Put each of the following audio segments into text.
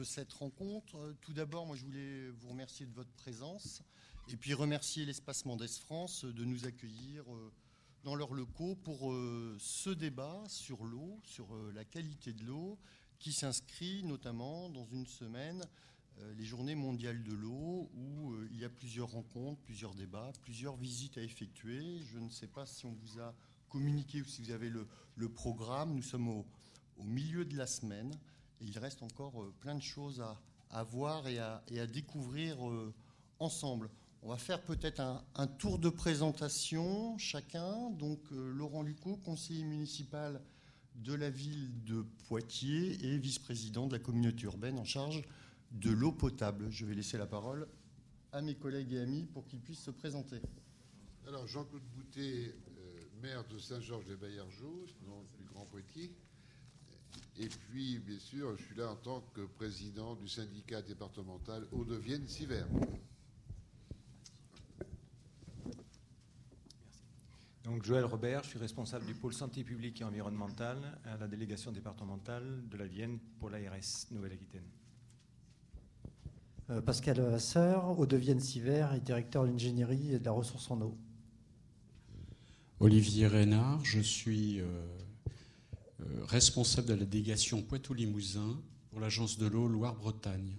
de cette rencontre. Tout d'abord, moi, je voulais vous remercier de votre présence et puis remercier l'Espace Mendès France de nous accueillir dans leurs locaux pour ce débat sur l'eau, sur la qualité de l'eau, qui s'inscrit notamment dans une semaine, les Journées mondiales de l'eau, où il y a plusieurs rencontres, plusieurs débats, plusieurs visites à effectuer. Je ne sais pas si on vous a communiqué ou si vous avez le programme. Nous sommes au milieu de la semaine et il reste encore plein de choses à voir et à découvrir ensemble. On va faire peut-être un tour de présentation chacun. Donc Laurent Lucot, conseiller municipal de la ville de Poitiers et vice-président de la communauté urbaine en charge de l'eau potable. Je vais laisser la parole à mes collègues et amis pour qu'ils puissent se présenter. Alors Jean-Claude Boutet, maire de Saint-Georges-des-Baillargeaux, dans le Grand Poitiers. Et puis, bien sûr, je suis là en tant que président du syndicat départemental Hauts-de-Vienne-Sivers. Donc Joël Robert, je suis responsable du pôle santé publique et environnementale à la délégation départementale de la Vienne pour l'ARS Nouvelle-Aquitaine. Pascal Vasseur, Hauts-de-Vienne-Sivers et directeur de l'ingénierie et de la ressource en eau. Olivier Reynard, je suis responsable de la délégation Poitou-Limousin pour l'agence de l'eau Loire-Bretagne.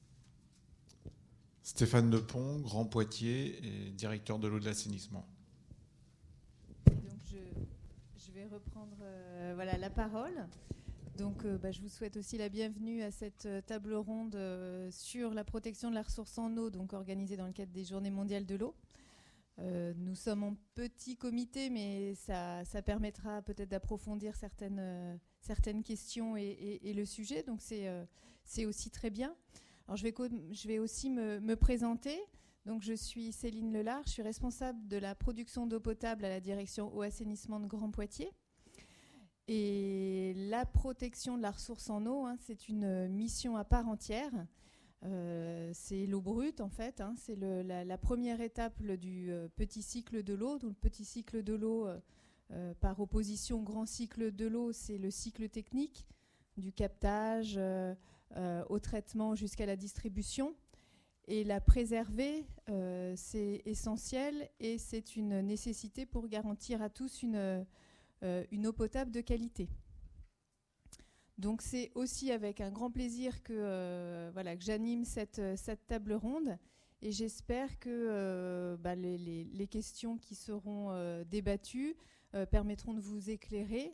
Stéphane Lepont, Grand Poitiers et directeur de l'eau de l'assainissement. Donc je vais reprendre la parole. Donc je vous souhaite aussi la bienvenue à cette table ronde sur la protection de la ressource en eau, donc organisée dans le cadre des Journées mondiales de l'eau. Nous sommes en petit comité, mais ça permettra peut-être d'approfondir certaines questions et le sujet. Donc c'est aussi très bien. Alors je vais aussi me présenter. Donc je suis Céline Lelard, je suis responsable de la production d'eau potable à la direction eau assainissement de Grand Poitiers. Et la protection de la ressource en eau, c'est une mission à part entière. C'est l'eau brute en fait, c'est la première étape du petit cycle de l'eau. Donc, le petit cycle de l'eau, par opposition au grand cycle de l'eau, c'est le cycle technique, du captage au traitement jusqu'à la distribution. Et la préserver, c'est essentiel et c'est une nécessité pour garantir à tous une eau potable de qualité. Donc c'est aussi avec un grand plaisir que j'anime cette table ronde et j'espère que les questions qui seront débattues permettront de vous éclairer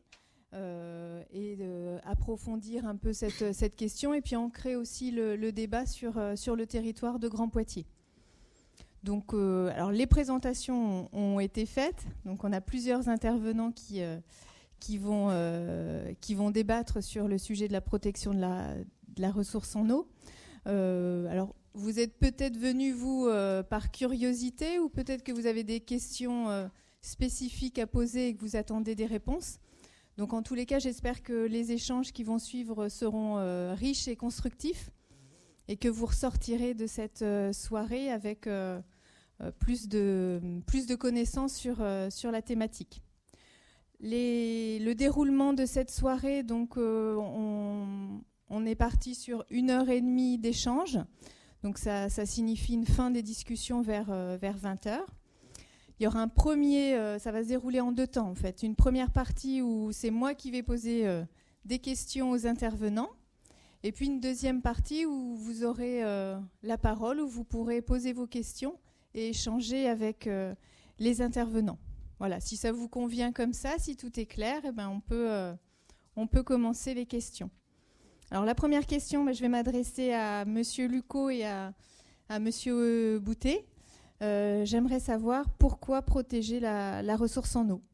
et d'approfondir un peu cette question et puis ancrer aussi le débat sur le territoire de Grand Poitiers. Donc alors les présentations ont été faites, donc on a plusieurs intervenants qui vont débattre sur le sujet de la protection de la ressource en eau. Alors, vous êtes peut-être venus, vous, par curiosité, ou peut-être que vous avez des questions spécifiques à poser et que vous attendez des réponses. Donc, en tous les cas, j'espère que les échanges qui vont suivre seront riches et constructifs et que vous ressortirez de cette soirée avec plus de connaissances sur la thématique. Le déroulement de cette soirée, donc on est parti sur 1h30 d'échange. Donc ça signifie une fin des discussions vers 20h. Il y aura un premier, ça va se dérouler en deux temps en fait. Une première partie où c'est moi qui vais poser des questions aux intervenants. Et puis une deuxième partie où vous aurez la parole, où vous pourrez poser vos questions et échanger avec les intervenants. Voilà, si ça vous convient comme ça, si tout est clair, on peut commencer les questions. Alors la première question, je vais m'adresser à Monsieur Lucot et à Monsieur Boutet. J'aimerais savoir pourquoi protéger la ressource en eau.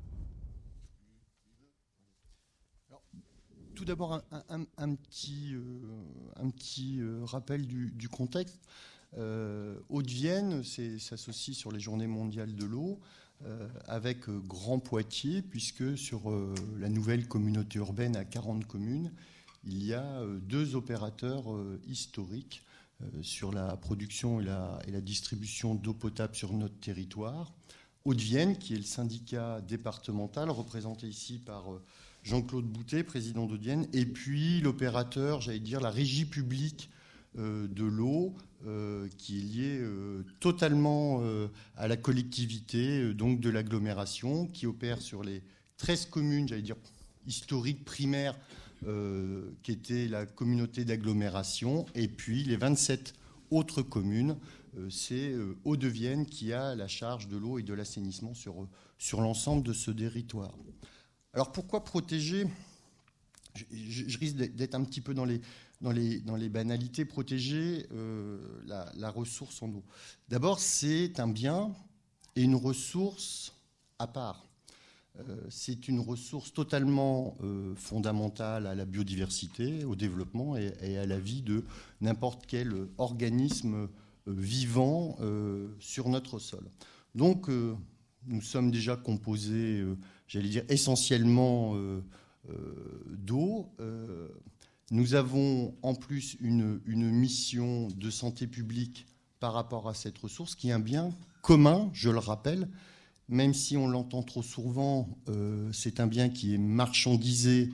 Alors, tout d'abord, un petit rappel du contexte. Hauts-de-Vienne s'associe sur les Journées mondiales de l'eau avec Grand Poitiers, puisque sur la nouvelle communauté urbaine à 40 communes, il y a deux opérateurs historiques sur la production et la distribution d'eau potable sur notre territoire. Hauts-de-Vienne, qui est le syndicat départemental, représenté ici par Jean-Claude Boutet, président d'Audienne, et puis l'opérateur, j'allais dire la régie publique de l'eau, qui est liée totalement à la collectivité, donc de l'agglomération, qui opère sur les 13 communes, j'allais dire historiques, primaires, qui étaient la communauté d'agglomération, et puis les 27 autres communes, c'est Hauts-de-Vienne qui a la charge de l'eau et de l'assainissement sur l'ensemble de ce territoire. Alors pourquoi protéger ? Je risque d'être un petit peu dans les banalités. Protéger la ressource en eau. D'abord, c'est un bien et une ressource à part. C'est une ressource totalement fondamentale à la biodiversité, au développement et à la vie de n'importe quel organisme vivant sur notre sol. Donc, nous sommes déjà composés, j'allais dire, essentiellement d'eau. Nous avons en plus une mission de santé publique par rapport à cette ressource, qui est un bien commun, je le rappelle, même si on l'entend trop souvent, c'est un bien qui est marchandisé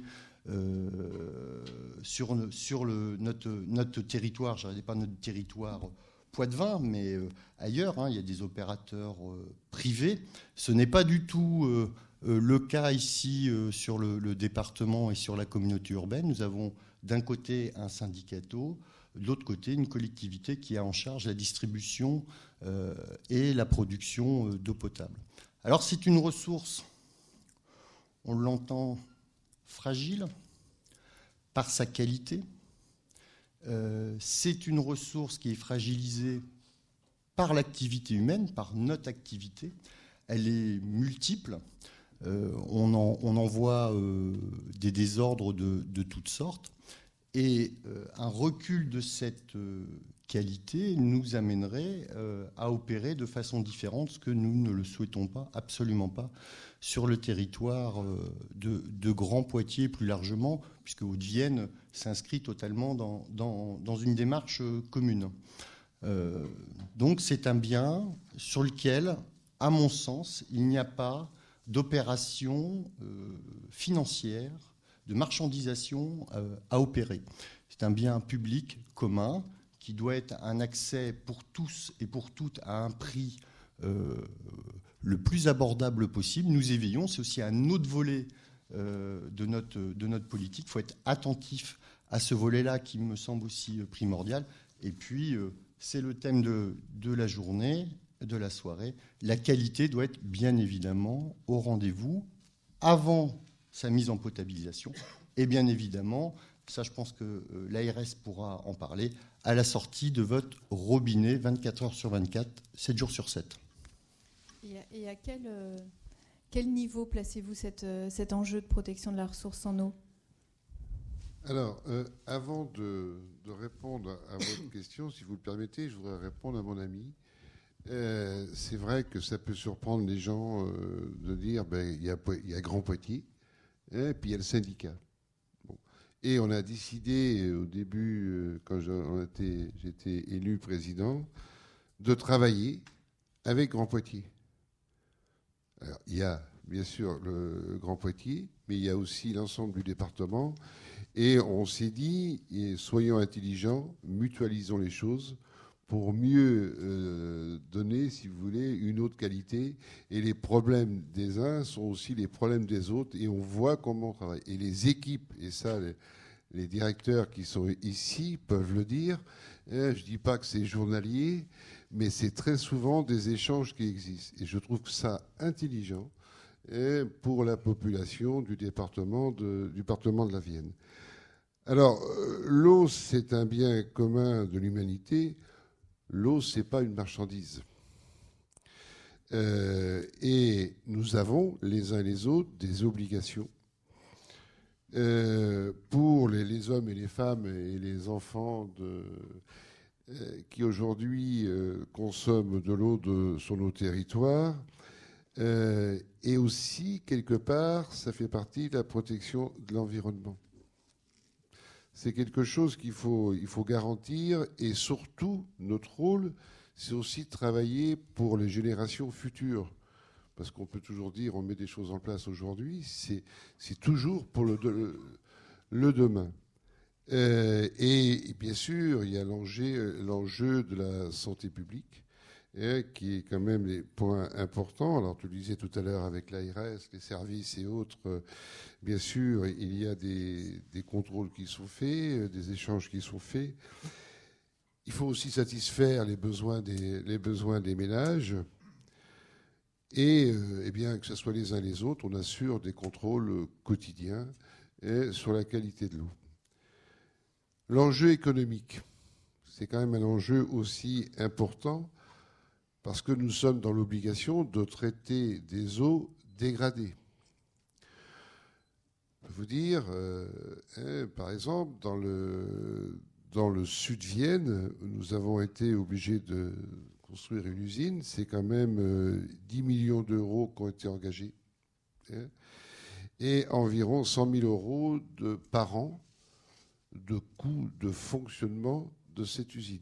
sur notre territoire, je ne dirais pas notre territoire Poitevin, mais ailleurs, il y a des opérateurs privés. Ce n'est pas du tout le cas ici sur le département et sur la communauté urbaine. Nous avons d'un côté un syndicat d'eau, de l'autre côté une collectivité qui a en charge la distribution et la production d'eau potable. Alors c'est une ressource, on l'entend, fragile par sa qualité. C'est une ressource qui est fragilisée par l'activité humaine, par notre activité. Elle est multiple. On en voit des désordres de toutes sortes. Et un recul de cette qualité nous amènerait à opérer de façon différente, ce que nous ne le souhaitons pas, absolument pas, sur le territoire de Grand Poitiers plus largement, puisque Hauts-de-Vienne s'inscrit totalement dans une démarche commune. Donc c'est un bien sur lequel, à mon sens, il n'y a pas d'opération financière, de marchandisation à opérer. C'est un bien public commun qui doit être un accès pour tous et pour toutes à un prix le plus abordable possible. Nous y veillons. C'est aussi un autre volet de notre politique. Il faut être attentif à ce volet-là qui me semble aussi primordial. Et puis, c'est le thème de la journée, de la soirée. La qualité doit être bien évidemment au rendez-vous avant sa mise en potabilisation. Et bien évidemment, ça je pense que l'ARS pourra en parler, à la sortie de votre robinet 24 heures sur 24, 7 jours sur 7. Et à quel niveau placez-vous cet enjeu de protection de la ressource en eau ? Alors, avant de répondre à votre question, si vous le permettez, je voudrais répondre à mon ami. C'est vrai que ça peut surprendre les gens de dire il y a Grand Poitiers, et puis il y a le syndicat. Bon. Et on a décidé au début, quand j'étais élu président, de travailler avec Grand Poitiers. Alors, il y a bien sûr le Grand Poitiers, mais il y a aussi l'ensemble du département. Et on s'est dit, soyons intelligents, mutualisons les choses pour mieux donner, si vous voulez, une autre qualité. Et les problèmes des uns sont aussi les problèmes des autres. Et on voit comment on travaille. Et les équipes, et ça, les directeurs qui sont ici peuvent le dire. Je ne dis pas que c'est journalier, mais c'est très souvent des échanges qui existent. Et je trouve ça intelligent pour la population du département de la Vienne. Alors, l'eau, c'est un bien commun de l'humanité. L'eau, ce n'est pas une marchandise. Et nous avons, les uns et les autres, des obligations pour les hommes et les femmes et les enfants qui aujourd'hui consomment de l'eau sur nos territoires. Et aussi, quelque part, ça fait partie de la protection de l'environnement. C'est quelque chose qu'il faut garantir, et surtout, notre rôle, c'est aussi de travailler pour les générations futures, parce qu'on peut toujours dire on met des choses en place aujourd'hui, c'est toujours pour le demain. Et bien sûr, il y a l'enjeu de la santé publique, qui est quand même les points importants. Alors, tu le disais tout à l'heure avec l'ARS, les services et autres, bien sûr, il y a des contrôles qui sont faits, des échanges qui sont faits. Il faut aussi satisfaire les besoins des ménages. Et bien, que ce soit les uns les autres, on assure des contrôles quotidiens sur la qualité de l'eau. L'enjeu économique, c'est quand même un enjeu aussi important parce que nous sommes dans l'obligation de traiter des eaux dégradées. Je peux vous dire, par exemple, dans le sud de Vienne, nous avons été obligés de construire une usine. C'est quand même 10 millions d'euros qui ont été engagés et environ 100 000 euros par an de coûts de fonctionnement de cette usine.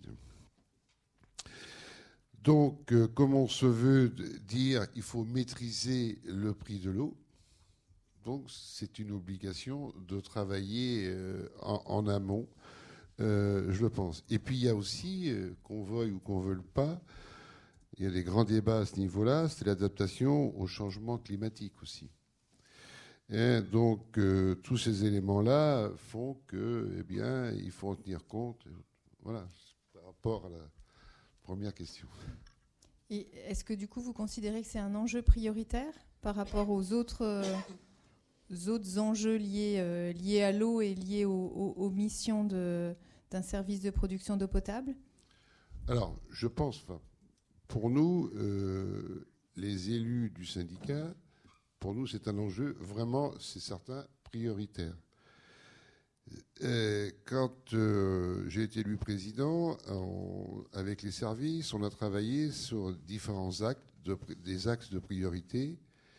Donc, comme on se veut dire, il faut maîtriser le prix de l'eau. Donc, c'est une obligation de travailler en amont, je le pense. Et puis, il y a aussi, qu'on veuille ou qu'on ne veuille pas, il y a des grands débats à ce niveau-là, c'est l'adaptation au changement climatique aussi. Et donc, tous ces éléments-là font que, il faut en tenir compte. Voilà, par rapport à la première question. Et est-ce que du coup, vous considérez que c'est un enjeu prioritaire par rapport aux autres enjeux liés à l'eau et liés aux missions d'un service de production d'eau potable ? Alors, je pense, pour nous, les élus du syndicat, pour nous, c'est un enjeu vraiment, c'est certain, prioritaire. Quand j'ai été élu président, avec les services, on a travaillé sur différents des axes de priorité.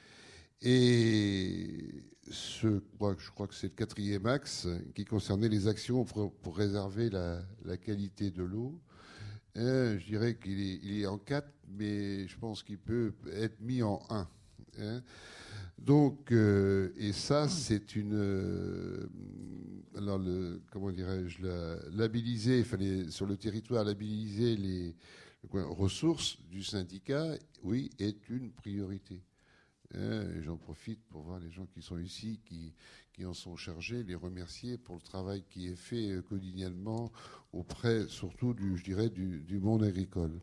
Et je crois que c'est le 4e axe qui concernait les actions pour préserver la qualité de l'eau. Je dirais qu'il est en 4, mais je pense qu'il peut être mis en 1. Donc, et ça, c'est alors, comment dirais-je, labelliser, il fallait sur le territoire labelliser les ressources du syndicat, oui, est une priorité. Et j'en profite pour voir les gens qui sont ici, qui en sont chargés, les remercier pour le travail qui est fait quotidiennement auprès, surtout, du monde agricole.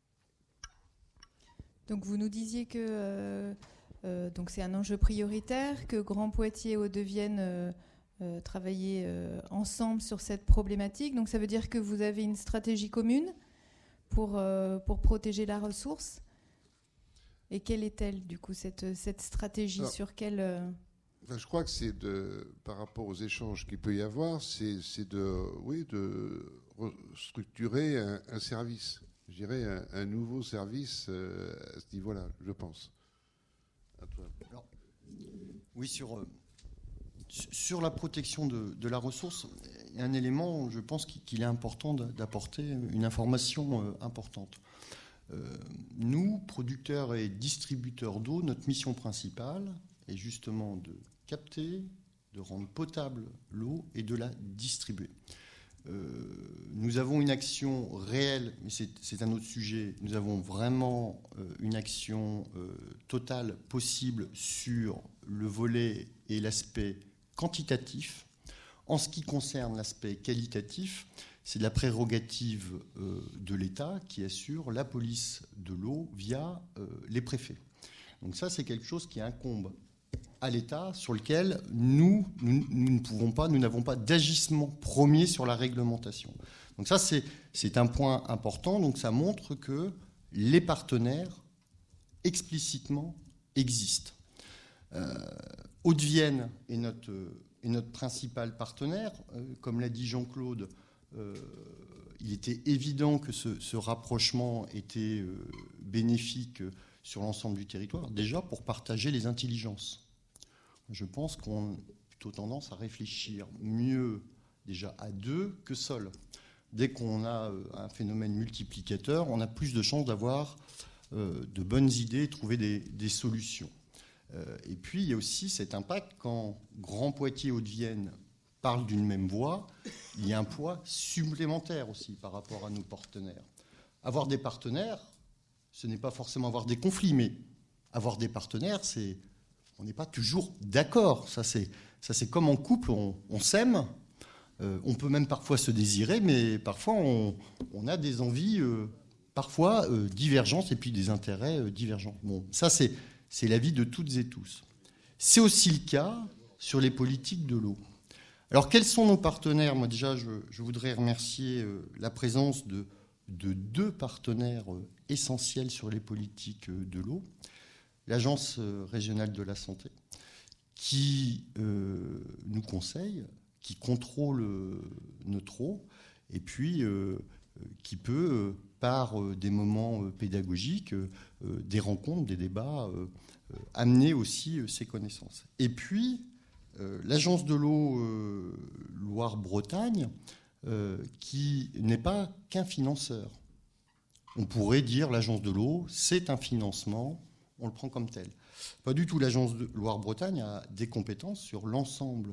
Donc, vous nous disiez que donc c'est un enjeu prioritaire, que Grand Poitiers et Hauts-de-Vienne travaillaient ensemble sur cette problématique. Donc, ça veut dire que vous avez une stratégie commune pour protéger la ressource. Et quelle est-elle, du coup, cette stratégie? Alors, sur quelle... Je crois que c'est par rapport aux échanges qu'il peut y avoir, c'est de structurer un service. Je dirais un nouveau service à ce niveau-là, je pense. À toi. Alors, oui, sur la protection de la ressource, il y a un élément, je pense, qu'il est important d'apporter une information importante. Nous, producteurs et distributeurs d'eau, notre mission principale est justement de capter, de rendre potable l'eau et de la distribuer. Nous avons une action réelle, mais c'est un autre sujet. Nous avons vraiment une action totale possible sur le volet et l'aspect quantitatif. En ce qui concerne l'aspect qualitatif, c'est de la prérogative de l'État qui assure la police de l'eau via les préfets. Donc ça, c'est quelque chose qui incombe à l'État, sur lequel nous ne pouvons pas, nous n'avons pas d'agissement premier sur la réglementation. Donc ça, c'est un point important. Donc ça montre que les partenaires explicitement existent. Hauts-de-Vienne est notre principal partenaire. Comme l'a dit Jean-Claude, il était évident que ce rapprochement était bénéfique sur l'ensemble du territoire, déjà pour partager les intelligences. Je pense qu'on a plutôt tendance à réfléchir mieux déjà à deux que seul. Dès qu'on a un phénomène multiplicateur, on a plus de chances d'avoir de bonnes idées, trouver des solutions. Et puis, il y a aussi cet impact quand Grand Poitiers et Haute-Vienne parlent d'une même voix, il y a un poids supplémentaire aussi par rapport à nos partenaires. Avoir des partenaires, ce n'est pas forcément avoir des conflits, mais avoir des partenaires, on n'est pas toujours d'accord. Ça, c'est comme en couple, on s'aime, on peut même parfois se désirer, mais parfois on a des envies, parfois divergentes, et puis des intérêts divergents. Bon, ça, c'est la vie de toutes et tous. C'est aussi le cas sur les politiques de l'eau. Alors, quels sont nos partenaires ? Moi, déjà, je voudrais remercier la présence de 2 partenaires essentiels sur les politiques de l'eau. L'Agence régionale de la santé, qui nous conseille, qui contrôle notre eau, et puis qui peut, par des moments pédagogiques, des rencontres, des débats, amener aussi ses connaissances. Et puis, l'Agence de l'eau Loire-Bretagne, qui n'est pas qu'un financeur. On pourrait dire l'Agence de l'eau, c'est un financement, on le prend comme tel. Pas du tout. L'Agence de Loire-Bretagne a des compétences sur l'ensemble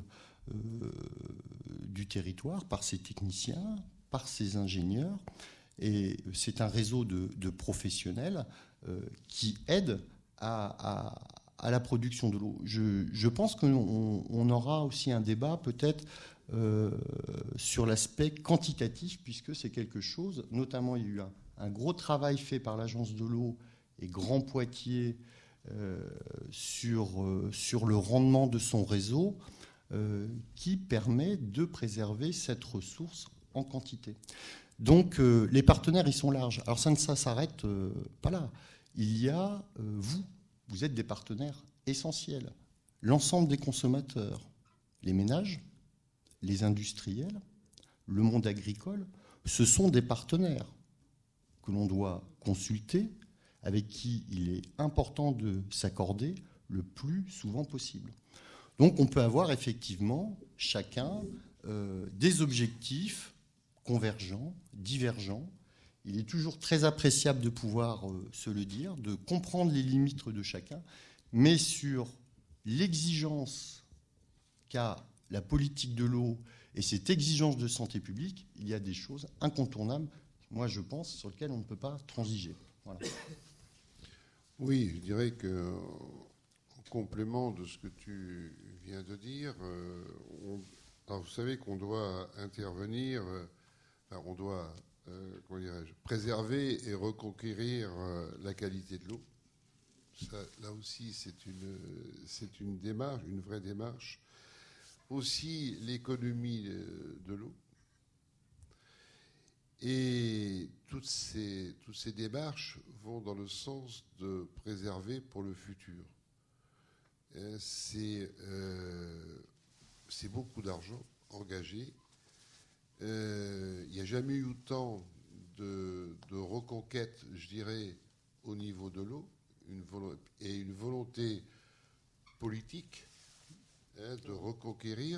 du territoire, par ses techniciens, par ses ingénieurs, et c'est un réseau de professionnels qui aident à la production de l'eau. Je pense qu'on aura aussi un débat peut-être sur l'aspect quantitatif, puisque c'est quelque chose, notamment il y a eu un gros travail fait par l'Agence de l'eau et Grand Poitiers sur le rendement de son réseau qui permet de préserver cette ressource en quantité. Donc les partenaires, ils sont larges. Alors ça ne s'arrête pas là. Il y a vous êtes des partenaires essentiels. L'ensemble des consommateurs, les ménages, les industriels, le monde agricole, ce sont des partenaires que l'on doit consulter, avec qui il est important de s'accorder le plus souvent possible. Donc on peut avoir effectivement chacun des objectifs convergents, divergents. Il est toujours très appréciable de pouvoir se le dire, de comprendre les limites de chacun, mais sur l'exigence qu'a la politique de l'eau et cette exigence de santé publique, il y a des choses incontournables, moi je pense, sur lesquelles on ne peut pas transiger. Voilà. Oui, je dirais que, en complément de ce que tu viens de dire, alors vous savez qu'on doit intervenir, on doit préserver et reconquérir la qualité de l'eau. Ça, là aussi, c'est une démarche, une vraie démarche. Aussi l'économie de l'eau. Et toutes ces démarches vont dans le sens de préserver pour le futur. C'est beaucoup d'argent engagé. Il n'y a jamais eu autant de reconquête, je dirais, au niveau de l'eau, et une volonté politique de reconquérir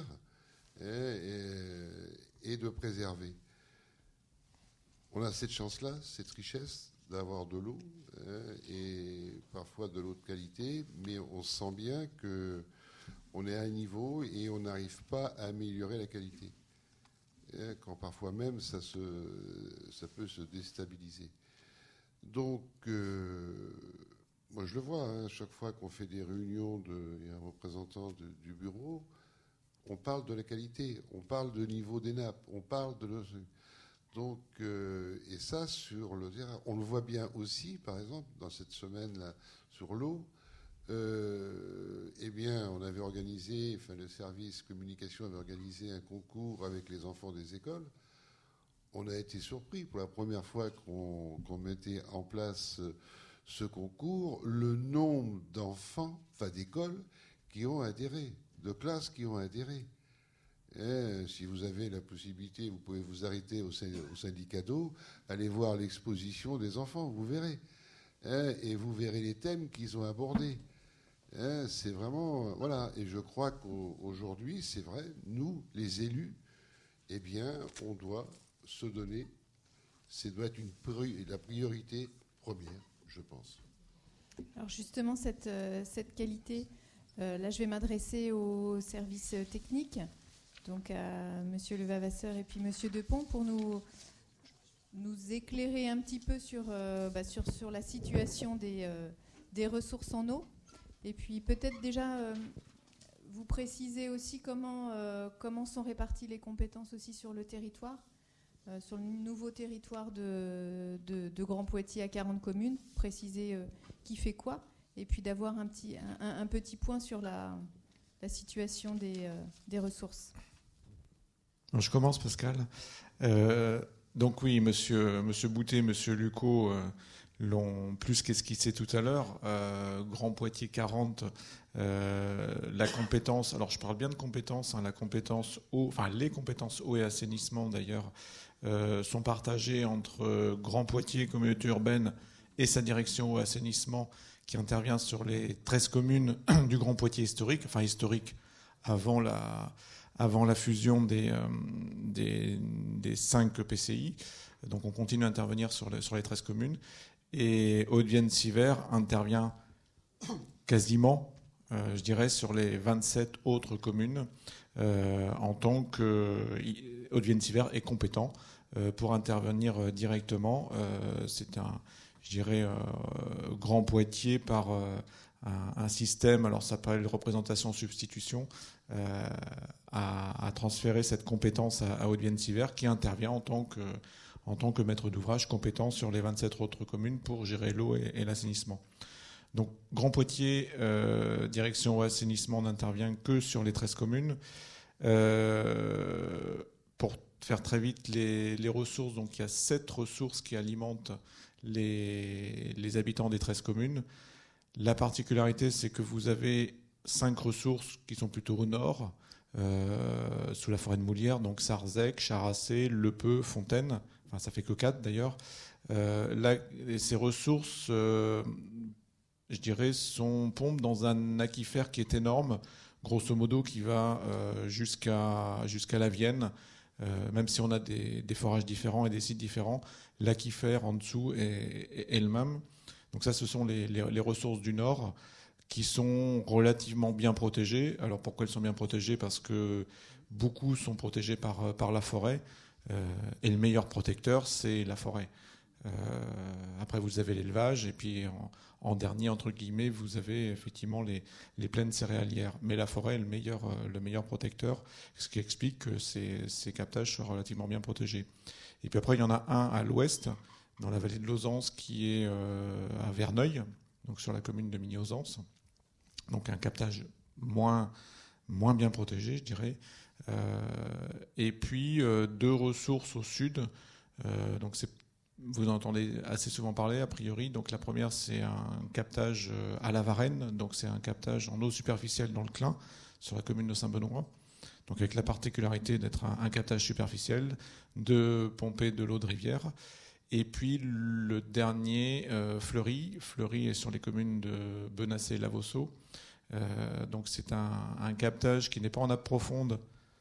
et de préserver. On a cette chance-là, cette richesse d'avoir de l'eau, et parfois de l'eau de qualité, mais on sent bien qu'on est à un niveau et on n'arrive pas à améliorer la qualité. Quand parfois même ça peut se déstabiliser. Donc, moi je le vois, à chaque fois qu'on fait des réunions, il y a un représentant du bureau, on parle de la qualité, on parle de niveau des nappes, on parle de... Donc, et ça, sur le terrain, on le voit bien aussi, par exemple, dans cette semaine-là, sur l'eau, eh bien, on avait organisé, le service communication avait organisé un concours avec les enfants des écoles. On a été surpris, pour la première fois qu'on mettait en place ce concours, le nombre d'enfants, d'écoles, qui ont adhéré, de classes qui ont adhéré. Si vous avez la possibilité, vous pouvez vous arrêter au syndicat d'eau, aller voir l'exposition des enfants, vous verrez. Et vous verrez les thèmes qu'ils ont abordés. C'est vraiment... Voilà. Et je crois qu'aujourd'hui, c'est vrai, nous, les élus, eh bien, on doit se donner... Ça doit être la priorité première. je pense. Alors justement, cette qualité, là je vais m'adresser aux services techniques, donc à Monsieur Levavasseur et puis Monsieur Depont, pour nous éclairer un petit peu sur la situation des ressources en eau. Et puis peut-être déjà vous préciser aussi comment sont réparties les compétences aussi sur le territoire, sur le nouveau territoire de Grand Poitiers à 40 communes, préciser qui fait quoi, et puis d'avoir un petit point sur la situation des ressources. Je commence, Pascal. Donc oui, Monsieur Boutet, Monsieur Lucot l'ont plus qu'esquissé tout à l'heure. Grand Poitiers 40, la compétence, alors je parle bien de compétences, la compétence eau, enfin les compétences eau et assainissement d'ailleurs, sont partagées entre Grand Poitiers, communauté urbaine, et sa direction eau et assainissement, qui intervient sur les 13 communes du Grand Poitiers historique, enfin historique avant la fusion des 5 PCI. Donc on continue à intervenir sur les 13 communes. Et Haute-Vienne-Siver intervient quasiment, je dirais, sur les 27 autres communes, en tant que Haute-Vienne-Siver est compétent pour intervenir directement. C'est je dirais, Grand Poitiers par un système, alors ça s'appelle représentation-substitution, à transférer cette compétence à Haute-Vienne-Siver, qui intervient en tant que maître d'ouvrage compétent sur les 27 autres communes pour gérer l'eau et l'assainissement. Donc Grand Poitiers, direction assainissement, n'intervient que sur les 13 communes. Pour faire très vite les ressources, donc il y a 7 ressources qui alimentent les habitants des 13 communes. La particularité, c'est que vous avez 5 ressources qui sont plutôt au nord, sous la forêt de Moulières, donc Sarzec, Charassé, Lepeu, Fontaine. Enfin, ça fait que 4 d'ailleurs. Ces ressources, je dirais, pompent dans un aquifère qui est énorme, grosso modo, qui va jusqu'à la Vienne. Même si on a des forages différents et des sites différents, l'aquifère en dessous est le même. Donc ça, ce sont les ressources du Nord qui sont relativement bien protégées. Alors pourquoi elles sont bien protégées ? Parce que beaucoup sont protégés par la forêt, et le meilleur protecteur, c'est la forêt. Après, vous avez l'élevage, et puis en dernier, entre guillemets, vous avez effectivement les plaines céréalières. Mais la forêt est le meilleur protecteur, ce qui explique que ces captages sont relativement bien protégés. Et puis après, il y en a un à l'ouest, dans la vallée de l'Auzance, qui est à Verneuil, donc sur la commune de Migny-Auzance. Donc un captage moins bien protégé, je dirais. Et puis 2 ressources au sud. Donc vous en entendez assez souvent parler, a priori. Donc la première, c'est un captage à la Varenne. Donc c'est un captage en eau superficielle dans le Clin, sur la commune de Saint-Benoît. Donc avec la particularité d'être un captage superficiel, de pomper de l'eau de rivière. Et puis le dernier, Fleury. Fleury est sur les communes de Benassé et Lavosso. Donc c'est un captage qui n'est pas en nappe profonde.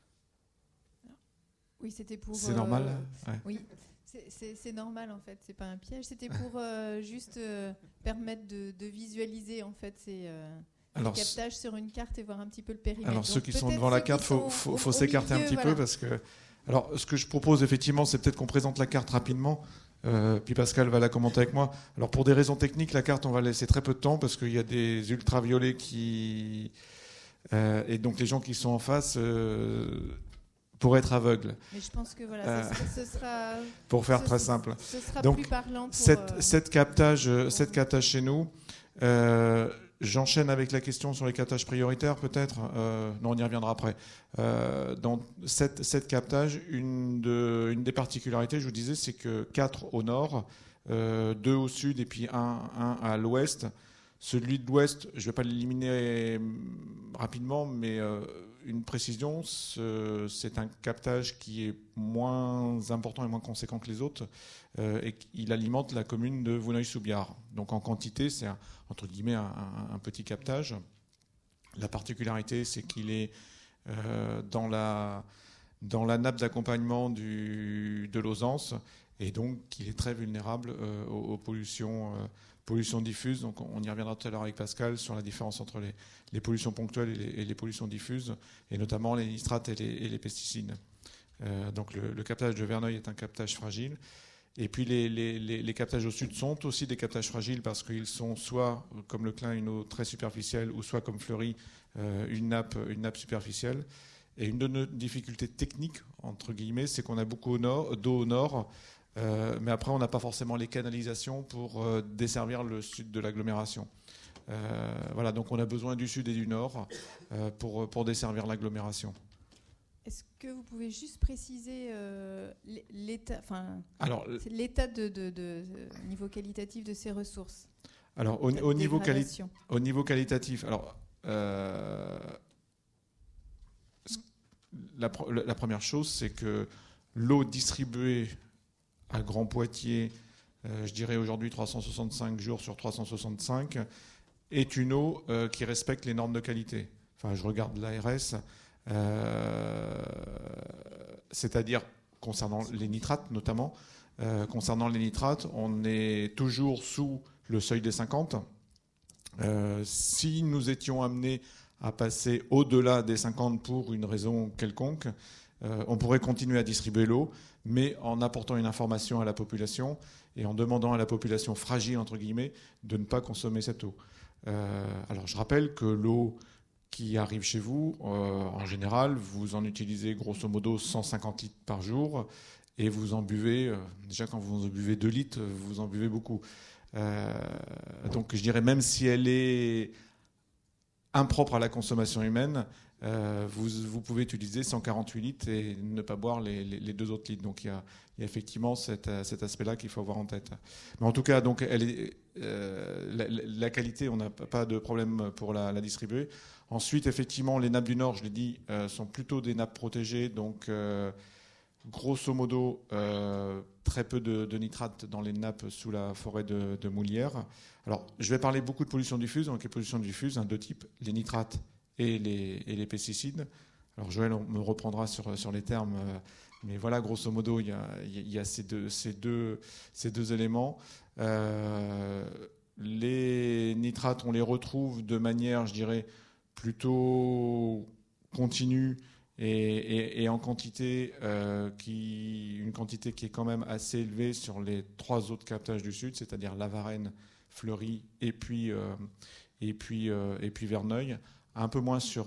Oui, c'était pour... C'est normal ouais. Oui, c'est normal en fait, c'est pas un piège. C'était pour juste permettre de visualiser en fait ces captages sur une carte et voir un petit peu le périmètre. Alors donc, ceux qui sont devant la carte, faut s'écarter un petit peu parce que... Alors ce que je propose effectivement, c'est peut-être qu'on présente la carte rapidement. Puis Pascal va la commenter avec moi. Alors pour des raisons techniques, la carte, on va laisser très peu de temps parce qu'il y a des ultraviolets qui... et donc les gens qui sont en face pourraient être aveugles. Mais je pense que voilà, ce sera... Pour faire très simple. Ce sera donc, plus parlant pour... Cette captage chez nous... J'enchaîne avec la question sur les captages prioritaires, peut-être. Non, on y reviendra après. Dans cette captage, une des particularités, je vous disais, c'est que 4 au nord, 2 au sud et puis un à l'ouest. Celui de l'ouest, je ne vais pas l'éliminer rapidement, mais une précision, c'est un captage qui est moins important et moins conséquent que les autres, et qu'il alimente la commune de Vouneuil-sous-Biard. Donc en quantité, c'est entre guillemets un petit captage. La particularité, c'est qu'il est dans dans la nappe d'accompagnement de Lauzance, et donc il est très vulnérable aux pollutions diffuses. Donc on y reviendra tout à l'heure avec Pascal sur la différence entre les pollutions ponctuelles et les pollutions diffuses, et notamment les nitrates et les pesticides. Donc le captage de Verneuil est un captage fragile. Et puis les captages au sud sont aussi des captages fragiles parce qu'ils sont soit, comme le Clin, une eau très superficielle, ou soit, comme Fleury, une nappe superficielle. Et une de nos difficultés techniques, entre guillemets, c'est qu'on a beaucoup d'eau au nord, mais après on n'a pas forcément les canalisations pour desservir le sud de l'agglomération. Voilà, donc on a besoin du sud et du nord pour desservir l'agglomération. Est-ce que vous pouvez juste préciser l'état de niveau qualitatif de ces ressources? Alors, au niveau qualitatif, alors, la première chose, c'est que l'eau distribuée à Grand Poitiers, je dirais aujourd'hui 365 jours sur 365, est une eau qui respecte les normes de qualité. Enfin, je regarde l'ARS. C'est-à-dire concernant les nitrates notamment. Concernant les nitrates, on est toujours sous le seuil des 50. Si nous étions amenés à passer au-delà des 50 pour une raison quelconque, on pourrait continuer à distribuer l'eau, mais en apportant une information à la population et en demandant à la population fragile, entre guillemets, de ne pas consommer cette eau. Alors je rappelle que l'eau qui arrive chez vous, en général, vous en utilisez grosso modo 150 litres par jour, et vous en buvez, déjà quand vous en buvez 2 litres, vous en buvez beaucoup. Donc je dirais, même si elle est impropre à la consommation humaine, vous pouvez utiliser 148 litres et ne pas boire les 2 autres litres. Donc il y a effectivement cet aspect-là qu'il faut avoir en tête. Mais en tout cas, donc, la qualité, on n'a pas de problème pour la distribuer. Ensuite, effectivement, les nappes du Nord, je l'ai dit, sont plutôt des nappes protégées. Donc, grosso modo, très peu de nitrates dans les nappes sous la forêt de Moulières. Alors, je vais parler beaucoup de pollution diffuse. Donc, les pollutions diffuses, deux types, les nitrates et les pesticides. Alors, Joël me reprendra sur les termes, mais voilà, grosso modo, il y a ces deux éléments. Les nitrates, on les retrouve de manière, je dirais, plutôt continue et en quantité, une quantité qui est quand même assez élevée sur les 3 autres captages du sud, c'est-à-dire La Varenne, Fleury et puis Verneuil. Un peu moins sur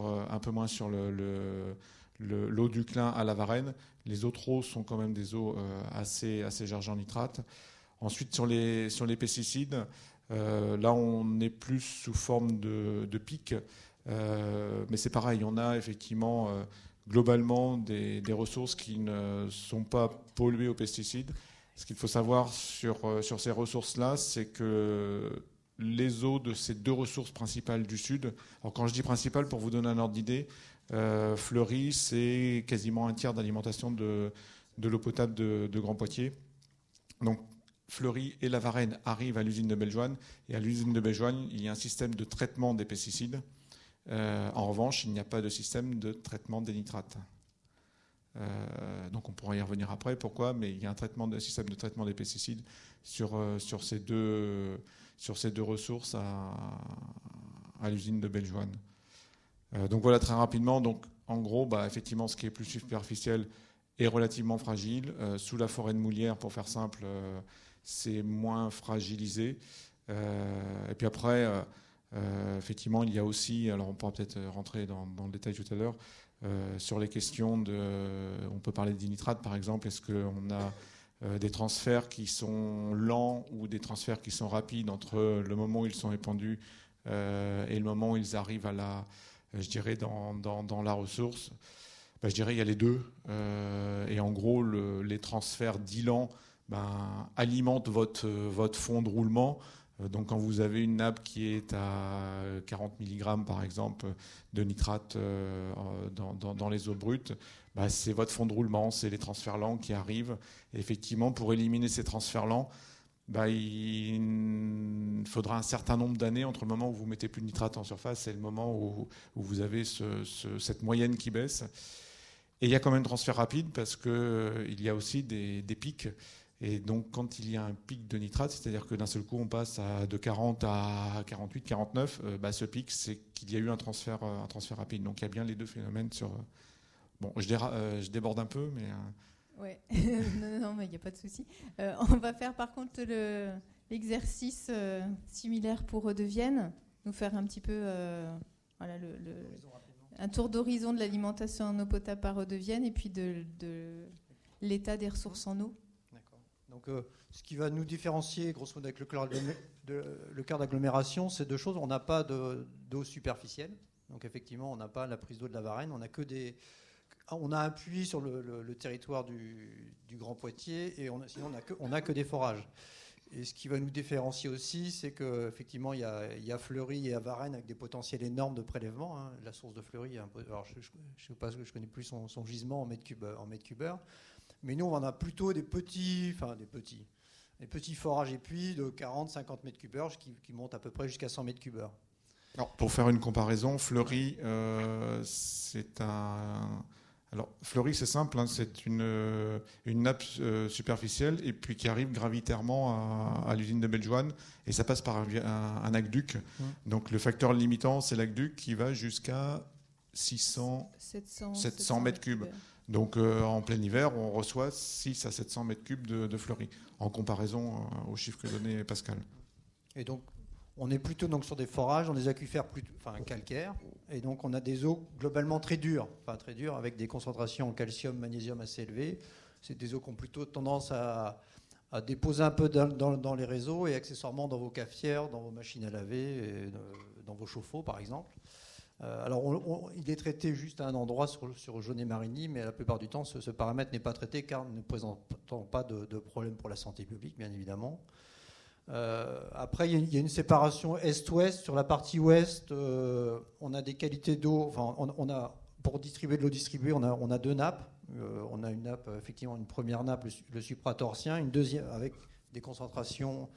l'eau du Clin à La Varenne. Les autres eaux sont quand même des eaux assez chargées en nitrate. Ensuite, sur les pesticides, là on est plus sous forme de pics. Mais c'est pareil, on a effectivement globalement des ressources qui ne sont pas polluées aux pesticides. Ce qu'il faut savoir sur ces ressources-là, c'est que les eaux de ces 2 ressources principales du Sud, alors quand je dis principales, pour vous donner un ordre d'idée, Fleury, c'est quasiment un tiers d'alimentation de l'eau potable de Grand Poitiers. Donc Fleury et La Varenne arrivent à l'usine de Bellejoine, et à l'usine de Bellejoine, il y a un système de traitement des pesticides. En revanche, il n'y a pas de système de traitement des nitrates. Donc on pourra y revenir après, pourquoi, mais il y a un système de traitement des pesticides sur ces deux ressources à l'usine de Bellejoine. Donc voilà, très rapidement, donc, en gros, effectivement, ce qui est plus superficiel est relativement fragile. Sous la forêt de Moulières, pour faire simple, c'est moins fragilisé. Et puis après... effectivement, il y a aussi, alors on pourra peut-être rentrer dans le détail tout à l'heure, sur les questions on peut parler des nitrates par exemple, est-ce qu'on a des transferts qui sont lents ou des transferts qui sont rapides entre le moment où ils sont épandus et le moment où ils arrivent je dirais, dans la ressource? Je dirais il y a les deux. Et en gros, les transferts dits lents alimentent votre fond de roulement. Donc quand vous avez une nappe qui est à 40 mg par exemple de nitrate dans les eaux brutes, c'est votre fond de roulement, c'est les transferts lents qui arrivent. Et effectivement, pour éliminer ces transferts lents, il faudra un certain nombre d'années entre le moment où vous mettez plus de nitrate en surface et le moment où vous avez cette moyenne qui baisse. Et il y a quand même transfert rapide parce qu'il y a aussi des pics. Et donc, quand il y a un pic de nitrate, c'est-à-dire que d'un seul coup, on passe de 40 à 48, 49, ce pic, c'est qu'il y a eu un transfert rapide. Donc, il y a bien les deux phénomènes sur... Bon, je déborde un peu, mais... Ouais. non, mais il n'y a pas de souci. On va faire par contre l'exercice similaire pour Eau-de-Vienne, nous faire un petit peu un tour d'horizon de l'alimentation en eau potable par Eau-de-Vienne et puis de l'état des ressources en eau. D'accord. Donc, ce qui va nous différencier, grosso modo, avec le cœur d'agglomération, c'est deux choses. On n'a pas d'eau superficielle. Donc, effectivement, on n'a pas la prise d'eau de la Varenne. On a un puits sur le territoire du Grand Poitiers et sinon on n'a que des forages. Et ce qui va nous différencier aussi, c'est qu'effectivement, il y a Fleury et à Varennes avec des potentiels énormes de prélèvement. Hein. La source de Fleury, alors je ne connais plus son gisement en mètre cubeur. Mais nous, on en a plutôt des petits forages et puits de 40-50 mètres cubeurs qui montent à peu près jusqu'à 100 mètres cubeurs. Alors, pour faire une comparaison, Fleury, c'est un... Alors, Fleury, c'est simple, hein, c'est une nappe superficielle et puis qui arrive gravitairement à l'usine de Bellejoine et ça passe par un aqueduc. Donc, le facteur limitant, c'est l'aqueduc qui va jusqu'à 700 mètres cubes. Donc, en plein hiver, on reçoit 6 à 700 mètres cubes de Fleury en comparaison aux chiffres que donnait Pascal. Et donc, on est plutôt donc sur des forages, dans des aquifères calcaires, et donc on a des eaux globalement très dures, avec des concentrations en calcium, magnésium assez élevées. C'est des eaux qui ont plutôt tendance à déposer un peu dans les réseaux et accessoirement dans vos cafetières, dans vos machines à laver, et dans vos chauffe-eau par exemple. Alors il est traité juste à un endroit sur Jaunet-Marigny, mais la plupart du temps ce paramètre n'est pas traité car ne présentant pas de problème pour la santé publique, bien évidemment. Après, il y a une séparation est-ouest. Sur la partie ouest, on a des qualités d'eau. Enfin, pour distribuer de l'eau distribuée, on a deux nappes. On a une nappe, effectivement, une première nappe, le supratorsien, une deuxième avec des concentrations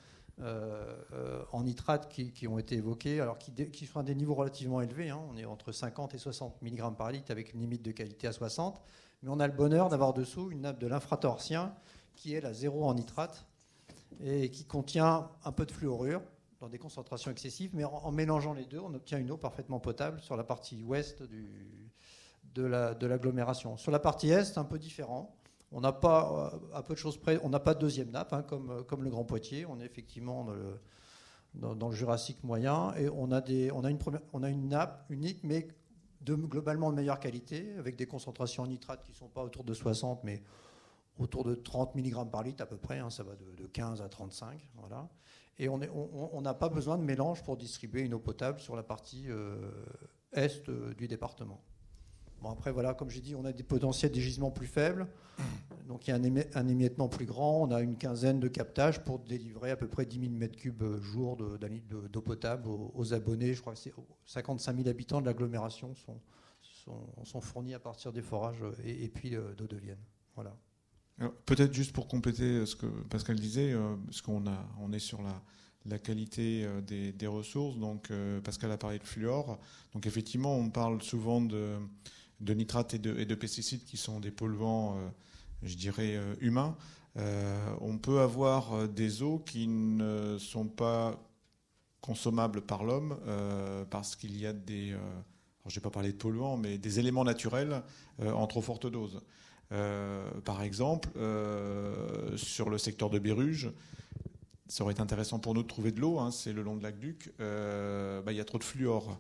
en nitrate qui ont été évoquées, alors qui sont à des niveaux relativement élevés. Hein. On est entre 50 et 60 mg par litre avec une limite de qualité à 60. Mais on a le bonheur d'avoir dessous une nappe de l'infratorsien qui est la 0 en nitrate et qui contient un peu de fluorure dans des concentrations excessives, mais en mélangeant les deux, on obtient une eau parfaitement potable sur la partie ouest de l'agglomération. Sur la partie est, un peu différent. On n'a pas, à peu de choses près, on n'a pas de deuxième nappe, hein, comme le Grand Poitiers. On est effectivement dans le Jurassique moyen, et on a une nappe unique, mais globalement de meilleure qualité, avec des concentrations en nitrate qui ne sont pas autour de 60, mais autour de 30 mg par litre à peu près, hein, ça va de 15 à 35. Voilà. Et on n'a pas besoin de mélange pour distribuer une eau potable sur la partie est du département. Bon, après, voilà, comme j'ai dit, on a des potentiels des gisements plus faibles, donc il y a un émiettement plus grand, on a une quinzaine de captages pour délivrer à peu près 10 000 m3 jour d'eau potable aux abonnés. Je crois que c'est 55 000 habitants de l'agglomération sont fournis à partir des forages et puis d'Eau-de-Vienne. Voilà. Peut-être juste pour compléter ce que Pascal disait, parce qu'on est sur la qualité des ressources. Donc Pascal a parlé de fluor. Donc effectivement, on parle souvent de nitrates et de pesticides qui sont des polluants, je dirais, humains. On peut avoir des eaux qui ne sont pas consommables par l'homme parce qu'il y a des, alors je ne vais pas parler de polluants, mais des éléments naturels en trop forte dose. Par exemple, sur le secteur de Béruges, ça aurait été intéressant pour nous de trouver de l'eau, hein, c'est le long de l'aqueduc, il y a trop de fluor.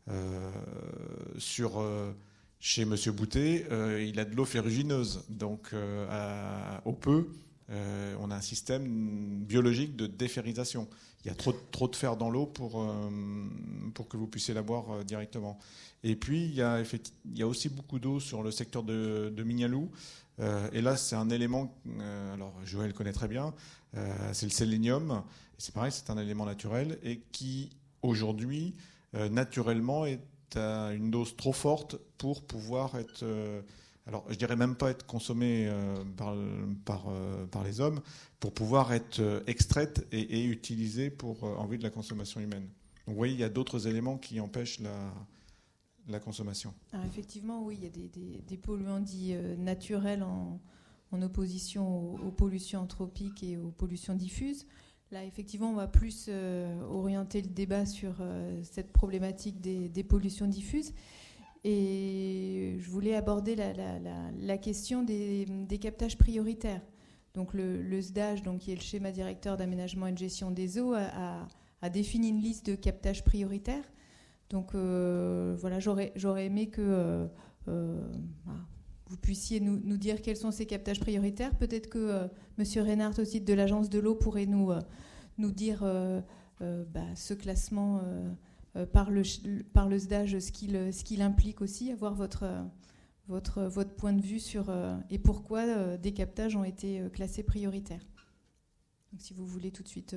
Chez M. Boutet, il a de l'eau ferrugineuse, donc au peu, on a un système biologique de déferrisation. Il y a trop de fer dans l'eau pour que vous puissiez la boire directement. Et puis, il y a aussi beaucoup d'eau sur le secteur de Mignaloux. Et là, c'est un élément, alors Joël connaît très bien, c'est le sélénium. C'est pareil, c'est un élément naturel et qui, aujourd'hui, naturellement, est à une dose trop forte pour pouvoir être... alors, je dirais même pas être consommée par les hommes, pour pouvoir être extraite et utilisée en vue de la consommation humaine. Donc, vous voyez, il y a d'autres éléments qui empêchent la consommation. Alors effectivement, oui, il y a des polluants dits naturels en opposition aux pollutions anthropiques et aux pollutions diffuses. Là, effectivement, on va plus orienter le débat sur cette problématique des pollutions diffuses. Et je voulais aborder la question des captages prioritaires. Donc le SDAGE, donc, qui est le schéma directeur d'aménagement et de gestion des eaux, a défini une liste de captages prioritaires. Donc voilà, j'aurais aimé que vous puissiez nous dire quels sont ces captages prioritaires. Peut-être que M. Reinhardt, aussi de l'Agence de l'eau, pourrait nous dire ce classement par le SDAGE, ce qu'il implique aussi, avoir votre point de vue sur et pourquoi des captages ont été classés prioritaires. Donc si vous voulez tout de suite...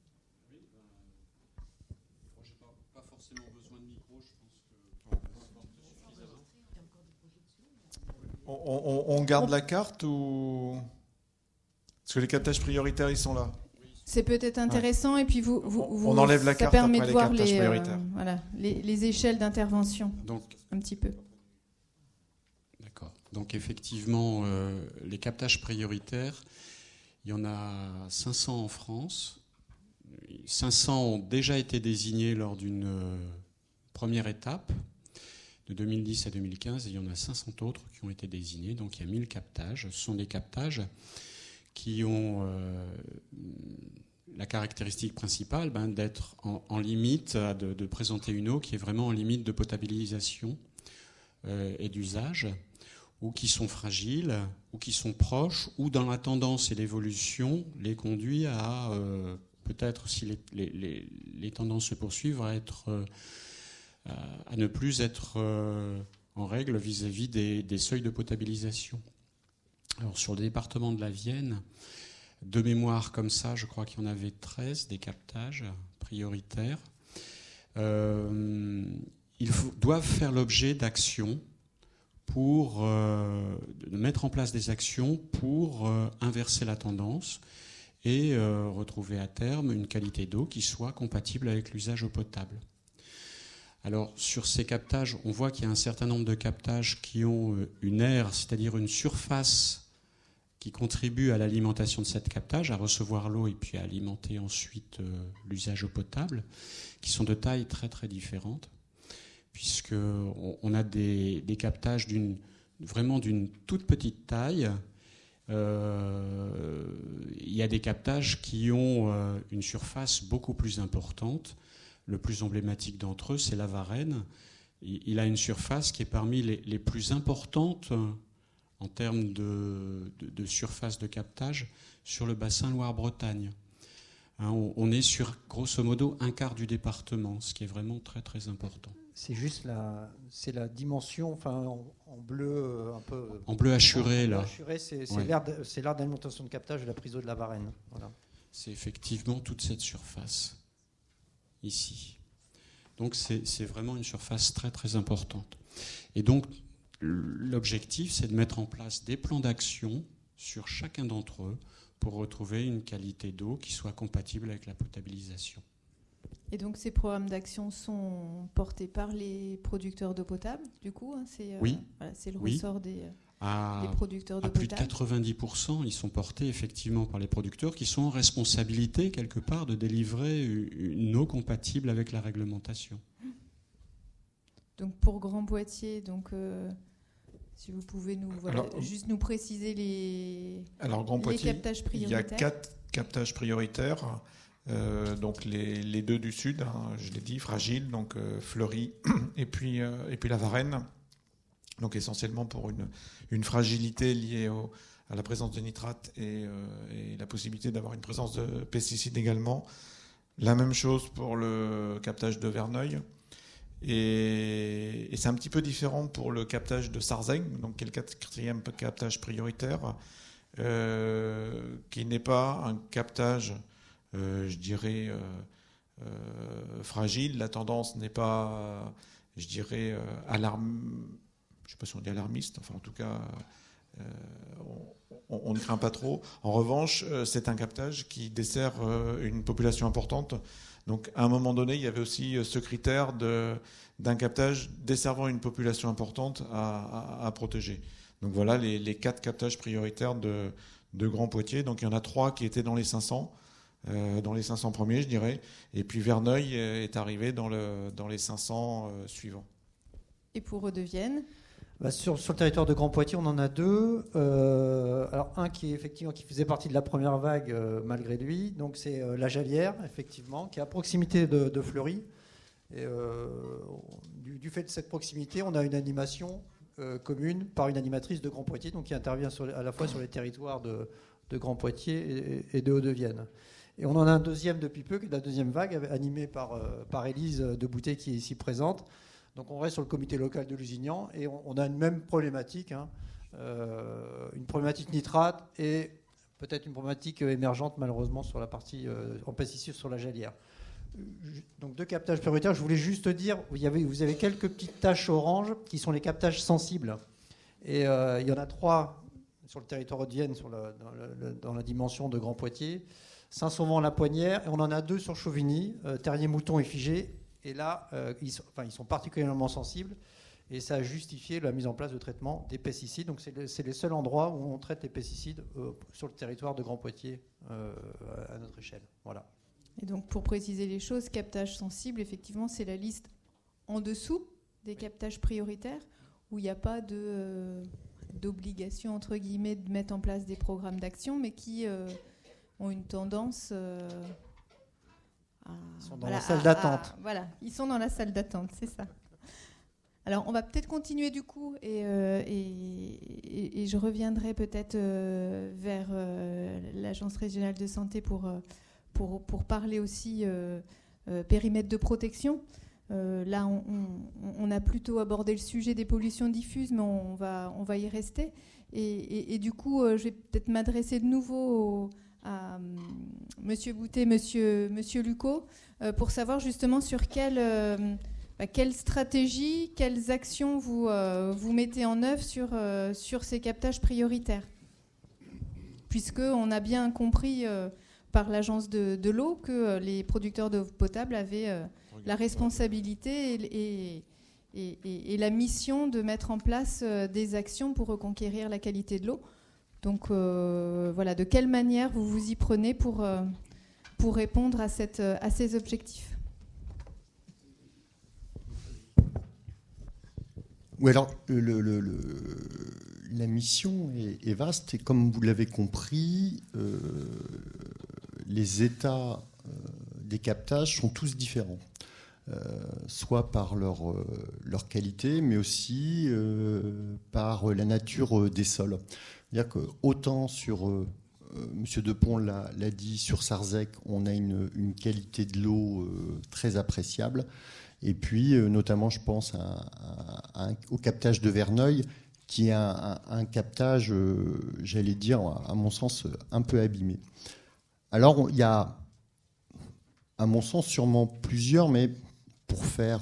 On garde la carte ou... Parce que les captages prioritaires, ils sont là. C'est peut-être intéressant, et puis on enlève la carte, ça permet après de voir les captages prioritaires. Les échelles d'intervention. Donc, un petit peu. D'accord. Donc effectivement, les captages prioritaires, il y en a 500 en France. 500 ont déjà été désignés lors d'une première étape, de 2010 à 2015, et il y en a 500 autres qui ont été désignés. Donc il y a 1000 captages. Ce sont des captages qui ont la caractéristique principale d'être en limite, de présenter une eau qui est vraiment en limite de potabilisation et d'usage, ou qui sont fragiles, ou qui sont proches, ou dans la tendance et l'évolution les conduit à, peut-être si les tendances se poursuivent, à ne plus être en règle vis-à-vis des seuils de potabilisation. Alors sur le département de la Vienne, de mémoire comme ça, je crois qu'il y en avait 13 des captages prioritaires. Ils doivent faire l'objet d'actions de mettre en place des actions pour inverser la tendance et retrouver à terme une qualité d'eau qui soit compatible avec l'usage eau potable. Alors, sur ces captages, on voit qu'il y a un certain nombre de captages qui ont une aire, c'est-à-dire une surface qui contribue à l'alimentation de cette captage, à recevoir l'eau et puis à alimenter ensuite l'usage eau potable, qui sont de tailles très très différentes, puisqu'on a des captages vraiment d'une toute petite taille. Il y a des captages qui ont une surface beaucoup plus importante. Le plus emblématique d'entre eux, c'est la Varenne. Il a une surface qui est parmi les plus importantes en termes de surface de captage sur le bassin Loire-Bretagne. On est sur, grosso modo, un quart du département, ce qui est vraiment très très important. C'est juste la dimension, en bleu un peu... En bleu hachuré, là. Hachuré, c'est l'aire d'alimentation de captage de la prise d'eau de la Varenne. Voilà. C'est effectivement toute cette surface, ici. Donc c'est vraiment une surface très très importante. Et donc l'objectif, c'est de mettre en place des plans d'action sur chacun d'entre eux pour retrouver une qualité d'eau qui soit compatible avec la potabilisation. Et donc ces programmes d'action sont portés par les producteurs d'eau potable, du coup, oui. C'est le ressort des producteurs d'eau potable. À plus de 90%, ils sont portés effectivement par les producteurs qui sont en responsabilité quelque part de délivrer une eau compatible avec la réglementation. Donc pour Grand Poitiers, si vous pouvez juste nous préciser les captages prioritaires. Il y a 4 captages prioritaires. Donc les deux du sud, je l'ai dit, Fragile, donc Fleury et puis la Varenne, donc essentiellement pour une fragilité liée à la présence de nitrates et la possibilité d'avoir une présence de pesticides également. La même chose pour le captage de Verneuil, et c'est un petit peu différent pour le captage de Sarzaigne, donc qui est le 4e captage prioritaire, qui n'est pas un captage je dirais fragile. La tendance n'est pas, je dirais, je ne sais pas si on dit alarmiste, enfin en tout cas on ne craint pas trop. En revanche, c'est un captage qui dessert une population importante. Donc, à un moment donné, il y avait aussi ce critère d'un captage desservant une population importante à protéger. Donc voilà les 4 captages prioritaires de Grand Poitiers. Donc il y en a 3 qui étaient dans les 500 premiers, je dirais. Et puis Verneuil est arrivé dans les 500 suivants. Et pour Eau-de-Vienne? Sur le territoire de Grand Poitiers, on en a 2. Alors un qui faisait partie de la première vague malgré lui. Donc c'est la Jalière, effectivement, qui est à proximité de Fleury. Et, du fait de cette proximité, on a une animation commune par une animatrice de Grand Poitiers, donc qui intervient à la fois sur les territoires de Grand Poitiers et de Hauts-de-Vienne. Et on en a un deuxième depuis peu, qui est la deuxième vague, animée par Élise de Boutet, qui est ici présente. Donc on reste sur le comité local de Lusignan et on a une même problématique, une problématique nitrate et peut-être une problématique émergente malheureusement sur la partie en pesticides sur la Jalière. Donc 2 captages prioritaires. Je voulais juste dire, vous avez quelques petites taches oranges qui sont les captages sensibles. Et il y en a 3 sur le territoire Hauts-de-Vienne, dans la dimension de Grand Poitiers, Saint-Sauvant-la-Poinière, et on en a 2 sur Chauvigny, Terrier-Mouton et Figé. Et là, ils sont particulièrement sensibles et ça a justifié la mise en place de traitement des pesticides. Donc c'est les seuls endroits où on traite les pesticides sur le territoire de Grand Poitiers à notre échelle. Voilà. Et donc pour préciser les choses, captage sensible, effectivement, c'est la liste en dessous des captages prioritaires où il n'y a pas d'obligation, entre guillemets, de mettre en place des programmes d'action, mais qui ont une tendance... Ils sont dans la salle d'attente. Voilà, ils sont dans la salle d'attente, c'est ça. Alors, on va peut-être continuer du coup, et je reviendrai peut-être vers l'Agence régionale de santé pour parler aussi périmètre de protection. Là, on a plutôt abordé le sujet des pollutions diffuses, mais on va y rester. Et du coup, je vais peut-être m'adresser de nouveau à Monsieur Boutet, Monsieur Lucot, pour savoir justement sur quelle stratégie, quelles actions vous mettez en œuvre sur ces captages prioritaires. Puisqu'on a bien compris par l'agence de l'eau que les producteurs d'eau potable avaient la responsabilité et la mission de mettre en place des actions pour reconquérir la qualité de l'eau. Donc voilà, de quelle manière vous vous y prenez pour répondre à ces objectifs? Oui, alors la mission est vaste et comme vous l'avez compris, les états des captages sont tous différents, soit par leur qualité, mais aussi par la nature des sols. C'est-à-dire que autant sur, M. Depont l'a dit, sur Sarzec, on a une qualité de l'eau très appréciable. Et puis, notamment, je pense au captage de Verneuil, qui est un captage, j'allais dire, à mon sens, un peu abîmé. Alors, il y a, à mon sens, sûrement plusieurs, mais pour faire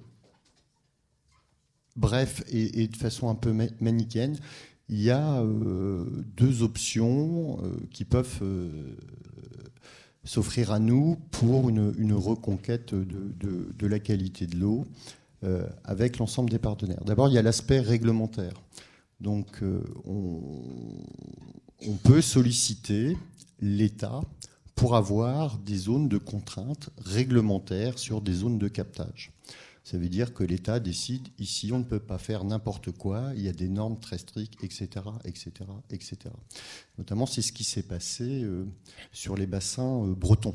bref et de façon un peu manichéenne, il y a 2 options qui peuvent s'offrir à nous pour une reconquête de la qualité de l'eau avec l'ensemble des partenaires. D'abord, il y a l'aspect réglementaire. Donc, on peut solliciter l'État pour avoir des zones de contrainte réglementaires sur des zones de captage. Ça veut dire que l'État décide, ici, on ne peut pas faire n'importe quoi, il y a des normes très strictes, etc., etc., etc. Notamment, c'est ce qui s'est passé sur les bassins bretons,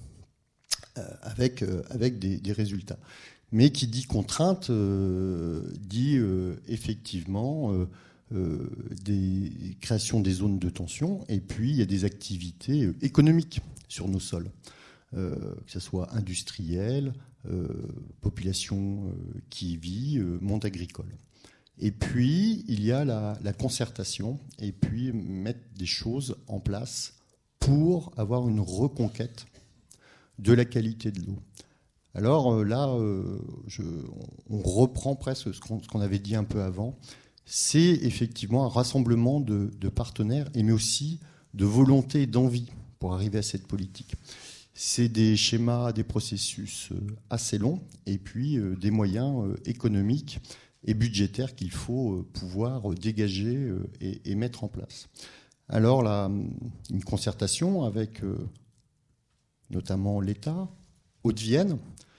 avec des résultats. Mais qui dit contrainte, dit effectivement des créations des zones de tension, et puis il y a des activités économiques sur nos sols, que ce soit industriel, population qui vit, monde agricole. Et puis, il y a la concertation, et puis mettre des choses en place pour avoir une reconquête de la qualité de l'eau. Alors là, on reprend presque ce qu'on avait dit un peu avant, c'est effectivement un rassemblement de partenaires, mais aussi de volonté et d'envie pour arriver à cette politique. C'est des schémas, des processus assez longs, et puis des moyens économiques et budgétaires qu'il faut pouvoir dégager et mettre en place. Alors là, une concertation avec notamment l'État, Haute-Vienne,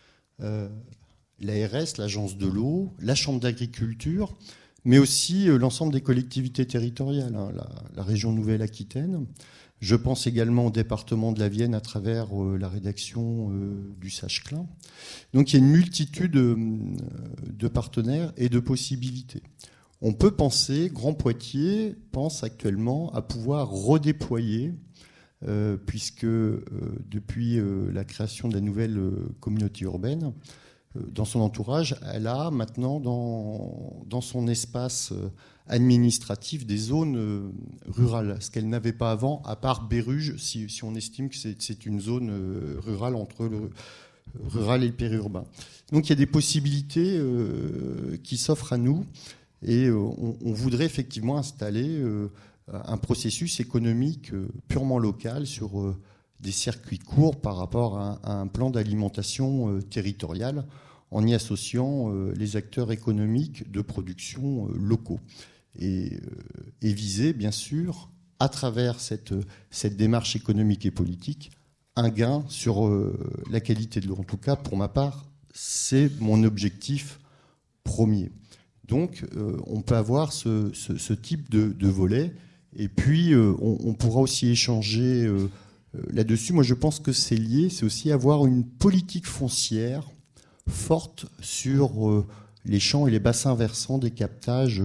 l'ARS, l'Agence de l'eau, la Chambre d'agriculture, mais aussi l'ensemble des collectivités territoriales, la région Nouvelle-Aquitaine. Je pense également au département de la Vienne à travers la rédaction du Sage-Clin. Donc il y a une multitude de partenaires et de possibilités. On peut penser, Grand Poitiers pense actuellement à pouvoir redéployer, puisque depuis la création de la nouvelle communauté urbaine, dans son entourage, elle a maintenant dans son espace administratif des zones rurales, ce qu'elle n'avait pas avant, à part Béruges, si on estime que c'est une zone rurale entre le rural et le périurbain. Donc il y a des possibilités qui s'offrent à nous, et on voudrait effectivement installer un processus économique purement local sur des circuits courts par rapport à un plan d'alimentation territoriale, en y associant les acteurs économiques de production locaux. Et viser, bien sûr, à travers cette démarche économique et politique, un gain sur la qualité de l'eau. En tout cas, pour ma part, c'est mon objectif premier. Donc, on peut avoir ce type de volet. Et puis, on pourra aussi échanger là-dessus. Moi, je pense que c'est lié. C'est aussi avoir une politique foncière forte sur les champs et les bassins versants des captages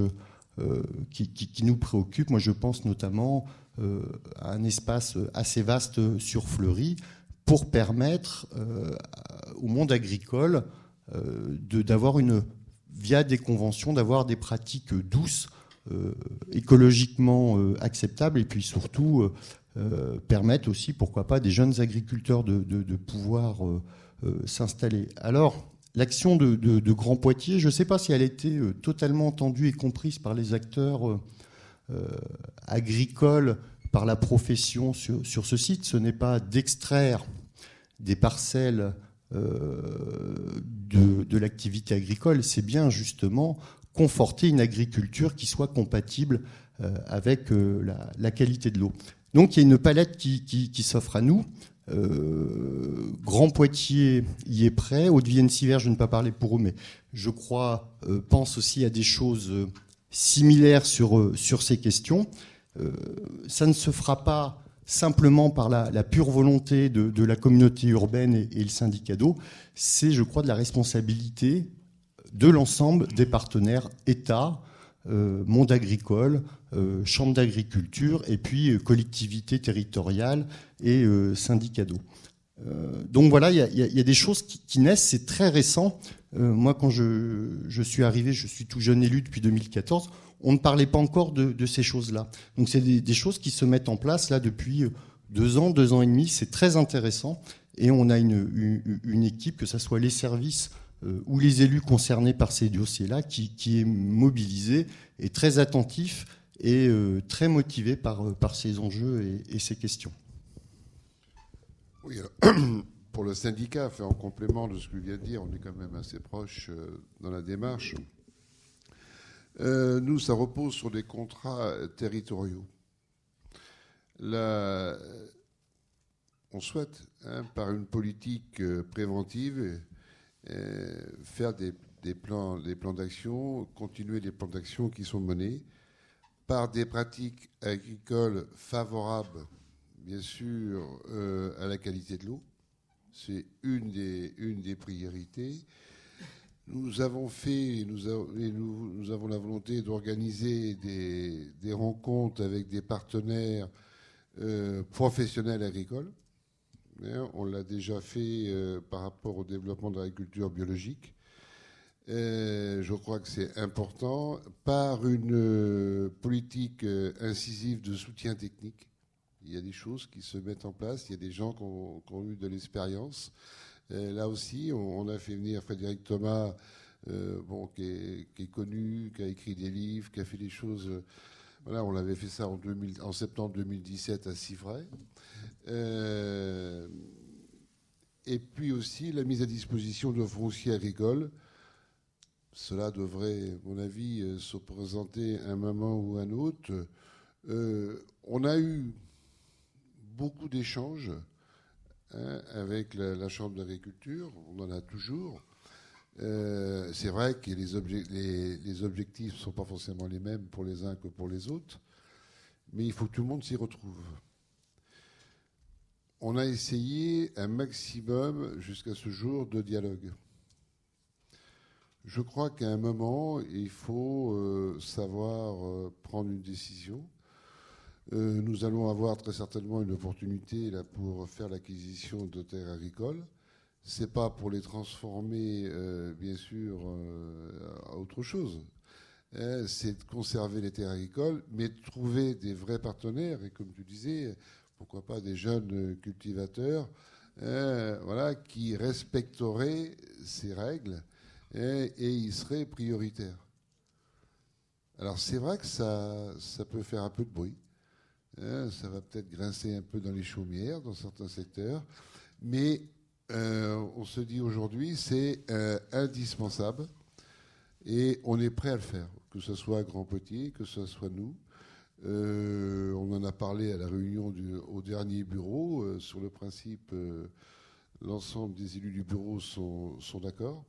qui nous préoccupent. Moi, je pense notamment à un espace assez vaste sur Fleury pour permettre au monde agricole d'avoir via des conventions, d'avoir des pratiques douces, écologiquement acceptables, et puis surtout permettre aussi, pourquoi pas, des jeunes agriculteurs de pouvoir s'installer. Alors, l'action de Grand Poitiers, je ne sais pas si elle a été totalement entendue et comprise par les acteurs agricoles, par la profession sur ce site. Ce n'est pas d'extraire des parcelles de l'activité agricole, c'est bien justement conforter une agriculture qui soit compatible avec la qualité de l'eau. Donc il y a une palette qui s'offre à nous. Grand Poitiers y est prêt. Haute-Vienne-Sivers, je ne vais pas parler pour eux, mais je crois, pense aussi à des choses similaires sur ces questions. Ça ne se fera pas simplement par la pure volonté de la communauté urbaine et le syndicat d'eau. C'est, je crois, de la responsabilité de l'ensemble des partenaires État, monde agricole, chambre d'agriculture, et puis collectivités territoriales et syndicats d'eau. Donc voilà, il y a des choses qui naissent, c'est très récent. Moi, quand je suis arrivé, je suis tout jeune élu depuis 2014, on ne parlait pas encore de ces choses-là. Donc c'est des choses qui se mettent en place là depuis 2 ans et demi, c'est très intéressant. Et on a une équipe, que ce soit les services ou les élus concernés par ces dossiers-là, qui est mobilisée et très attentif et très motivé par ces enjeux et ces questions. Oui, alors, pour le syndicat, en complément de ce que je viens de dire, on est quand même assez proche dans la démarche. Nous, ça repose sur des contrats territoriaux. Là, on souhaite, par une politique préventive, faire des plans d'action, continuer les plans d'action qui sont menés par des pratiques agricoles favorables, bien sûr, à la qualité de l'eau. C'est une des priorités. Nous avons fait, nous avons la volonté d'organiser des rencontres avec des partenaires professionnels agricoles. On l'a déjà fait par rapport au développement de l'agriculture biologique. Je crois que c'est important. Par une politique incisive de soutien technique, il y a des choses qui se mettent en place. Il y a des gens qui ont eu de l'expérience. Là aussi, on a fait venir Frédéric Thomas qui est connu, qui a écrit des livres, qui a fait des choses. Voilà, on avait fait ça en septembre 2017 à Civray. Et puis aussi la mise à disposition de foncier agricole. Cela devrait, à mon avis, se présenter un moment ou un autre. On a eu beaucoup d'échanges avec la Chambre d'agriculture, on en a toujours. C'est vrai que les objectifs ne sont pas forcément les mêmes pour les uns que pour les autres, mais il faut que tout le monde s'y retrouve. On a essayé un maximum jusqu'à ce jour de dialogue. Je crois qu'à un moment, il faut savoir prendre une décision. Nous allons avoir très certainement une opportunité là, pour faire l'acquisition de terres agricoles. Ce n'est pas pour les transformer, bien sûr, à autre chose. C'est de conserver les terres agricoles, mais de trouver des vrais partenaires. Et comme tu disais, pourquoi pas des jeunes cultivateurs voilà, qui respecteraient ces règles et ils seraient prioritaires. Alors c'est vrai que ça peut faire un peu de bruit. Ça va peut-être grincer un peu dans les chaumières, dans certains secteurs. Mais on se dit aujourd'hui, c'est indispensable. Et on est prêt à le faire, que ce soit Grand Potier, que ce soit nous. On en a parlé à la réunion au dernier bureau. Sur le principe, l'ensemble des élus du bureau sont d'accord.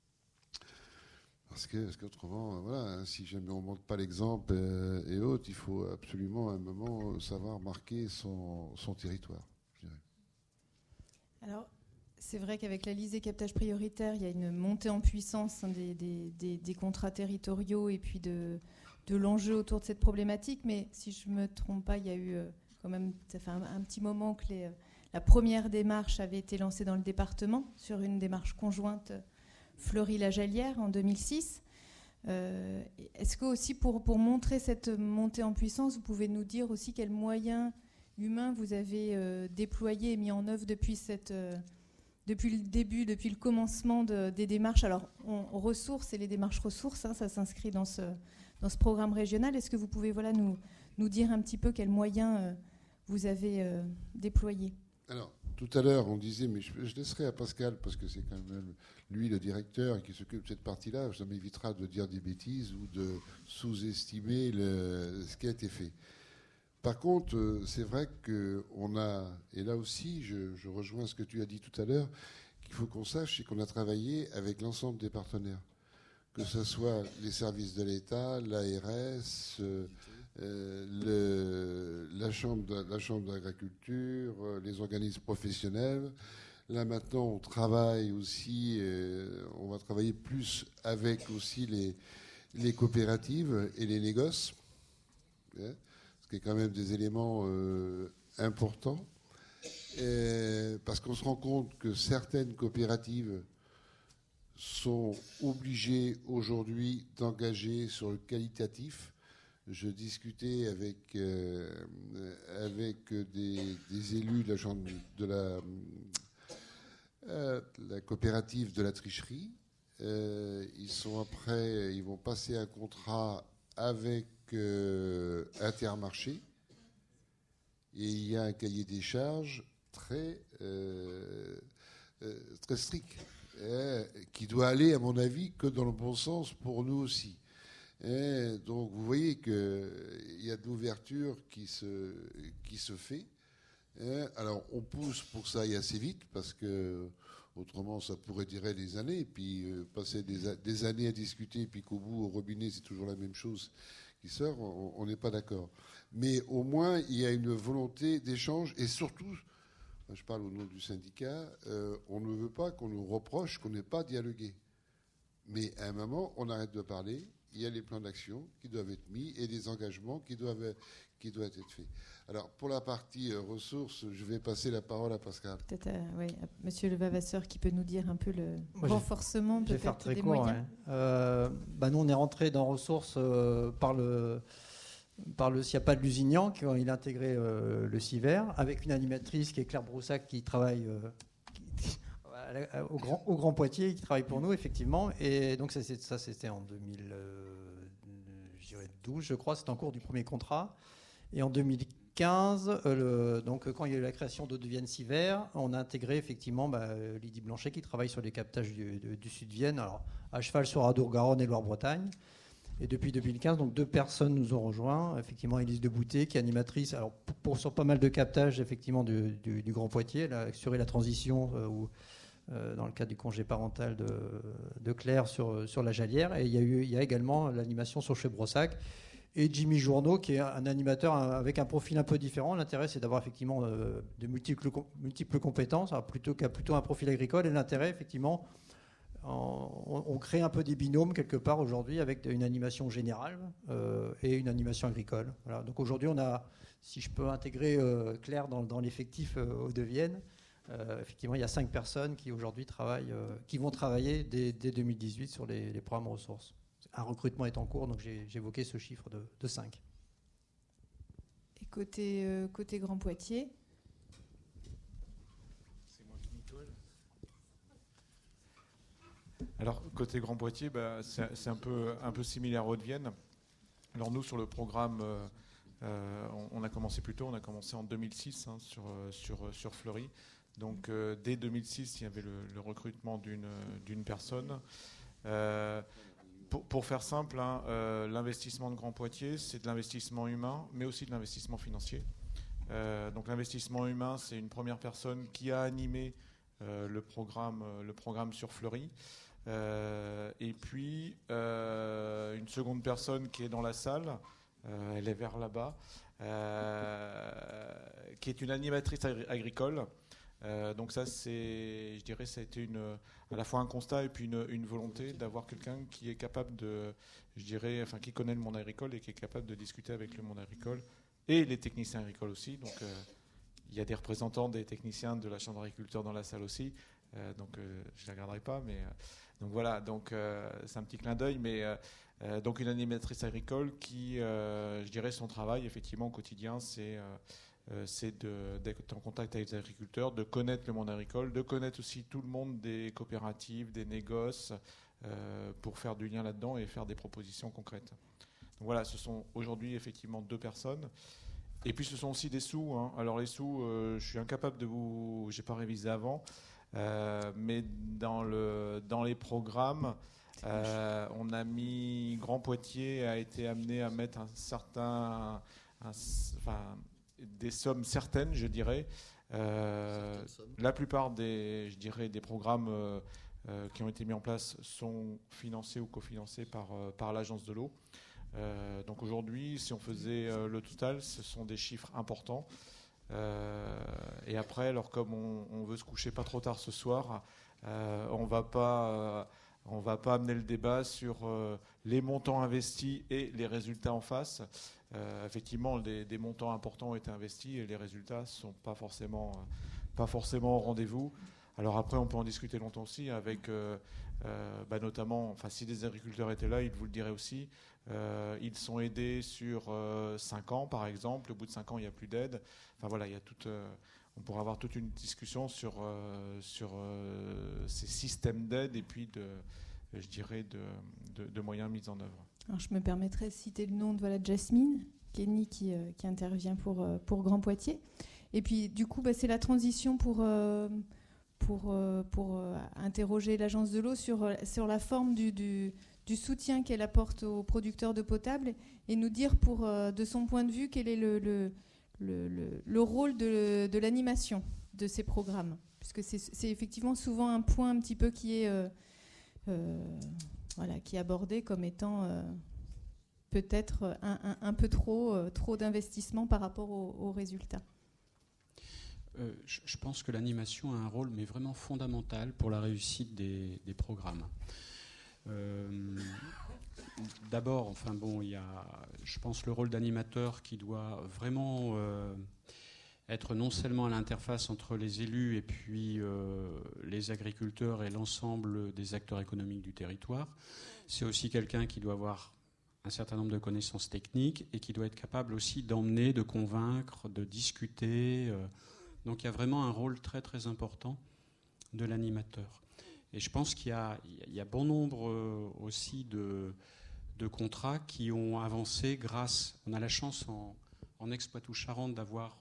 Parce qu'autrement, voilà, si jamais on ne montre pas l'exemple et autres, il faut absolument à un moment savoir marquer son territoire, je dirais. Alors, c'est vrai qu'avec la liste des captages prioritaires, il y a une montée en puissance des contrats territoriaux et puis de l'enjeu autour de cette problématique. Mais si je ne me trompe pas, il y a eu quand même, ça fait un petit moment que la première démarche avait été lancée dans le département sur une démarche conjointe Fleury-la-Jallière en 2006. Est-ce que aussi pour montrer cette montée en puissance, vous pouvez nous dire aussi quels moyens humains vous avez déployés et mis en œuvre depuis le début, depuis le commencement des démarches? Alors, ressources et les démarches ressources, hein, ça s'inscrit dans ce programme régional. Est-ce que vous pouvez nous dire un petit peu quels moyens vous avez déployés? Alors, tout à l'heure, on disait, mais je laisserai à Pascal, parce que c'est quand même lui le directeur qui s'occupe de cette partie-là, ça m'évitera de dire des bêtises ou de sous-estimer ce qui a été fait. Par contre, c'est vrai qu'on a, et là aussi, je rejoins ce que tu as dit tout à l'heure, qu'il faut qu'on sache, c'est qu'on a travaillé avec l'ensemble des partenaires, que ce soit les services de l'État, l'ARS, la chambre d'agriculture, les organismes professionnels. Là maintenant, on travaille aussi, on va travailler plus avec aussi les coopératives et les négoces, ce qui est quand même des éléments importants, parce qu'on se rend compte que certaines coopératives sont obligées aujourd'hui d'engager sur le qualitatif. Je discutais avec des élus de la coopérative de la tricherie. Ils vont passer un contrat avec Intermarché et il y a un cahier des charges très strict qui doit aller, à mon avis, que dans le bon sens pour nous aussi. Et donc vous voyez qu'il y a de l'ouverture qui se fait. Alors on pousse pour que ça aille assez vite parce que autrement ça pourrait durer des années et puis passer des années à discuter et puis qu'au bout au robinet c'est toujours la même chose qui sort, on n'est pas d'accord. Mais au moins il y a une volonté d'échange et surtout, je parle au nom du syndicat, on ne veut pas qu'on nous reproche qu'on n'ait pas dialogué. Mais à un moment on arrête de parler. Il y a les plans d'action qui doivent être mis et des engagements qui doivent être faits. Alors, pour la partie ressources, je vais passer la parole à Pascal. Peut-être à Monsieur Levavasseur qui peut nous dire un peu le renforcement je vais faire très des court, moyens. Ouais. Nous, on est rentré dans ressources par le SIAPA de Lusignan, quand il a intégré le CIVER, avec une animatrice qui est Claire Broussac, qui travaille au Grand Poitiers qui travaille pour nous, effectivement. Et donc, ça c'était en 2012, je crois. C'était en cours du premier contrat. Et en 2015, donc, quand il y a eu la création d'Eau-de-Vienne-Siver, on a intégré effectivement Lydie Blanchet qui travaille sur les captages du Sud Vienne, alors à cheval sur Adour-Garonne et Loire-Bretagne. Et depuis 2015, donc 2 personnes nous ont rejoints. Effectivement, Élise Debouté, qui est animatrice, alors sur pas mal de captages effectivement du Grand Poitiers. Elle a assuré la transition dans le cadre du congé parental de Claire sur la Jalière. Et il y a également l'animation sur Chebrossac. Et Jimmy Journeau, qui est un animateur avec un profil un peu différent. L'intérêt, c'est d'avoir effectivement de multiples compétences, alors plutôt un profil agricole. Et l'intérêt, effectivement, on crée un peu des binômes quelque part aujourd'hui avec une animation générale et une animation agricole. Voilà. Donc aujourd'hui, on a, si je peux intégrer Claire dans l'effectif Hauts-de-Vienne, effectivement, il y a 5 personnes qui aujourd'hui qui vont travailler dès 2018 sur les programmes ressources. Un recrutement est en cours, donc j'ai évoqué ce chiffre de 5. Et côté Grand Poitiers? Alors, côté Grand Poitiers, c'est un peu similaire à Haute-Vienne. Alors, nous, sur le programme, on a commencé plus tôt. On a commencé en 2006 sur Fleury. Donc, dès 2006, il y avait le recrutement d'une personne. Pour faire simple, l'investissement de Grand Poitiers, c'est de l'investissement humain, mais aussi de l'investissement financier. Donc, l'investissement humain, c'est une première personne qui a animé le programme sur Fleury. Et puis une seconde personne qui est dans la salle, elle est vers là-bas, qui est une animatrice agricole. Donc ça, je dirais, ça a été à la fois un constat et puis une volonté d'avoir quelqu'un qui est capable qui connaît le monde agricole et qui est capable de discuter avec le monde agricole et les techniciens agricoles aussi. Donc il y a des représentants des techniciens de la Chambre d'agriculture dans la salle aussi. Donc je ne les regarderai pas, mais donc voilà, donc c'est un petit clin d'œil, mais donc une animatrice agricole qui, je dirais, son travail effectivement au quotidien, c'est d'être en contact avec les agriculteurs, de connaître le monde agricole, de connaître aussi tout le monde des coopératives, des négoces, pour faire du lien là-dedans et faire des propositions concrètes. Donc voilà, ce sont aujourd'hui effectivement 2 personnes. Et puis ce sont aussi des sous. Alors les sous, je suis incapable j'ai pas révisé avant. Mais dans les programmes, on a mis Grand Poitiers a été amené à mettre des sommes certaines, je dirais. La plupart des programmes qui ont été mis en place sont financés ou cofinancés par l'agence de l'eau. Donc aujourd'hui, si on faisait le total, ce sont des chiffres importants. Et après, alors comme on veut se coucher pas trop tard ce soir, on va pas amener le débat sur les montants investis et les résultats en face. Effectivement, des montants importants ont été investis et les résultats sont pas forcément au rendez-vous. Alors après, on peut en discuter longtemps aussi avec notamment, si des agriculteurs étaient là, ils vous le diraient aussi. Ils sont aidés sur 5 ans, par exemple. Au bout de 5 ans, il n'y a plus d'aide. Enfin voilà, il y a on pourra avoir toute une discussion sur ces systèmes d'aide et puis de moyens mis en œuvre. Alors, je me permettrai de citer le nom de Jasmine Kenny qui intervient pour Grand Poitiers. Et puis du coup, c'est la transition pour interroger l'agence de l'eau sur la forme du soutien qu'elle apporte aux producteurs d'eau potable et nous dire de son point de vue quel est le rôle de l'animation de ces programmes, puisque c'est effectivement souvent un point un petit peu qui est abordé comme étant peut-être un peu trop d'investissement par rapport aux résultats. Je pense que l'animation a un rôle mais vraiment fondamental pour la réussite des programmes. D'abord, il y a, je pense, le rôle d'animateur qui doit vraiment être non seulement à l'interface entre les élus et puis les agriculteurs et l'ensemble des acteurs économiques du territoire. C'est aussi quelqu'un qui doit avoir un certain nombre de connaissances techniques et qui doit être capable aussi d'emmener, de convaincre, de discuter. Donc il y a vraiment un rôle très très important de l'animateur. Et je pense qu'il y a bon nombre aussi de contrats qui ont avancé grâce. On a la chance en Ex-Poitou-Charentes d'avoir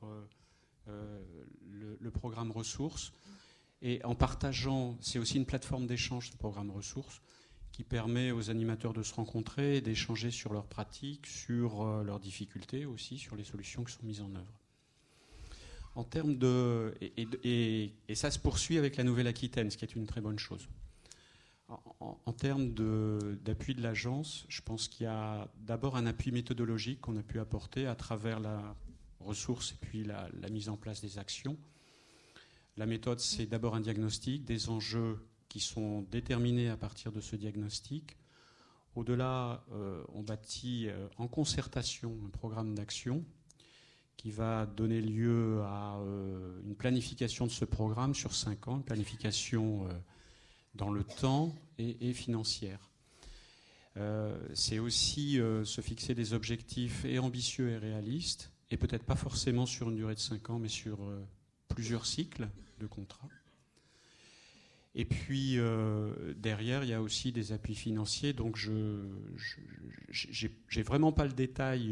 le programme Ressources. Et en partageant, c'est aussi une plateforme d'échange, ce programme Ressources, qui permet aux animateurs de se rencontrer et d'échanger sur leurs pratiques, sur leurs difficultés aussi, sur les solutions qui sont mises en œuvre. En termes de... Et ça se poursuit avec la Nouvelle-Aquitaine, ce qui est une très bonne chose. En termes d'appui de l'agence, je pense qu'il y a d'abord un appui méthodologique qu'on a pu apporter à travers la ressource et puis la mise en place des actions. La méthode, c'est d'abord un diagnostic, des enjeux qui sont déterminés à partir de ce diagnostic. Au-delà, on bâtit en concertation un programme d'action qui va donner lieu à une planification de ce programme sur 5 ans, une planification dans le temps et financière. C'est aussi se fixer des objectifs et ambitieux et réalistes, et peut-être pas forcément sur une durée de 5 ans, mais sur plusieurs cycles de contrat. Et puis, derrière, il y a aussi des appuis financiers. Donc, j'ai vraiment pas le détail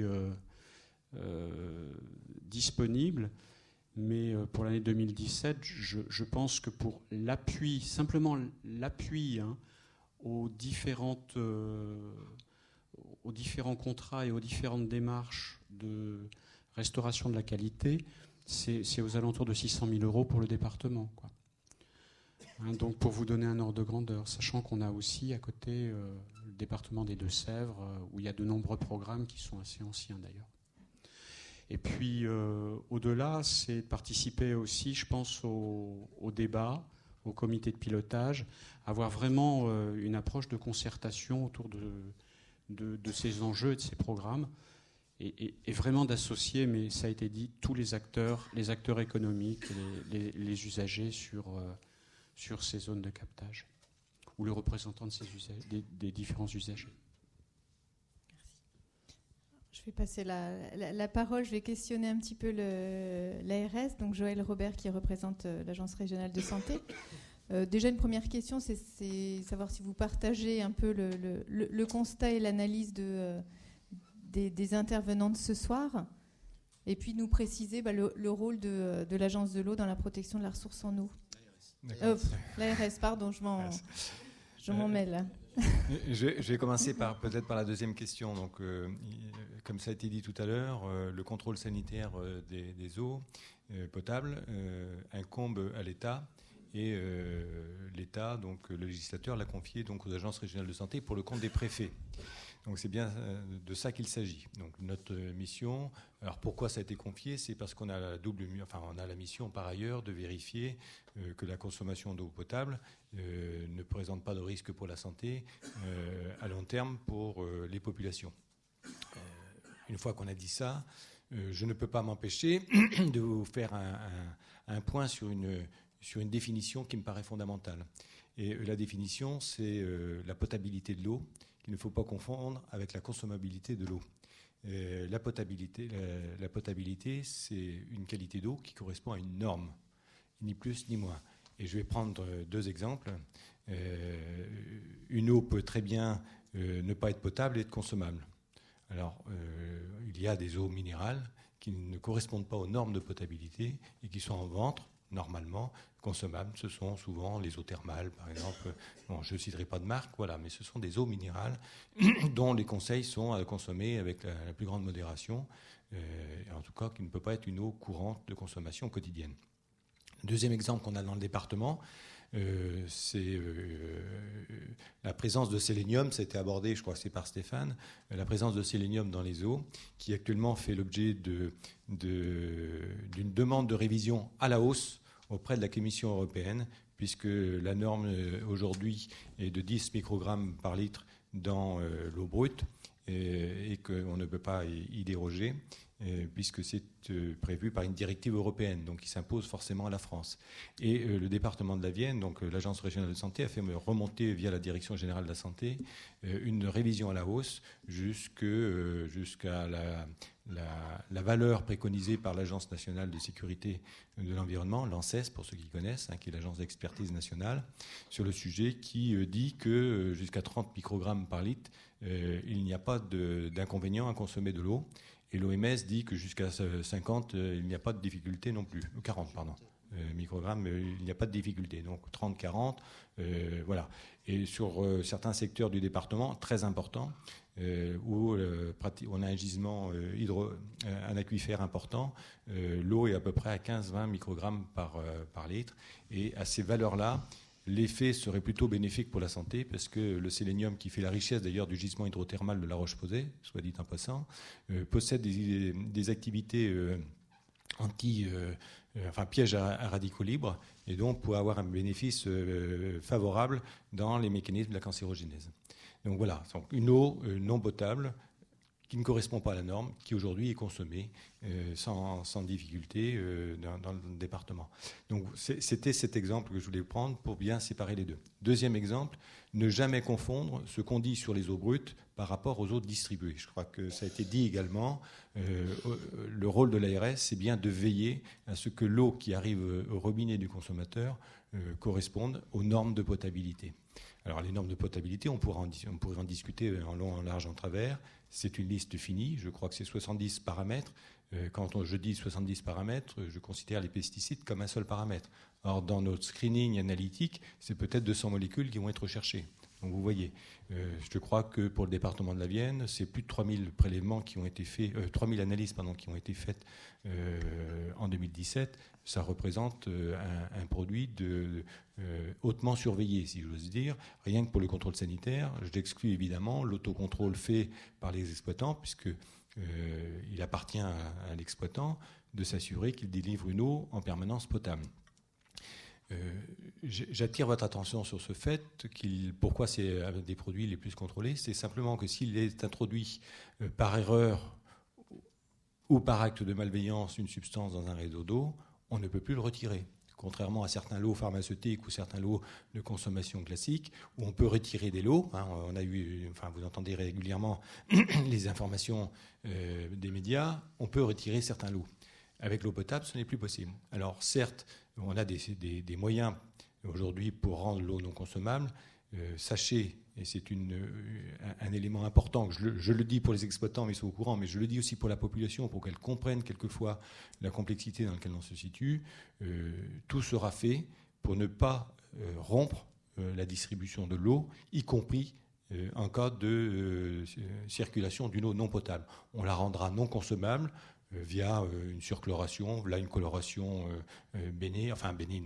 disponible, mais pour l'année 2017, je pense que pour l'appui, simplement l'appui aux différents contrats et aux différentes démarches de restauration de la qualité, c'est aux alentours de 600 000 € pour le département, quoi. Donc pour vous donner un ordre de grandeur, sachant qu'on a aussi à côté le département des Deux-Sèvres, où il y a de nombreux programmes qui sont assez anciens d'ailleurs. Et puis au-delà, c'est de participer aussi, je pense, au débat, au comité de pilotage, avoir vraiment une approche de concertation autour de ces enjeux et de ces programmes, et vraiment d'associer, mais ça a été dit, tous les acteurs économiques, les usagers sur ces zones de captage, ou les représentants de des différents usagers. Je vais passer la parole, je vais questionner un petit peu l'ARS, donc Joël Robert qui représente l'Agence régionale de santé. Déjà une première question, c'est savoir si vous partagez un peu le constat et l'analyse des intervenants de ce soir, et puis nous préciser le rôle de l'Agence de l'eau dans la protection de la ressource en eau. L'ARS, pardon, je m'en mêle. Je vais commencer peut-être par la deuxième question. Donc, comme ça a été dit tout à l'heure, le contrôle sanitaire des eaux potables incombe à l'État, et l'État, donc le législateur, l'a confié donc aux agences régionales de santé pour le compte des préfets. Donc c'est bien de ça qu'il s'agit. Donc notre mission, alors pourquoi ça a été confié, c'est parce qu'on a la mission par ailleurs de vérifier que la consommation d'eau potable ne présente pas de risque pour la santé à long terme pour les populations. Une fois qu'on a dit ça, je ne peux pas m'empêcher de vous faire un point sur une définition qui me paraît fondamentale. Et la définition, c'est la potabilité de l'eau, qu'il ne faut pas confondre avec la consommabilité de l'eau. La potabilité, c'est une qualité d'eau qui correspond à une norme, ni plus ni moins. Et je vais prendre 2 exemples. Une eau peut très bien ne pas être potable et être consommable. Alors, il y a des eaux minérales qui ne correspondent pas aux normes de potabilité et qui sont en vente, normalement, consommables. Ce sont souvent les eaux thermales, par exemple. Bon, je ne citerai pas de marque, voilà, mais ce sont des eaux minérales dont les conseils sont à consommer avec la plus grande modération, en tout cas qui ne peut pas être une eau courante de consommation quotidienne. Deuxième exemple qu'on a dans le département, c'est la présence de sélénium. Ça a été abordé, je crois que c'est par Stéphane, la présence de sélénium dans les eaux, qui actuellement fait l'objet d'une demande de révision à la hausse auprès de la Commission européenne, puisque la norme aujourd'hui est de 10 microgrammes par litre dans l'eau brute, et qu'on ne peut pas y déroger, puisque c'est prévu par une directive européenne, donc qui s'impose forcément à la France. Et le département de la Vienne, donc l'Agence régionale de santé, a fait remonter via la Direction générale de la santé une révision à la hausse jusqu'à la valeur préconisée par l'Agence nationale de sécurité de l'environnement, l'ANSES pour ceux qui connaissent, qui est l'agence d'expertise nationale, sur le sujet, qui dit que jusqu'à 30 microgrammes par litre, il n'y a pas d'inconvénient à consommer de l'eau. Et l'OMS dit que jusqu'à 50, il n'y a pas de difficulté non plus. 40, pardon. Microgrammes, il n'y a pas de difficulté. Donc 30, 40, voilà. Et sur certains secteurs du département, très importants, où on a un gisement un aquifère important, l'eau est à peu près à 15-20 microgrammes par litre. Et à ces valeurs-là, l'effet serait plutôt bénéfique pour la santé, parce que le sélénium, qui fait la richesse d'ailleurs du gisement hydrothermal de la Roche-Posay, soit dit en passant, possède des activités piège à radicaux libres, et donc pour avoir un bénéfice favorable dans les mécanismes de la cancérogénèse. Donc voilà, donc une eau non potable qui ne correspond pas à la norme, qui aujourd'hui est consommée sans difficulté dans le département. Donc c'était cet exemple que je voulais prendre pour bien séparer les deux. Deuxième exemple, ne jamais confondre ce qu'on dit sur les eaux brutes par rapport aux eaux distribuées. Je crois que ça a été dit également. Le rôle de l'ARS, c'est bien de veiller à ce que l'eau qui arrive au robinet du consommateur corresponde aux normes de potabilité. Alors les normes de potabilité, on pourrait en discuter en long, en large, en travers. C'est une liste finie, je crois que c'est 70 paramètres. Quand je dis 70 paramètres, je considère les pesticides comme un seul paramètre. Or, dans notre screening analytique, c'est peut-être 200 molécules qui vont être recherchées. Donc vous voyez, je crois que pour le département de la Vienne, c'est plus de 3000 prélèvements qui ont été faits, 3000 analyses qui ont été faites en 2017. Ça représente un produit hautement surveillé, si j'ose dire, rien que pour le contrôle sanitaire. Je l'exclus évidemment, l'autocontrôle fait par les exploitants, puisque il appartient à l'exploitant de s'assurer qu'il délivre une eau en permanence potable. J'attire votre attention sur ce fait, pourquoi c'est un des produits les plus contrôlés. C'est simplement que s'il est introduit par erreur ou par acte de malveillance une substance dans un réseau d'eau, on ne peut plus le retirer. Contrairement à certains lots pharmaceutiques ou certains lots de consommation classique, où on peut retirer des lots. Vous entendez régulièrement les informations des médias, on peut retirer certains lots. Avec l'eau potable, ce n'est plus possible. Alors certes, on a des moyens aujourd'hui pour rendre l'eau non consommable. Sachez, et c'est un élément important, que je le dis pour les exploitants, mais ils sont au courant, mais je le dis aussi pour la population, pour qu'elle comprenne quelquefois la complexité dans laquelle on se situe. Tout sera fait pour ne pas rompre la distribution de l'eau, y compris en cas de circulation d'une eau non potable. On la rendra non consommable via une surchloration, là une coloration bénigne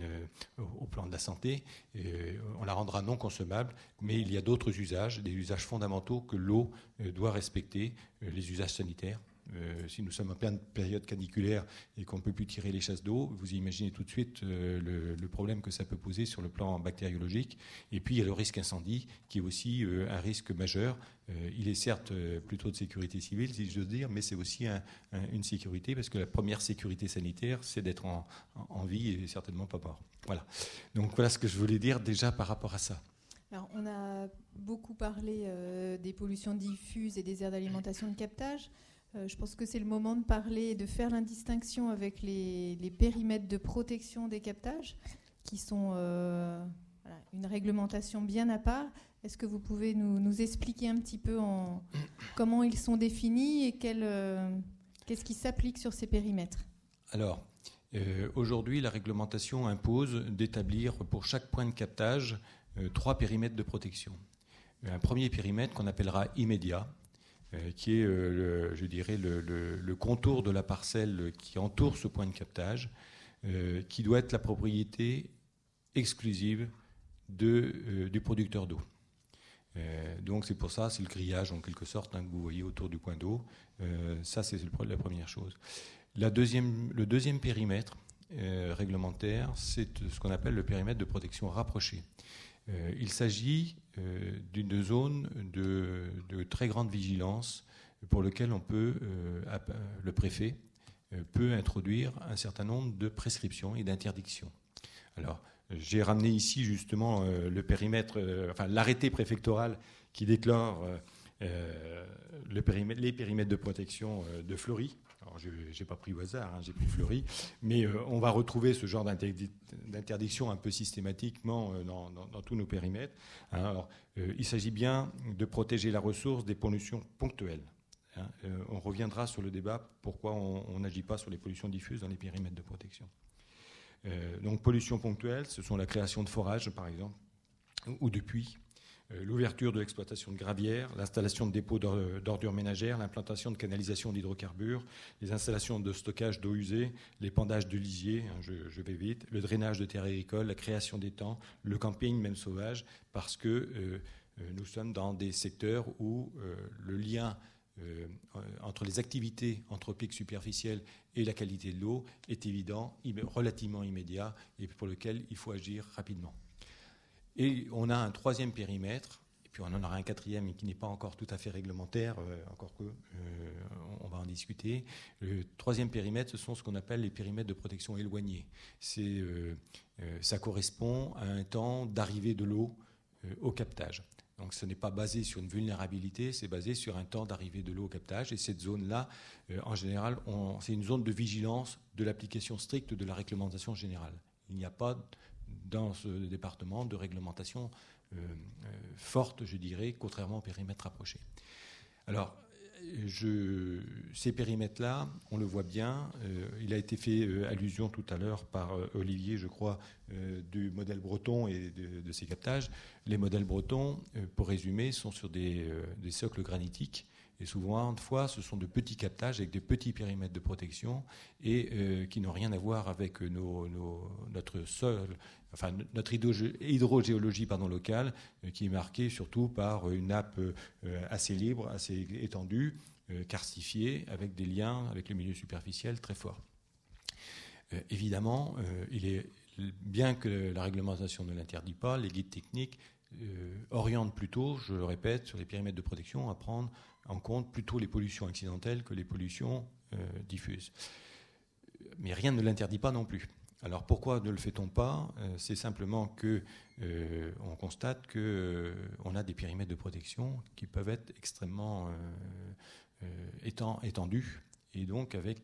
au plan de la santé. On la rendra non consommable, mais il y a d'autres usages, des usages fondamentaux que l'eau doit respecter, les usages sanitaires. Si nous sommes en pleine période caniculaire et qu'on ne peut plus tirer les chasses d'eau, vous imaginez tout de suite le problème que ça peut poser sur le plan bactériologique. Et puis il y a le risque incendie qui est aussi un risque majeur. Il est certes plutôt de sécurité civile, si j'ose dire, mais c'est aussi une sécurité, parce que la première sécurité sanitaire, c'est d'être en vie et certainement pas mort. Voilà. Donc voilà ce que je voulais dire déjà par rapport à ça. Alors, on a beaucoup parlé des pollutions diffuses et des aires d'alimentation de captage. Je pense que c'est le moment de parler, de faire l'indistinction avec les périmètres de protection des captages, qui sont une réglementation bien à part. Est-ce que vous pouvez nous expliquer un petit peu comment ils sont définis et qu'est-ce qui s'applique sur ces périmètres ? Alors, aujourd'hui, la réglementation impose d'établir pour chaque point de captage 3 périmètres de protection. Un premier périmètre qu'on appellera immédiat, qui est, le contour de la parcelle qui entoure ce point de captage, qui doit être la propriété exclusive du producteur d'eau. Donc c'est pour ça, c'est le grillage en quelque sorte que vous voyez autour du point d'eau. Ça, c'est la première chose. Le deuxième périmètre réglementaire, c'est ce qu'on appelle le périmètre de protection rapprochée. Il s'agit d'une zone de très grande vigilance pour lequel le préfet peut introduire un certain nombre de prescriptions et d'interdictions. Alors, j'ai ramené ici justement le périmètre, l'arrêté préfectoral qui déclare les périmètres de protection de Fleury. Alors, je n'ai pas pris au hasard, j'ai pris Fleury, mais on va retrouver ce genre d'interdiction un peu systématiquement dans tous nos périmètres. Alors, il s'agit bien de protéger la ressource des pollutions ponctuelles. On reviendra sur le débat pourquoi on n'agit pas sur les pollutions diffuses dans les périmètres de protection. Donc, pollutions ponctuelles, ce sont la création de forages, par exemple, ou de puits, l'ouverture de l'exploitation de gravières, l'installation de dépôts d'ordures ménagères, l'implantation de canalisations d'hydrocarbures, les installations de stockage d'eau usée, l'épandage de lisiers, je vais vite, le drainage de terres agricoles, la création d'étangs, le camping, même sauvage, parce que nous sommes dans des secteurs où le lien entre les activités anthropiques superficielles et la qualité de l'eau est évident, relativement immédiat, et pour lequel il faut agir rapidement. Et on a un troisième périmètre, et puis on en aura un quatrième qui n'est pas encore tout à fait réglementaire, encore que on va en discuter. Le troisième périmètre, ce sont ce qu'on appelle les périmètres de protection éloignés. Ça correspond à un temps d'arrivée de l'eau au captage. Donc ce n'est pas basé sur une vulnérabilité, c'est basé sur un temps d'arrivée de l'eau au captage. Et cette zone-là, en général, c'est une zone de vigilance de l'application stricte de la réglementation générale. Il n'y a pas dans ce département de réglementation forte, je dirais, contrairement au périmètre rapproché. Alors, ces périmètres-là, on le voit bien, il a été fait allusion tout à l'heure par Olivier, je crois, du modèle breton et de ses captages. Les modèles bretons, pour résumer, sont sur des socles granitiques. Et souvent, ce sont de petits captages avec des petits périmètres de protection et qui n'ont rien à voir avec notre sol, enfin notre hydrogéologie locale, qui est marquée surtout par une nappe assez libre, assez étendue, karstifiée, avec des liens avec le milieu superficiel très forts. Évidemment, il est bien que la réglementation ne l'interdit pas, les guides techniques orientent plutôt, je le répète, sur les périmètres de protection à prendre en compte plutôt les pollutions accidentelles que les pollutions diffuses. Mais rien ne l'interdit pas non plus. Alors pourquoi ne le fait-on pas ? C'est simplement que on constate qu'on a des périmètres de protection qui peuvent être extrêmement étendus et donc avec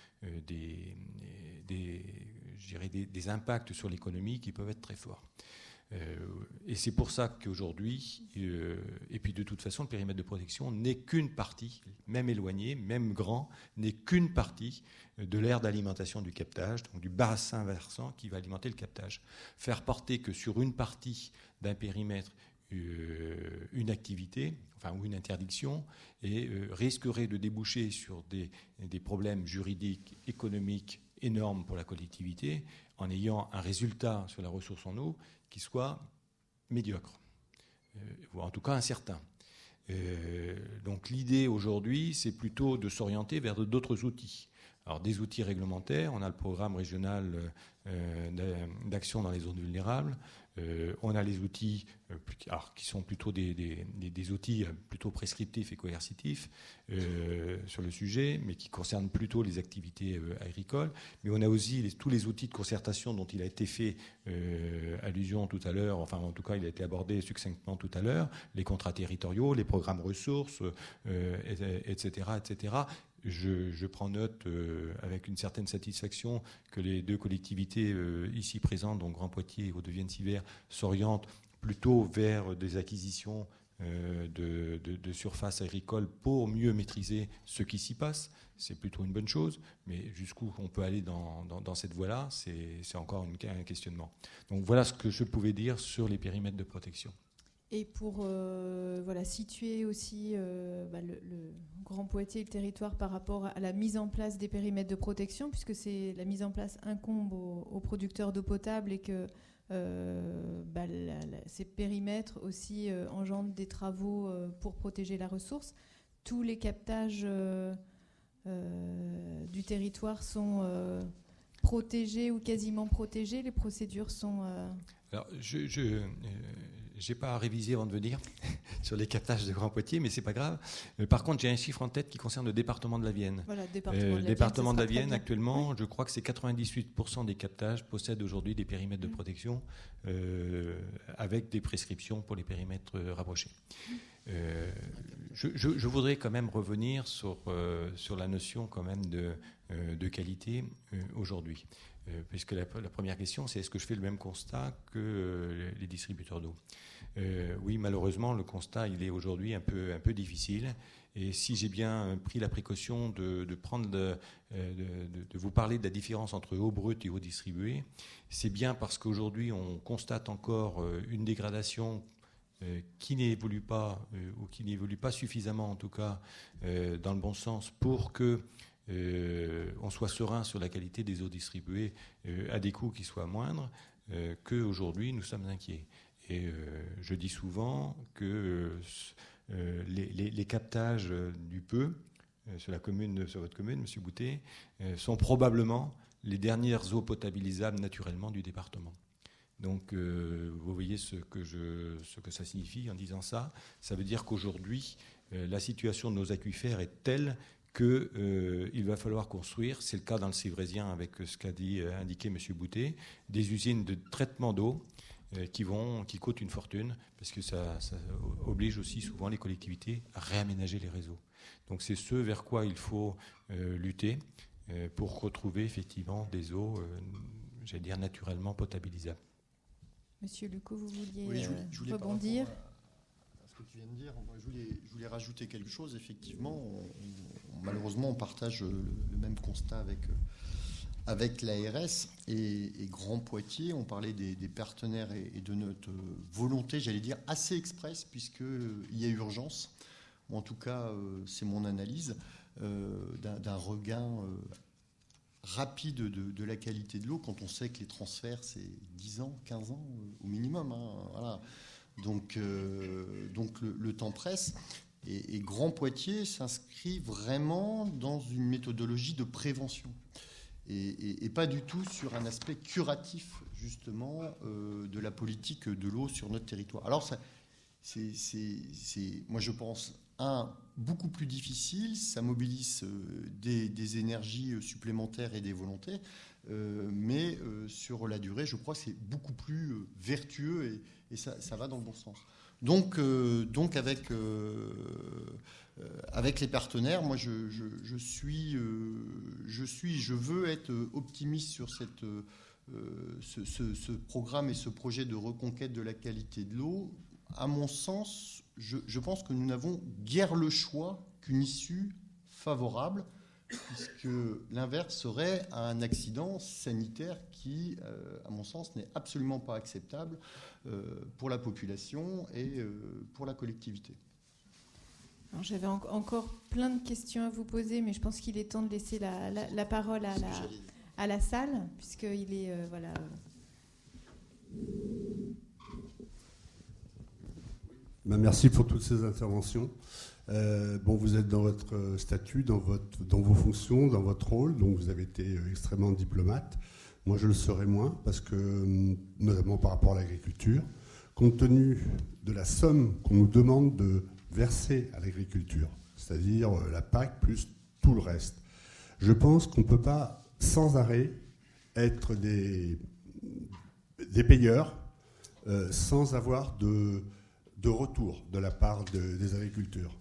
des impacts sur l'économie qui peuvent être très forts. Et c'est pour ça qu'aujourd'hui, et puis de toute façon, le périmètre de protection n'est qu'une partie, même éloigné, même grand, n'est qu'une partie de l'aire d'alimentation du captage, donc du bassin versant qui va alimenter le captage. Faire porter que sur une partie d'un périmètre une activité, ou une interdiction, et risquerait de déboucher sur des problèmes juridiques, économiques énormes pour la collectivité, en ayant un résultat sur la ressource en eau qui soit médiocre, ou en tout cas incertain. Donc l'idée aujourd'hui, c'est plutôt de s'orienter vers d'autres outils. Alors des outils réglementaires, on a le programme régional d'action dans les zones vulnérables, on a les outils qui sont plutôt des outils plutôt prescriptifs et coercitifs sur le sujet, mais qui concernent plutôt les activités agricoles. Mais on a aussi tous les outils de concertation dont il a été fait allusion tout à l'heure, enfin en tout cas il a été abordé succinctement tout à l'heure, les contrats territoriaux, les programmes ressources, etc., etc. Je prends note avec une certaine satisfaction que les deux collectivités ici présentes, donc Grand Poitiers et Hauts-de-Vienne-Sivert, s'orientent plutôt vers des acquisitions de surfaces agricoles pour mieux maîtriser ce qui s'y passe. C'est plutôt une bonne chose, mais jusqu'où on peut aller dans cette voie-là, c'est encore un questionnement. Donc voilà ce que je pouvais dire sur les périmètres de protection. Et pour situer aussi le Grand Poitiers et le territoire par rapport à la mise en place des périmètres de protection, puisque la mise en place incombe aux producteurs d'eau potable et que ces périmètres aussi engendrent des travaux pour protéger la ressource. Tous les captages du territoire sont protégés ou quasiment protégés. Les procédures sont... Alors, Je n'ai pas à réviser avant de venir sur les captages de Grand Poitiers, mais ce n'est pas grave. Par contre, j'ai un chiffre en tête qui concerne le département de la Vienne. Voilà, département de la Vienne, actuellement, oui. Je crois que c'est 98% des captages possèdent aujourd'hui des périmètres de protection avec des prescriptions pour les périmètres rapprochés. Je voudrais quand même revenir sur la notion quand même de qualité aujourd'hui. Puisque la première question, c'est est-ce que je fais le même constat que les distributeurs d'eau ? Oui, malheureusement, le constat, il est aujourd'hui un peu difficile. Et si j'ai bien pris la précaution de vous parler de la différence entre eau brute et eau distribuée, c'est bien parce qu'aujourd'hui, on constate encore une dégradation qui n'évolue pas, ou qui n'évolue pas suffisamment, en tout cas, dans le bon sens, pour que on soit serein sur la qualité des eaux distribuées à des coûts qui soient moindres, qu'aujourd'hui nous sommes inquiets. Et je dis souvent que les captages du Peu sur votre commune, M. Boutet, sont probablement les dernières eaux potabilisables naturellement du département. Donc vous voyez ce que ça signifie en disant ça. Ça veut dire qu'aujourd'hui la situation de nos aquifères est telle qu'il va falloir construire, c'est le cas dans le Cévrésien avec ce qu'a indiqué M. Boutet, des usines de traitement d'eau qui coûtent une fortune, parce que ça oblige aussi souvent les collectivités à réaménager les réseaux. Donc c'est ce vers quoi il faut lutter pour retrouver effectivement des eaux, j'allais dire, naturellement potabilisables. Monsieur Lucot, vous vouliez je voulais rebondir ? Ce que tu viens de dire, je voulais rajouter quelque chose. Effectivement, malheureusement, on partage le même constat avec l'ARS et Grand Poitiers. On parlait des partenaires et de notre volonté, j'allais dire, assez express, puisqu'il y a urgence. En tout cas, c'est mon analyse, d'un regain rapide de la qualité de l'eau, quand on sait que les transferts, c'est 10 ans, 15 ans au minimum. Voilà. Donc le temps presse. Et Grand Poitiers s'inscrit vraiment dans une méthodologie de prévention. Et pas du tout sur un aspect curatif, justement, de la politique de l'eau sur notre territoire. Alors, c'est moi, je pense, beaucoup plus difficile. Ça mobilise des énergies supplémentaires et des volontés. Mais sur la durée, je crois que c'est beaucoup plus vertueux et ça va dans le bon sens. Donc avec les partenaires, moi je veux être optimiste sur ce programme et ce projet de reconquête de la qualité de l'eau. À mon sens, je pense que nous n'avons guère le choix qu'une issue favorable, puisque l'inverse serait un accident sanitaire qui, à mon sens, n'est absolument pas acceptable pour la population et pour la collectivité. Alors, j'avais encore plein de questions à vous poser, mais je pense qu'il est temps de laisser la parole à la salle, puisqu'il est... voilà. Merci pour toutes ces interventions. Vous êtes dans votre statut, dans vos fonctions, dans votre rôle, donc vous avez été extrêmement diplomate. Moi, je le serai moins, parce que, notamment par rapport à l'agriculture, compte tenu de la somme qu'on nous demande de verser à l'agriculture, c'est-à-dire la PAC plus tout le reste, je pense qu'on ne peut pas sans arrêt être des payeurs sans avoir de retour de la part des agriculteurs.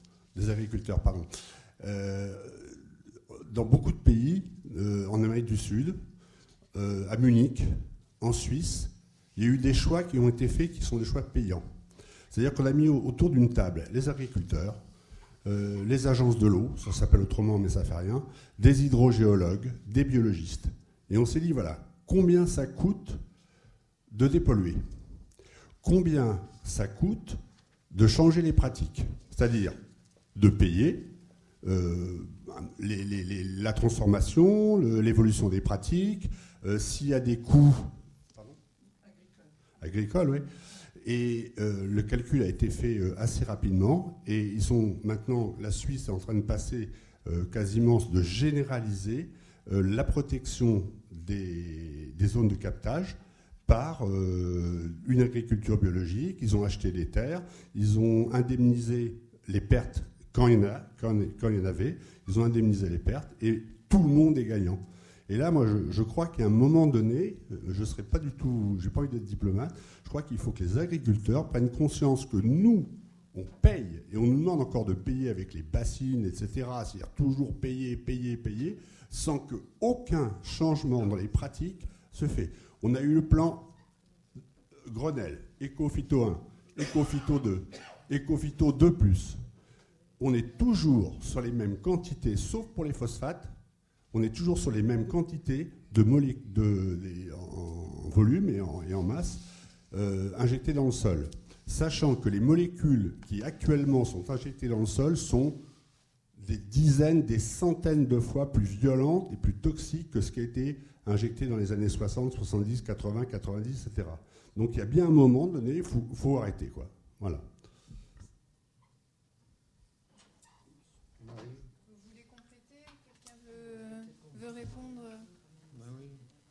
Dans beaucoup de pays, en Amérique du Sud, à Munich, en Suisse, il y a eu des choix qui ont été faits qui sont des choix payants. C'est-à-dire qu'on a mis autour d'une table les agriculteurs, les agences de l'eau, ça s'appelle autrement mais ça ne fait rien, des hydrogéologues, des biologistes. Et on s'est dit, voilà, combien ça coûte de dépolluer ? Combien ça coûte de changer les pratiques ? C'est-à-dire de payer la transformation, l'évolution des pratiques, s'il y a des coûts agricoles, oui. Et le calcul a été fait assez rapidement. Et ils sont maintenant, la Suisse est en train de passer quasiment de généraliser la protection des zones de captage par une agriculture biologique, ils ont acheté des terres, ils ont indemnisé les pertes quand il y en avait, ils ont indemnisé les pertes et tout le monde est gagnant. Et là, moi, je crois qu'à un moment donné, je ne serai pas du tout, j'ai pas envie d'être diplomate, je crois qu'il faut que les agriculteurs prennent conscience que nous, on paye, et on nous demande encore de payer avec les bassines, etc., c'est-à-dire toujours payer, sans qu'aucun changement dans les pratiques se fait. On a eu le plan Grenelle, Éco-Phyto 1, Éco-Phyto 2, Éco-Phyto 2+. On est toujours sur les mêmes quantités, sauf pour les phosphates, on est toujours sur les mêmes quantités en volume et en masse injectées dans le sol. Sachant que les molécules qui actuellement sont injectées dans le sol sont des dizaines, des centaines de fois plus violentes et plus toxiques que ce qui a été injecté dans les années 60, 70, 80, 90, etc. Donc il y a bien un moment donné, il faut arrêter, quoi. Voilà. Vous voulez compléter? Quelqu'un veut répondre? Ben oui.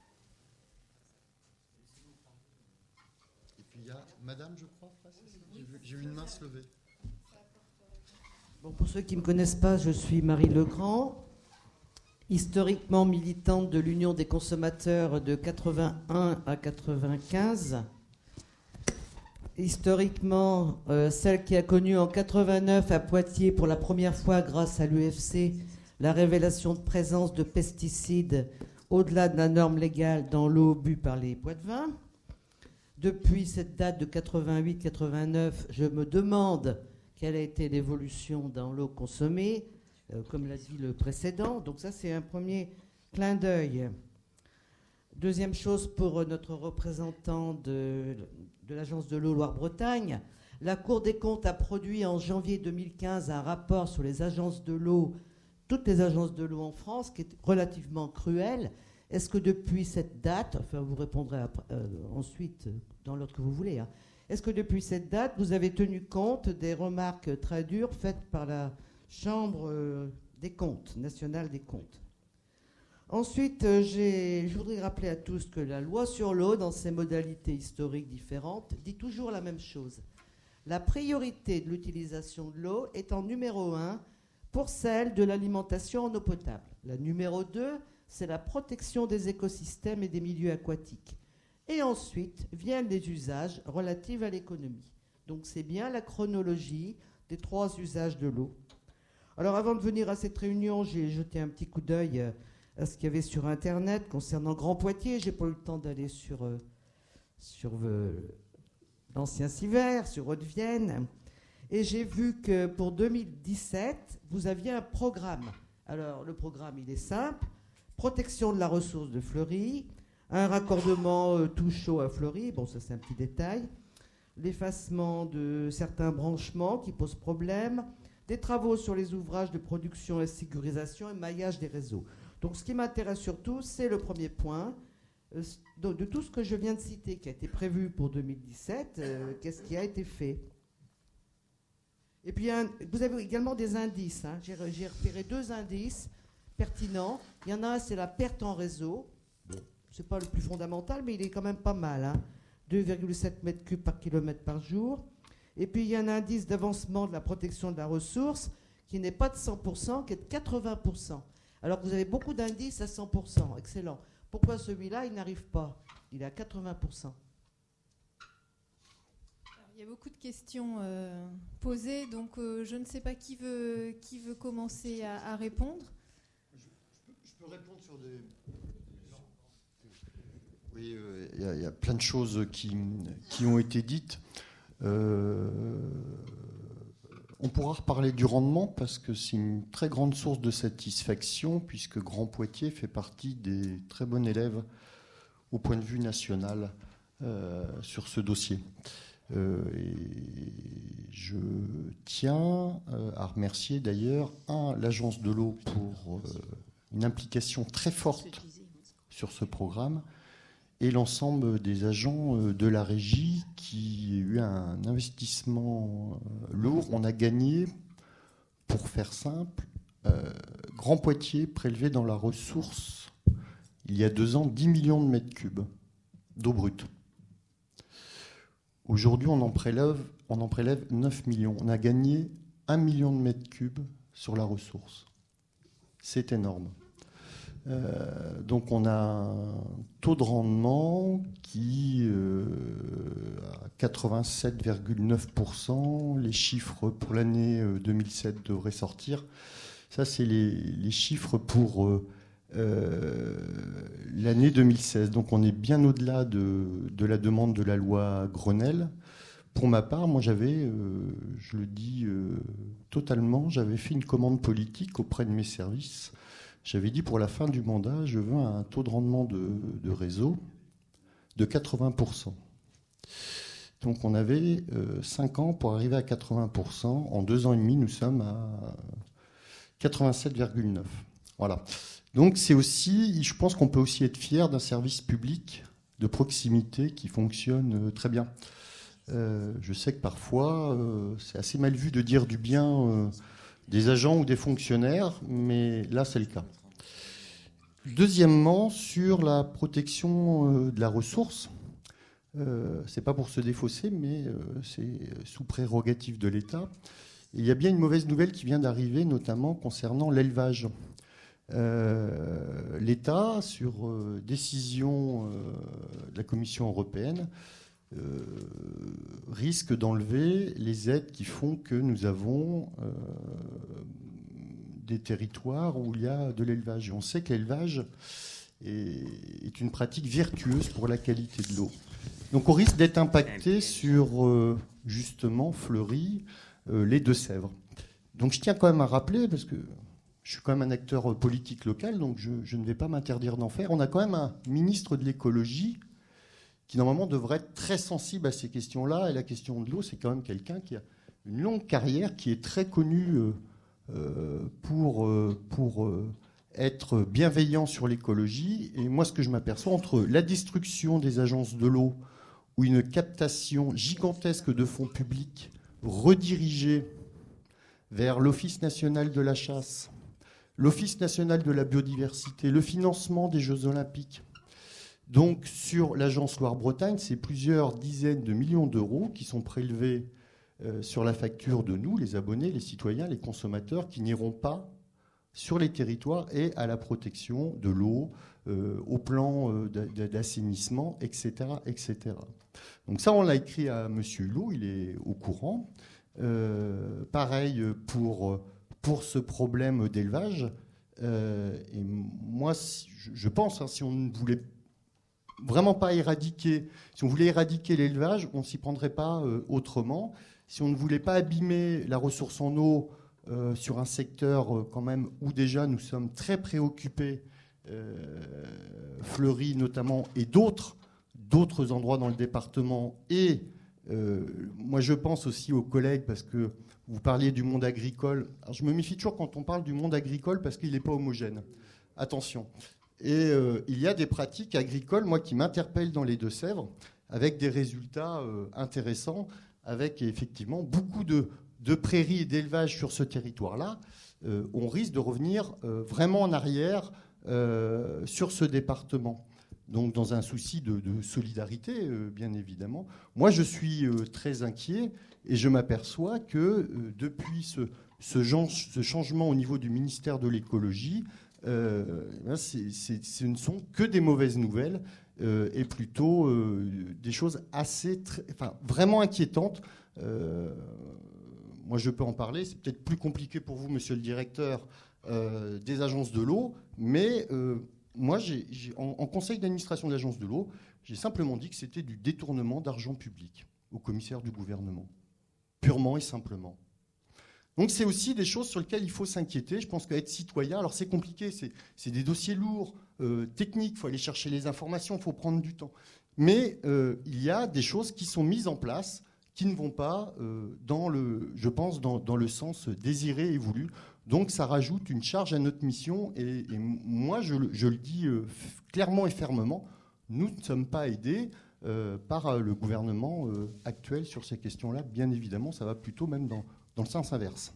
Et puis il y a Madame, je crois, j'ai vu une main se lever. Bon, pour ceux qui ne me connaissent pas, je suis Marie Legrand, historiquement militante de l'Union des consommateurs de 81 à 95. Historiquement, celle qui a connu en 89 à Poitiers pour la première fois grâce à l'UFC la révélation de présence de pesticides au-delà de la norme légale dans l'eau bue par les Poitevins. Depuis cette date de 88-89, je me demande quelle a été l'évolution dans l'eau consommée, comme l'a dit le précédent. Donc ça, c'est un premier clin d'œil. Deuxième chose pour notre représentant de l'Agence de l'eau Loire-Bretagne, la Cour des comptes a produit en janvier 2015 un rapport sur les agences de l'eau, toutes les agences de l'eau en France, qui est relativement cruel. Est-ce que depuis cette date, enfin vous répondrez après, ensuite dans l'ordre que vous voulez, hein, est-ce que depuis cette date, vous avez tenu compte des remarques très dures faites par la Chambre des comptes, nationale des comptes? Ensuite, je voudrais rappeler à tous que la loi sur l'eau, dans ses modalités historiques différentes, dit toujours la même chose. La priorité de l'utilisation de l'eau est en numéro 1 pour celle de l'alimentation en eau potable. La numéro 2, c'est la protection des écosystèmes et des milieux aquatiques. Et ensuite viennent les usages relatifs à l'économie. Donc c'est bien la chronologie des 3 usages de l'eau. Alors avant de venir à cette réunion, j'ai jeté un petit coup d'œil à ce qu'il y avait sur Internet concernant Grand Poitiers. Je n'ai pas eu le temps d'aller sur l'ancien Civer, sur Haute-Vienne. Et j'ai vu que pour 2017, vous aviez un programme. Alors le programme, il est simple. Protection de la ressource de Fleury, un raccordement tout chaud à Fleury, bon ça c'est un petit détail, l'effacement de certains branchements qui posent problème, des travaux sur les ouvrages de production et sécurisation et maillage des réseaux. Donc ce qui m'intéresse surtout, c'est le premier point, de tout ce que je viens de citer, qui a été prévu pour 2017, qu'est-ce qui a été fait? Et puis vous avez également des indices, hein. J'ai repéré 2 indices pertinent. Il y en a un, c'est la perte en réseau. Bon, c'est pas le plus fondamental, mais il est quand même pas mal, hein. 2,7 mètres cubes par kilomètre par jour. Et puis il y a un indice d'avancement de la protection de la ressource qui n'est pas de 100%, qui est de 80%. Alors que vous avez beaucoup d'indices à 100%. Excellent. Pourquoi celui-là, il n'arrive pas? Il est à 80%. Il y a beaucoup de questions posées, donc je ne sais pas qui veut commencer à répondre. Je peux répondre sur des... Oui, il y a plein de choses qui ont été dites. On pourra reparler du rendement parce que c'est une très grande source de satisfaction puisque Grand Poitiers fait partie des très bons élèves au point de vue national sur ce dossier. Et je tiens à remercier d'ailleurs l'Agence de l'eau pour une implication très forte sur ce programme et l'ensemble des agents de la régie qui a eu un investissement lourd. On a gagné, pour faire simple, Grand Poitiers prélevé dans la ressource il y a 2 ans 10 millions de mètres cubes d'eau brute. Aujourd'hui, on en prélève 9 millions. On a gagné 1 million de mètres cubes sur la ressource. C'est énorme. Donc on a un taux de rendement qui à 87,9%. Les chiffres pour l'année 2007 devraient sortir. Ça, c'est les chiffres pour l'année 2016. Donc on est bien au-delà de la demande de la loi Grenelle. Pour ma part, moi j'avais, je le dis totalement, j'avais fait une commande politique auprès de mes services. J'avais dit pour la fin du mandat, je veux un taux de rendement de réseau de 80%. Donc on avait 5 ans pour arriver à 80%. En 2 ans et demi, nous sommes à 87,9%. Voilà. Donc c'est aussi, je pense qu'on peut aussi être fier d'un service public de proximité qui fonctionne très bien. Je sais que parfois, c'est assez mal vu de dire du bien des agents ou des fonctionnaires, mais là, c'est le cas. Deuxièmement, sur la protection de la ressource, c'est pas pour se défausser, mais c'est sous prérogative de l'État. Il y a bien une mauvaise nouvelle qui vient d'arriver, notamment concernant l'élevage. L'État, sur décision de la Commission européenne, risque d'enlever les aides qui font que nous avons des territoires où il y a de l'élevage. Et on sait que l'élevage est une pratique vertueuse pour la qualité de l'eau. Donc on risque d'être impacté sur, justement, Fleury, les Deux-Sèvres. Donc je tiens quand même à rappeler, parce que je suis quand même un acteur politique local, donc je ne vais pas m'interdire d'en faire. On a quand même un ministre de l'écologie qui normalement devrait être très sensible à ces questions-là. Et la question de l'eau, c'est quand même quelqu'un qui a une longue carrière, qui est très connu pour être bienveillant sur l'écologie. Et moi, ce que je m'aperçois, entre la destruction des agences de l'eau, ou une captation gigantesque de fonds publics redirigés vers l'Office national de la chasse, l'Office national de la biodiversité, le financement des Jeux olympiques. Donc sur l'agence Loire-Bretagne, c'est plusieurs dizaines de millions d'euros qui sont prélevés sur la facture de nous, les abonnés, les citoyens, les consommateurs, qui n'iront pas sur les territoires et à la protection de l'eau, au plan d'assainissement, etc., etc. Donc ça, on l'a écrit à M. Hulot, il est au courant. Pareil pour ce problème d'élevage. Et moi, je pense, si on ne voulait vraiment pas éradiquer, si on voulait éradiquer l'élevage, on ne s'y prendrait pas autrement. Si on ne voulait pas abîmer la ressource en eau sur un secteur quand même où déjà nous sommes très préoccupés, Fleury notamment, et d'autres endroits dans le département. Et moi je pense aussi aux collègues, parce que vous parliez du monde agricole. Alors, je me méfie toujours quand on parle du monde agricole parce qu'il n'est pas homogène. Attention. Et il y a des pratiques agricoles, moi, qui m'interpellent dans les Deux-Sèvres, avec des résultats intéressants, avec effectivement beaucoup de prairies et d'élevage sur ce territoire-là. On risque de revenir vraiment en arrière sur ce département. Donc dans un souci de solidarité, bien évidemment. Moi, je suis très inquiet et je m'aperçois que depuis ce changement au niveau du ministère de l'écologie, ce ne sont que des mauvaises nouvelles et plutôt des choses vraiment inquiétantes. Moi, je peux en parler. C'est peut-être plus compliqué pour vous, monsieur le directeur, des agences de l'eau, mais moi, en conseil d'administration de l'agence de l'eau, j'ai simplement dit que c'était du détournement d'argent public au commissaire du gouvernement, purement et simplement. Donc c'est aussi des choses sur lesquelles il faut s'inquiéter. Je pense qu'être citoyen, alors c'est compliqué, c'est des dossiers lourds, techniques, il faut aller chercher les informations, il faut prendre du temps. Mais il y a des choses qui sont mises en place qui ne vont pas, je pense, dans le sens désiré et voulu. Donc ça rajoute une charge à notre mission. Et moi, je le dis clairement et fermement, nous ne sommes pas aidés par le gouvernement actuel sur ces questions-là. Bien évidemment, ça va plutôt même dans le sens inverse.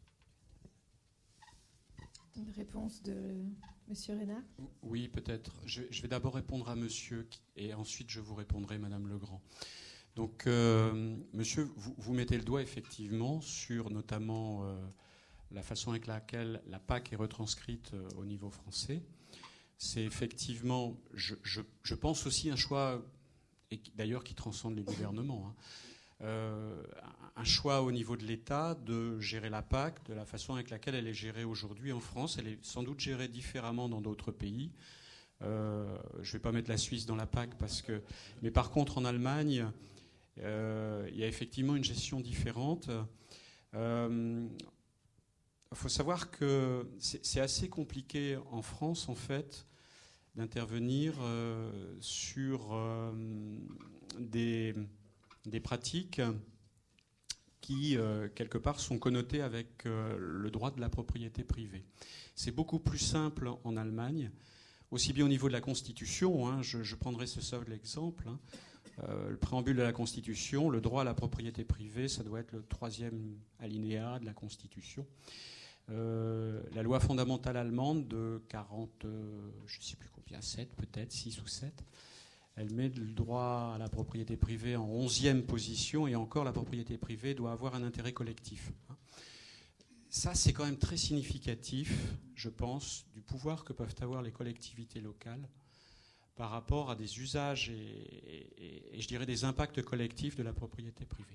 Une réponse de M. Reynard ? Oui, peut-être. Je vais d'abord répondre à monsieur et ensuite je vous répondrai, Madame Legrand. Donc, monsieur, vous mettez le doigt effectivement sur notamment la façon avec laquelle la PAC est retranscrite au niveau français. C'est effectivement, je pense aussi un choix, et d'ailleurs qui transcende les gouvernements, un choix au niveau de l'État de gérer la PAC de la façon avec laquelle elle est gérée aujourd'hui en France. Elle est sans doute gérée différemment dans d'autres pays. Je ne vais pas mettre la Suisse dans la PAC mais par contre en Allemagne, il y a effectivement une gestion différente. Il faut savoir que c'est assez compliqué en France en fait d'intervenir sur des pratiques qui, quelque part, sont connotées avec le droit de la propriété privée. C'est beaucoup plus simple en Allemagne, aussi bien au niveau de la Constitution, je prendrai ce seul exemple, le préambule de la Constitution, le droit à la propriété privée, ça doit être le 3e alinéa de la Constitution. La loi fondamentale allemande de 40, je ne sais plus combien, 7 peut-être, 6 ou 7, elle met le droit à la propriété privée en 11e position, et encore la propriété privée doit avoir un intérêt collectif. Ça, c'est quand même très significatif, je pense, du pouvoir que peuvent avoir les collectivités locales par rapport à des usages et je dirais des impacts collectifs de la propriété privée.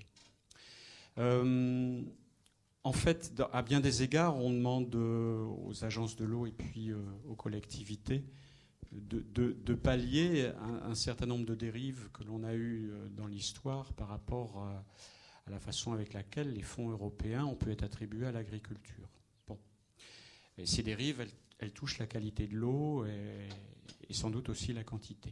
En fait, à bien des égards, on demande aux agences de l'eau et puis aux collectivités de pallier un certain nombre de dérives que l'on a eues dans l'histoire par rapport à la façon avec laquelle les fonds européens ont pu être attribués à l'agriculture. Bon. Et ces dérives, elles touchent la qualité de l'eau et sans doute aussi la quantité.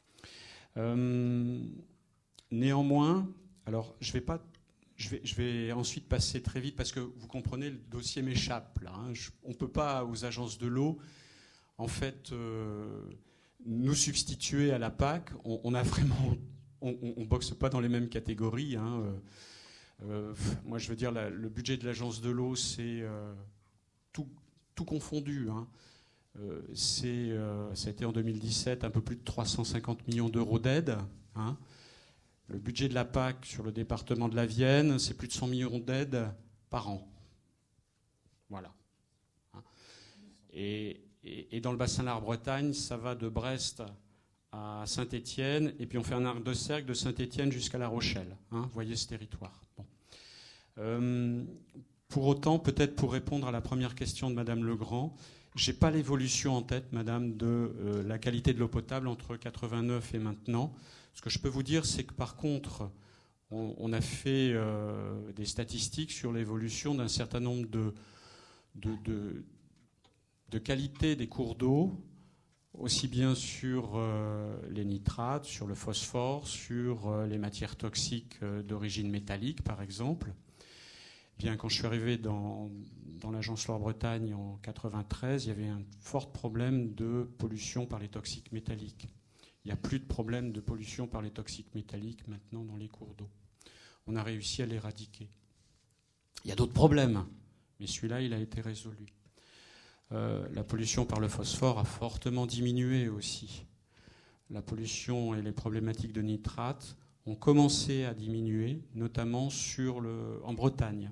Néanmoins, alors je vais ensuite passer très vite parce que vous comprenez, le dossier m'échappe là. On ne peut pas aux agences de l'eau en fait nous substituer à la PAC. On a vraiment, on boxe pas dans les mêmes catégories. Moi, je veux dire, le budget de l'agence de l'eau, c'est tout confondu. Ça a été en 2017 un peu plus de 350 millions d'euros d'aide. Le budget de la PAC sur le département de la Vienne, c'est plus de 100 millions d'aides par an. Voilà. Et dans le bassin de la Bretagne, ça va de Brest à Saint-Étienne, et puis on fait un arc de cercle de Saint-Étienne jusqu'à La Rochelle. Vous voyez ce territoire. Bon. Pour autant, peut-être pour répondre à la première question de Madame Legrand, je n'ai pas l'évolution en tête, Madame, de la qualité de l'eau potable entre 89 et maintenant. Ce que je peux vous dire, c'est que par contre, on a fait des statistiques sur l'évolution d'un certain nombre de qualités des cours d'eau, aussi bien sur les nitrates, sur le phosphore, sur les matières toxiques d'origine métallique, par exemple. Bien, quand je suis arrivé dans l'agence Loire-Bretagne en 93, il y avait un fort problème de pollution par les toxiques métalliques. Il n'y a plus de problème de pollution par les toxiques métalliques maintenant dans les cours d'eau. On a réussi à l'éradiquer. Il y a d'autres problèmes, mais celui-là, il a été résolu. La pollution par le phosphore a fortement diminué aussi. La pollution et les problématiques de nitrate ont commencé à diminuer, notamment en Bretagne.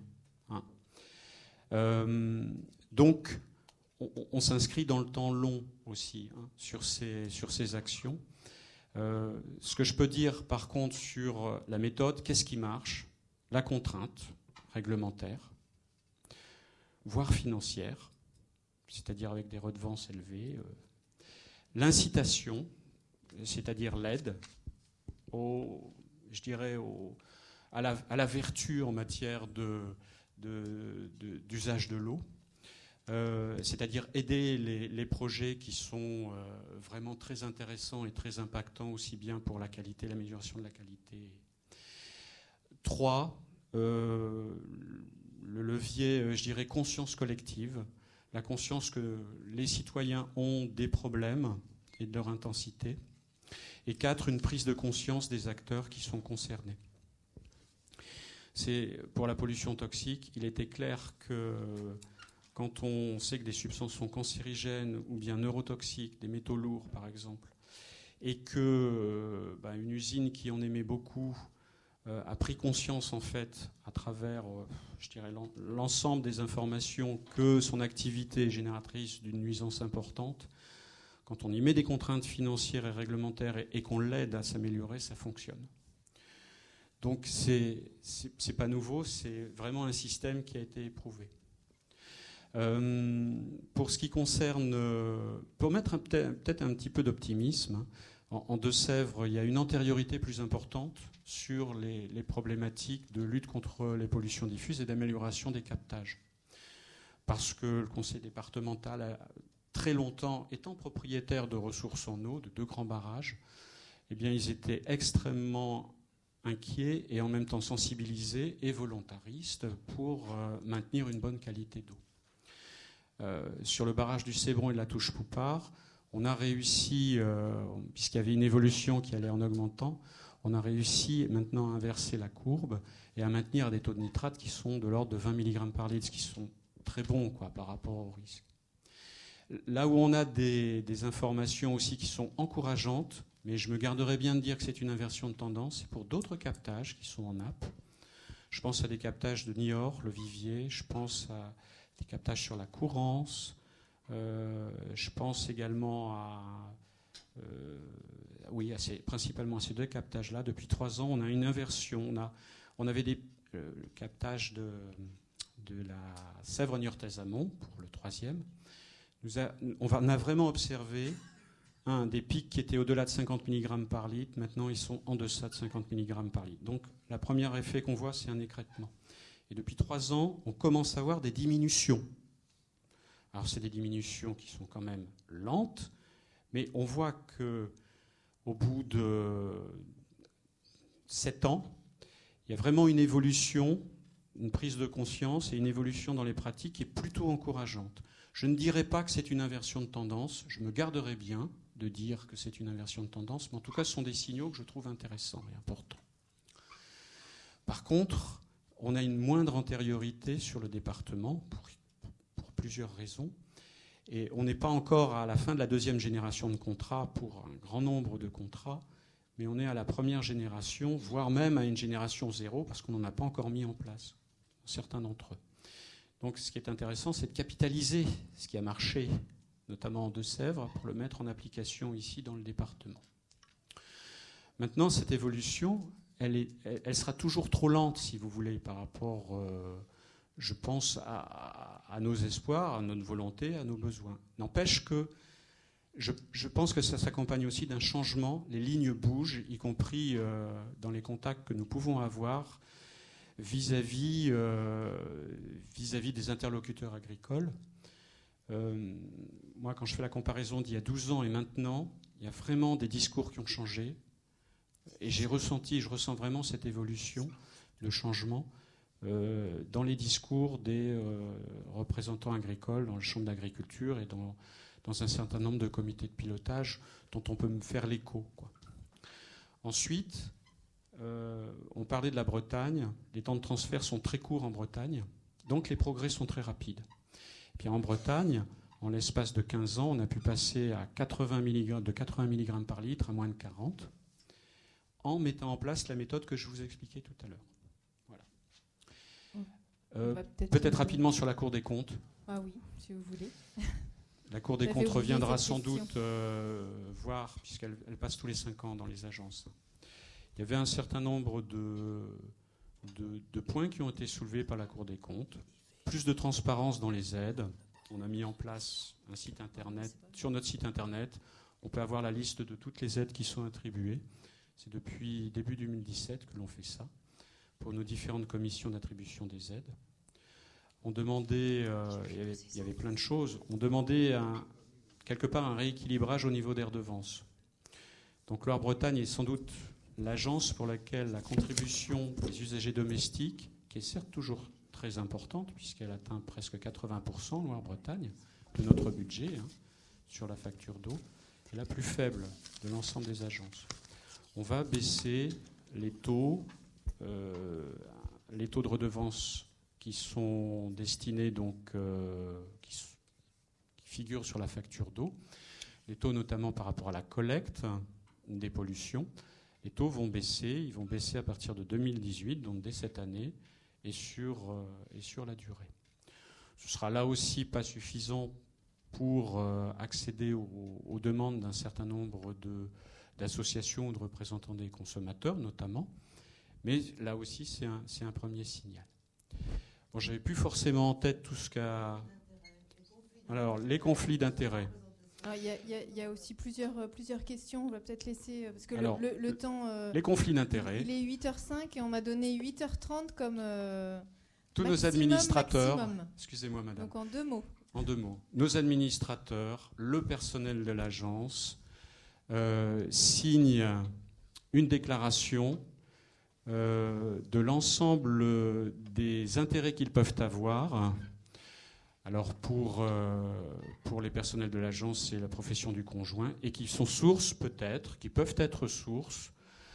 Donc, on s'inscrit dans le temps long aussi sur ces actions. Ce que je peux dire, par contre, sur la méthode, qu'est-ce qui marche ? La contrainte réglementaire, voire financière, c'est-à-dire avec des redevances élevées. L'incitation, c'est-à-dire l'aide, à la vertu en matière d'usage de l'eau, c'est-à-dire aider les projets qui sont vraiment très intéressants et très impactants, aussi bien pour la qualité, l'amélioration de la qualité. 3, le levier, je dirais, conscience collective, la conscience que les citoyens ont des problèmes et de leur intensité. Et 4, une prise de conscience des acteurs qui sont concernés. Pour la pollution toxique, il était clair que quand on sait que des substances sont cancérigènes ou bien neurotoxiques, des métaux lourds par exemple, et que une usine qui en émet beaucoup a pris conscience en fait à travers, je dirais, l'ensemble des informations que son activité est génératrice d'une nuisance importante. Quand on y met des contraintes financières et réglementaires et qu'on l'aide à s'améliorer, ça fonctionne. Donc c'est pas nouveau, c'est vraiment un système qui a été éprouvé. Pour ce qui concerne, pour mettre peut-être un petit peu d'optimisme, en Deux-Sèvres, il y a une antériorité plus importante sur les problématiques de lutte contre les pollutions diffuses et d'amélioration des captages. Parce que le conseil départemental a très longtemps, étant propriétaire de ressources en eau, de 2 grands barrages, eh bien, ils étaient extrêmement inquiets et en même temps sensibilisés et volontaristes pour maintenir une bonne qualité d'eau. Sur le barrage du Cébron et de la Touche-Poupard, on a réussi, puisqu'il y avait une évolution qui allait en augmentant, on a réussi maintenant à inverser la courbe et à maintenir des taux de nitrate qui sont de l'ordre de 20 mg par litre, ce qui sont très bons par rapport au risque. Là où on a des informations aussi qui sont encourageantes, mais je me garderai bien de dire que c'est une inversion de tendance, c'est pour d'autres captages qui sont en nappe. Je pense à des captages de Niort, le Vivier, je pense à des captages sur la Courance, je pense également principalement à ces 2 captages-là. Depuis 3 ans, on a une inversion. On avait des captages de la Sèvre-Niortaise-Amont pour le 3e. On a vraiment observé des pics qui étaient au-delà de 50 mg par litre. Maintenant, ils sont en deçà de 50 mg par litre. Donc, le premier effet qu'on voit, c'est un écrêtement. Et depuis 3 ans, on commence à voir des diminutions. Alors, c'est des diminutions qui sont quand même lentes, mais on voit qu'au bout de 7 ans, il y a vraiment une évolution, une prise de conscience et une évolution dans les pratiques qui est plutôt encourageante. Je ne dirais pas que c'est une inversion de tendance, je me garderai bien de dire que c'est une inversion de tendance, mais en tout cas, ce sont des signaux que je trouve intéressants et importants. Par contre, on a une moindre antériorité sur le département pour plusieurs raisons, et on n'est pas encore à la fin de la 2e génération de contrats pour un grand nombre de contrats, mais on est à la 1re génération, voire même à une génération 0, parce qu'on n'en a pas encore mis en place, certains d'entre eux. Donc ce qui est intéressant, c'est de capitaliser ce qui a marché, notamment en Deux-Sèvres, pour le mettre en application ici dans le département. Maintenant, cette évolution, elle sera toujours trop lente, si vous voulez, par rapport, je pense, à nos espoirs, à notre volonté, à nos besoins. N'empêche que je pense que ça s'accompagne aussi d'un changement. Les lignes bougent, y compris dans les contacts que nous pouvons avoir vis-à-vis des interlocuteurs agricoles. Moi, quand je fais la comparaison d'il y a 12 ans et maintenant, il y a vraiment des discours qui ont changé. Et je ressens vraiment cette évolution, le changement dans les discours des représentants agricoles dans le champ de l'agriculture et dans un certain nombre de comités de pilotage dont on peut me faire l'écho. Ensuite, on parlait de la Bretagne. Les temps de transfert sont très courts en Bretagne, donc les progrès sont très rapides. Et puis en Bretagne, en l'espace de 15 ans, on a pu passer de 80 mg par litre à moins de 40, en mettant en place la méthode que je vous expliquais tout à l'heure. Voilà. Peut-être rapidement sur la Cour des comptes. Ah oui, si vous voulez. La Cour des comptes reviendra sans doute voir, puisqu'elle passe tous les 5 ans dans les agences. Il y avait un certain nombre de points qui ont été soulevés par la Cour des comptes. Plus de transparence dans les aides. On a mis en place un site internet. Sur notre site internet, on peut avoir la liste de toutes les aides qui sont attribuées. C'est depuis début 2017 que l'on fait ça, pour nos différentes commissions d'attribution des aides. On demandait, il y avait plein de choses, on demandait quelque part un rééquilibrage au niveau des redevances. Donc Loire-Bretagne est sans doute l'agence pour laquelle la contribution des usagers domestiques, qui est certes toujours très importante, puisqu'elle atteint presque 80%, Loire-Bretagne, de notre budget sur la facture d'eau, est la plus faible de l'ensemble des agences. On va baisser les taux de redevance qui sont destinés, donc, qui figurent sur la facture d'eau, les taux notamment par rapport à la collecte des pollutions, Les taux vont baisser, ils vont baisser à partir de 2018, donc dès cette année, et sur la durée. Ce sera là aussi pas suffisant pour accéder aux demandes d'un certain nombre d'associations ou de représentants des consommateurs, notamment, mais là aussi c'est un premier signal. Bon, j'avais plus forcément en tête tout ce qu'a... Alors, les conflits d'intérêts. Il y a aussi plusieurs questions. On va peut-être laisser... Parce que alors, le temps... les conflits d'intérêts. Il est 8h05 et on m'a donné 8h30 comme... tous nos administrateurs... Excusez-moi, madame. Donc en 2 mots. En 2 mots. Nos administrateurs, le personnel de l'agence, signent une déclaration de l'ensemble des intérêts qu'ils peuvent avoir. Alors pour les personnels de l'agence, c'est la profession du conjoint, et qui sont source peut-être, qui peuvent être source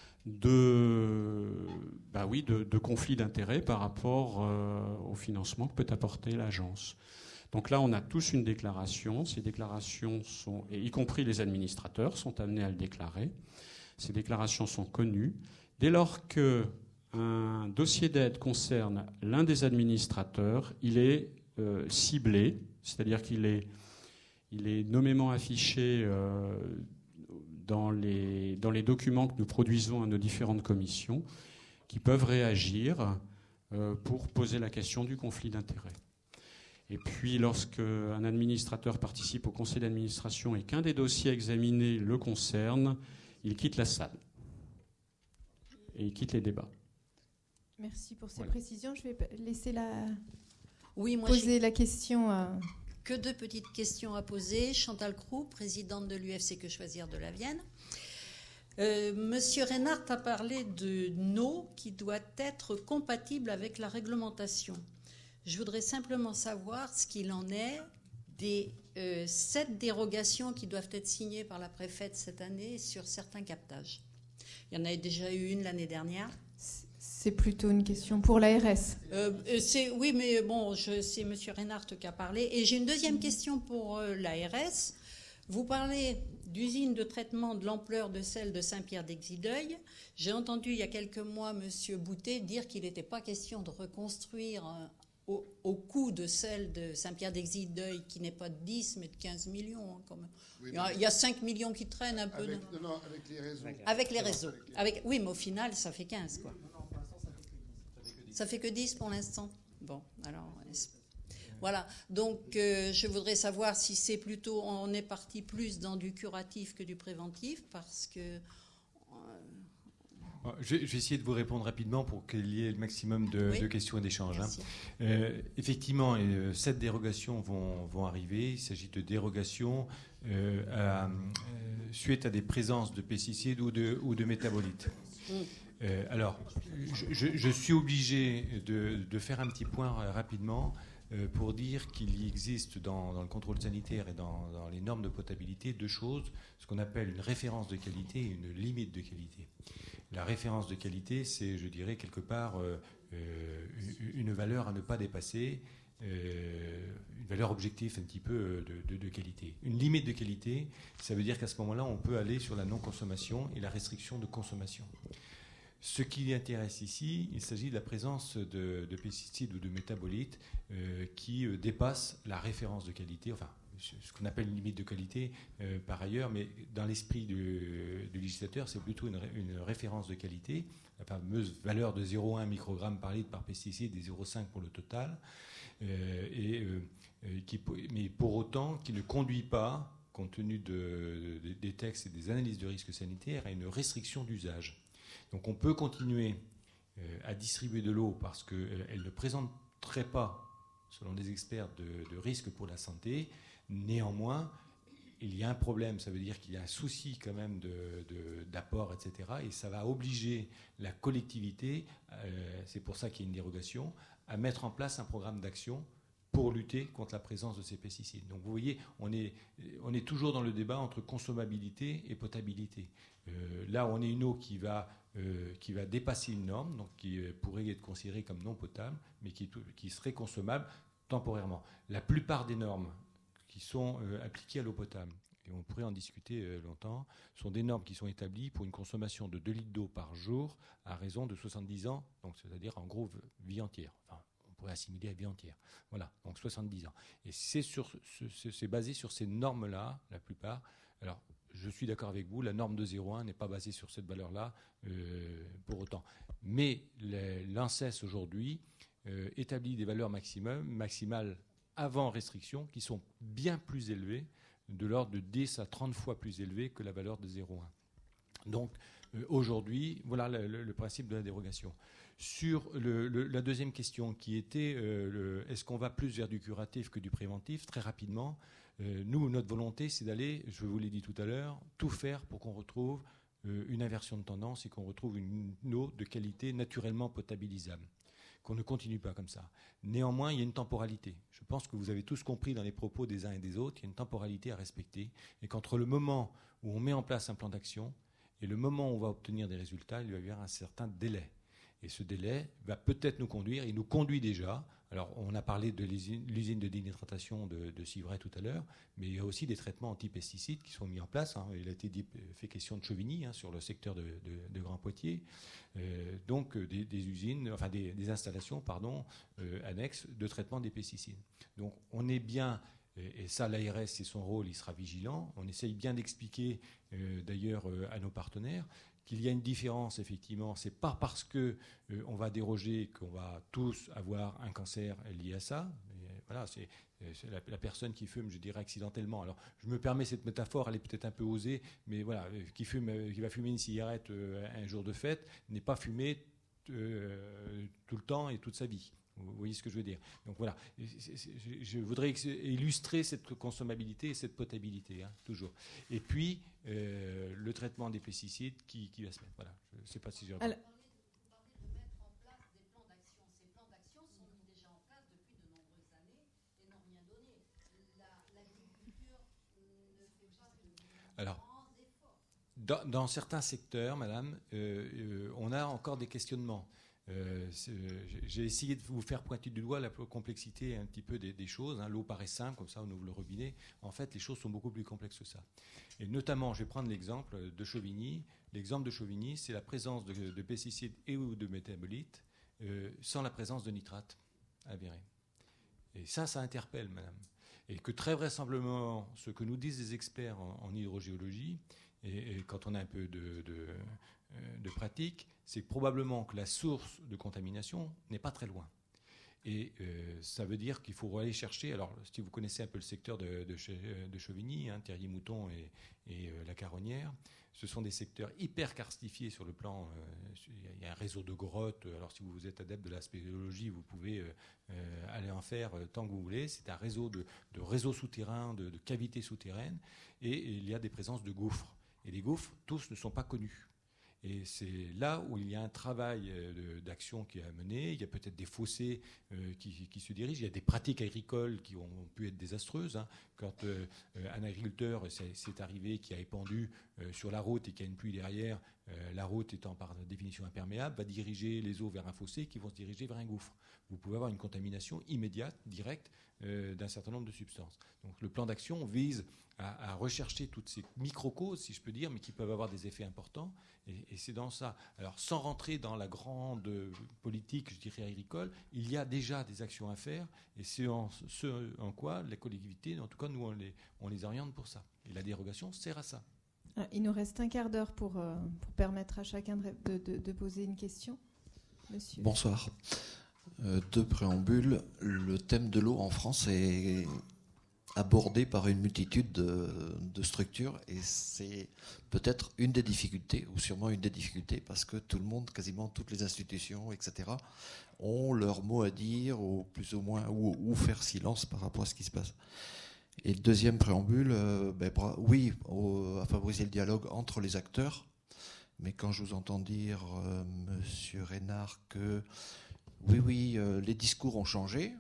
de conflits d'intérêts par rapport au financement que peut apporter l'agence. Donc là, on a tous une déclaration. Ces déclarations sont, et y compris les administrateurs, sont amenés à le déclarer. Ces déclarations sont connues. Dès lors qu'un dossier d'aide concerne l'un des administrateurs, il est ciblé, c'est-à-dire qu'il est nommément affiché dans les documents que nous produisons à nos différentes commissions, qui peuvent réagir pour poser la question du conflit d'intérêts. Et puis, lorsqu'un administrateur participe au conseil d'administration et qu'un des dossiers examinés le concerne, il quitte la salle et il quitte les débats. Merci pour ces précisions. Je vais laisser Oui, moi poser la question à... Que 2 petites questions à poser. Chantal Croux, présidente de l'UFC Que Choisir de la Vienne. Monsieur Reinhardt a parlé de eau qui doit être compatible avec la réglementation. Je voudrais simplement savoir ce qu'il en est des 7 dérogations qui doivent être signées par la préfète cette année sur certains captages. Il y en a déjà eu une l'année dernière. C'est plutôt une question pour l'ARS. Oui, mais bon, c'est M. Reinhardt qui a parlé. Et j'ai une deuxième question pour l'ARS. Vous parlez d'usine de traitement de l'ampleur de celle de Saint-Pierre-d'Exideuil. J'ai entendu il y a quelques mois M. Boutet dire qu'il n'était pas question de reconstruire au coût de celle de Saint-Pierre-d'Exideuil, qui n'est pas de 10, mais de 15 millions. Hein, quand même. Oui, il y a 5 millions qui traînent un peu. Avec les réseaux. Avec les réseaux. Oui, mais au final, ça fait 15, quoi. Ça fait que 10 pour l'instant. Bon, alors... Voilà, donc je voudrais savoir si c'est plutôt... On est parti plus dans du curatif que du préventif, parce que... Je vais essayer de vous répondre rapidement pour qu'il y ait le maximum de questions et d'échanges. Effectivement, 7 dérogations vont arriver. Il s'agit de dérogations suite à des présences de pesticides ou de métabolites. Alors, je suis obligé de faire un petit point rapidement pour dire qu'il existe dans le contrôle sanitaire et dans les normes de potabilité 2 choses, ce qu'on appelle une référence de qualité et une limite de qualité. La référence de qualité, c'est, je dirais, quelque part une valeur à ne pas dépasser, une valeur objective un petit peu de qualité. Une limite de qualité, ça veut dire qu'à ce moment-là, on peut aller sur la non-consommation et la restriction de consommation. Ce qui intéresse ici, il s'agit de la présence de pesticides ou de métabolites qui dépassent la référence de qualité, enfin ce qu'on appelle une limite de qualité par ailleurs, mais dans l'esprit du législateur, c'est plutôt une référence de qualité, la fameuse valeur de 0,1 microgramme par litre par pesticide et 0,5 pour le total, mais pour autant qui ne conduit pas, compte tenu des textes et des analyses de risques sanitaires, à une restriction d'usage. Donc on peut continuer à distribuer de l'eau parce qu'elle ne présenterait pas, selon les experts, de risque pour la santé. Néanmoins, il y a un problème, ça veut dire qu'il y a un souci quand même d'apport, etc. Et ça va obliger la collectivité, c'est pour ça qu'il y a une dérogation, à mettre en place un programme d'action pour lutter contre la présence de ces pesticides. Donc vous voyez, on est toujours dans le débat entre consommabilité et potabilité. Là, on est une eau qui va dépasser une norme, donc qui pourrait être considérée comme non potable, mais qui serait consommable temporairement. La plupart des normes qui sont appliquées à l'eau potable, et on pourrait en discuter longtemps, sont des normes qui sont établies pour une consommation de 2 litres d'eau par jour à raison de 70 ans, donc c'est-à-dire en gros vie entière. Enfin, on pourrait assimiler à vie entière. Voilà, donc 70 ans. Et c'est basé sur ces normes-là, la plupart. Alors, je suis d'accord avec vous, la norme de 0,1 n'est pas basée sur cette valeur-là pour autant. Mais l'ANSES aujourd'hui établit des valeurs maximales avant restriction qui sont bien plus élevées, de l'ordre de 10 à 30 fois plus élevées que la valeur de 0,1. Donc aujourd'hui, voilà le principe de la dérogation. Sur la deuxième question qui était est-ce qu'on va plus vers du curatif que du préventif, très rapidement, nous, notre volonté, c'est d'aller, je vous l'ai dit tout à l'heure, tout faire pour qu'on retrouve une inversion de tendance et qu'on retrouve une eau de qualité naturellement potabilisable, qu'on ne continue pas comme ça. Néanmoins, il y a une temporalité. Je pense que vous avez tous compris dans les propos des uns et des autres, il y a une temporalité à respecter, et qu'entre le moment où on met en place un plan d'action et le moment où on va obtenir des résultats, il va y avoir un certain délai. Et ce délai va peut-être nous conduire, il nous conduit déjà. Alors, on a parlé de l'usine de déshydratation de Civray tout à l'heure, mais il y a aussi des traitements anti-pesticides qui sont mis en place. Il a été fait question de Chauvigny sur le secteur de Grand Poitiers. Donc, des usines, enfin des installations, annexes de traitement des pesticides. Donc, on est bien. Et ça, l'ARS, c'est son rôle, il sera vigilant. On essaye bien d'expliquer, d'ailleurs, à nos partenaires qu'il y a une différence, effectivement. C'est pas parce qu'on va déroger qu'on va tous avoir un cancer lié à ça. Et voilà, c'est la personne qui fume, je dirais, accidentellement. Alors, je me permets cette métaphore, elle est peut-être un peu osée, mais voilà, qui va fumer une cigarette un jour de fête n'est pas fumé tout le temps et toute sa vie. Vous voyez ce que je veux dire. Donc voilà, je voudrais illustrer cette consommabilité et cette potabilité, toujours. Et puis, le traitement des pesticides qui va se mettre. Voilà, je ne sais pas si j'ai répondu. Vous parlez de mettre en place des plans d'action. Ces plans d'action sont mis déjà en place depuis de nombreuses années et n'ont rien donné. L'agriculture ne fait pas de grands efforts. Dans certains secteurs, madame, on a encore des questionnements. J'ai essayé de vous faire pointer du doigt la complexité un petit peu des choses. L'eau paraît simple, comme ça on ouvre le robinet. En fait, les choses sont beaucoup plus complexes que ça. Et notamment, je vais prendre l'exemple de Chauvigny. L'exemple de Chauvigny, c'est la présence de pesticides et ou de métabolites sans la présence de nitrates avérés. Et ça interpelle, madame. Et que très vraisemblablement, ce que nous disent les experts en hydrogéologie, et quand on a un peu de pratique, c'est probablement que la source de contamination n'est pas très loin. Et ça veut dire qu'il faut aller chercher. Alors, si vous connaissez un peu le secteur de Chauvigny, Terrier-Mouton et la Caronnière, ce sont des secteurs hyper karstifiés sur le plan. Il y a un réseau de grottes. Alors, si vous êtes adepte de la spéléologie, vous pouvez aller en faire tant que vous voulez. C'est un réseau de réseaux souterrains, de cavités souterraines, et il y a des présences de gouffres. Et les gouffres, tous ne sont pas connus. Et c'est là où il y a un travail d'action qui est à mener. Il y a peut-être des fossés qui se dirigent. Il y a des pratiques agricoles qui ont pu être désastreuses. Quand un agriculteur, c'est arrivé, qui a épandu sur la route et qui a une pluie derrière, la route étant par définition imperméable, va diriger les eaux vers un fossé qui vont se diriger vers un gouffre. Vous pouvez avoir une contamination immédiate, directe, d'un certain nombre de substances. Donc le plan d'action vise à rechercher toutes ces micro-causes, si je peux dire, mais qui peuvent avoir des effets importants. Et c'est dans ça. Alors, sans rentrer dans la grande politique, je dirais, agricole, il y a déjà des actions à faire. Et c'est ce en quoi les collectivités, en tout cas, nous, on les oriente pour ça. Et la dérogation sert à ça. Il nous reste un quart d'heure pour permettre à chacun de poser une question. Monsieur. Bonsoir. Deux préambules. Le thème de l'eau en France est abordé par une multitude de structures et c'est peut-être une des difficultés, ou sûrement une des difficultés, parce que tout le monde, quasiment toutes les institutions, etc., ont leur mot à dire, ou plus ou moins, ou faire silence par rapport à ce qui se passe. Et le deuxième préambule, oui, à favoriser le dialogue entre les acteurs, mais quand je vous entends dire, Monsieur Reynard, que oui, les discours ont changé,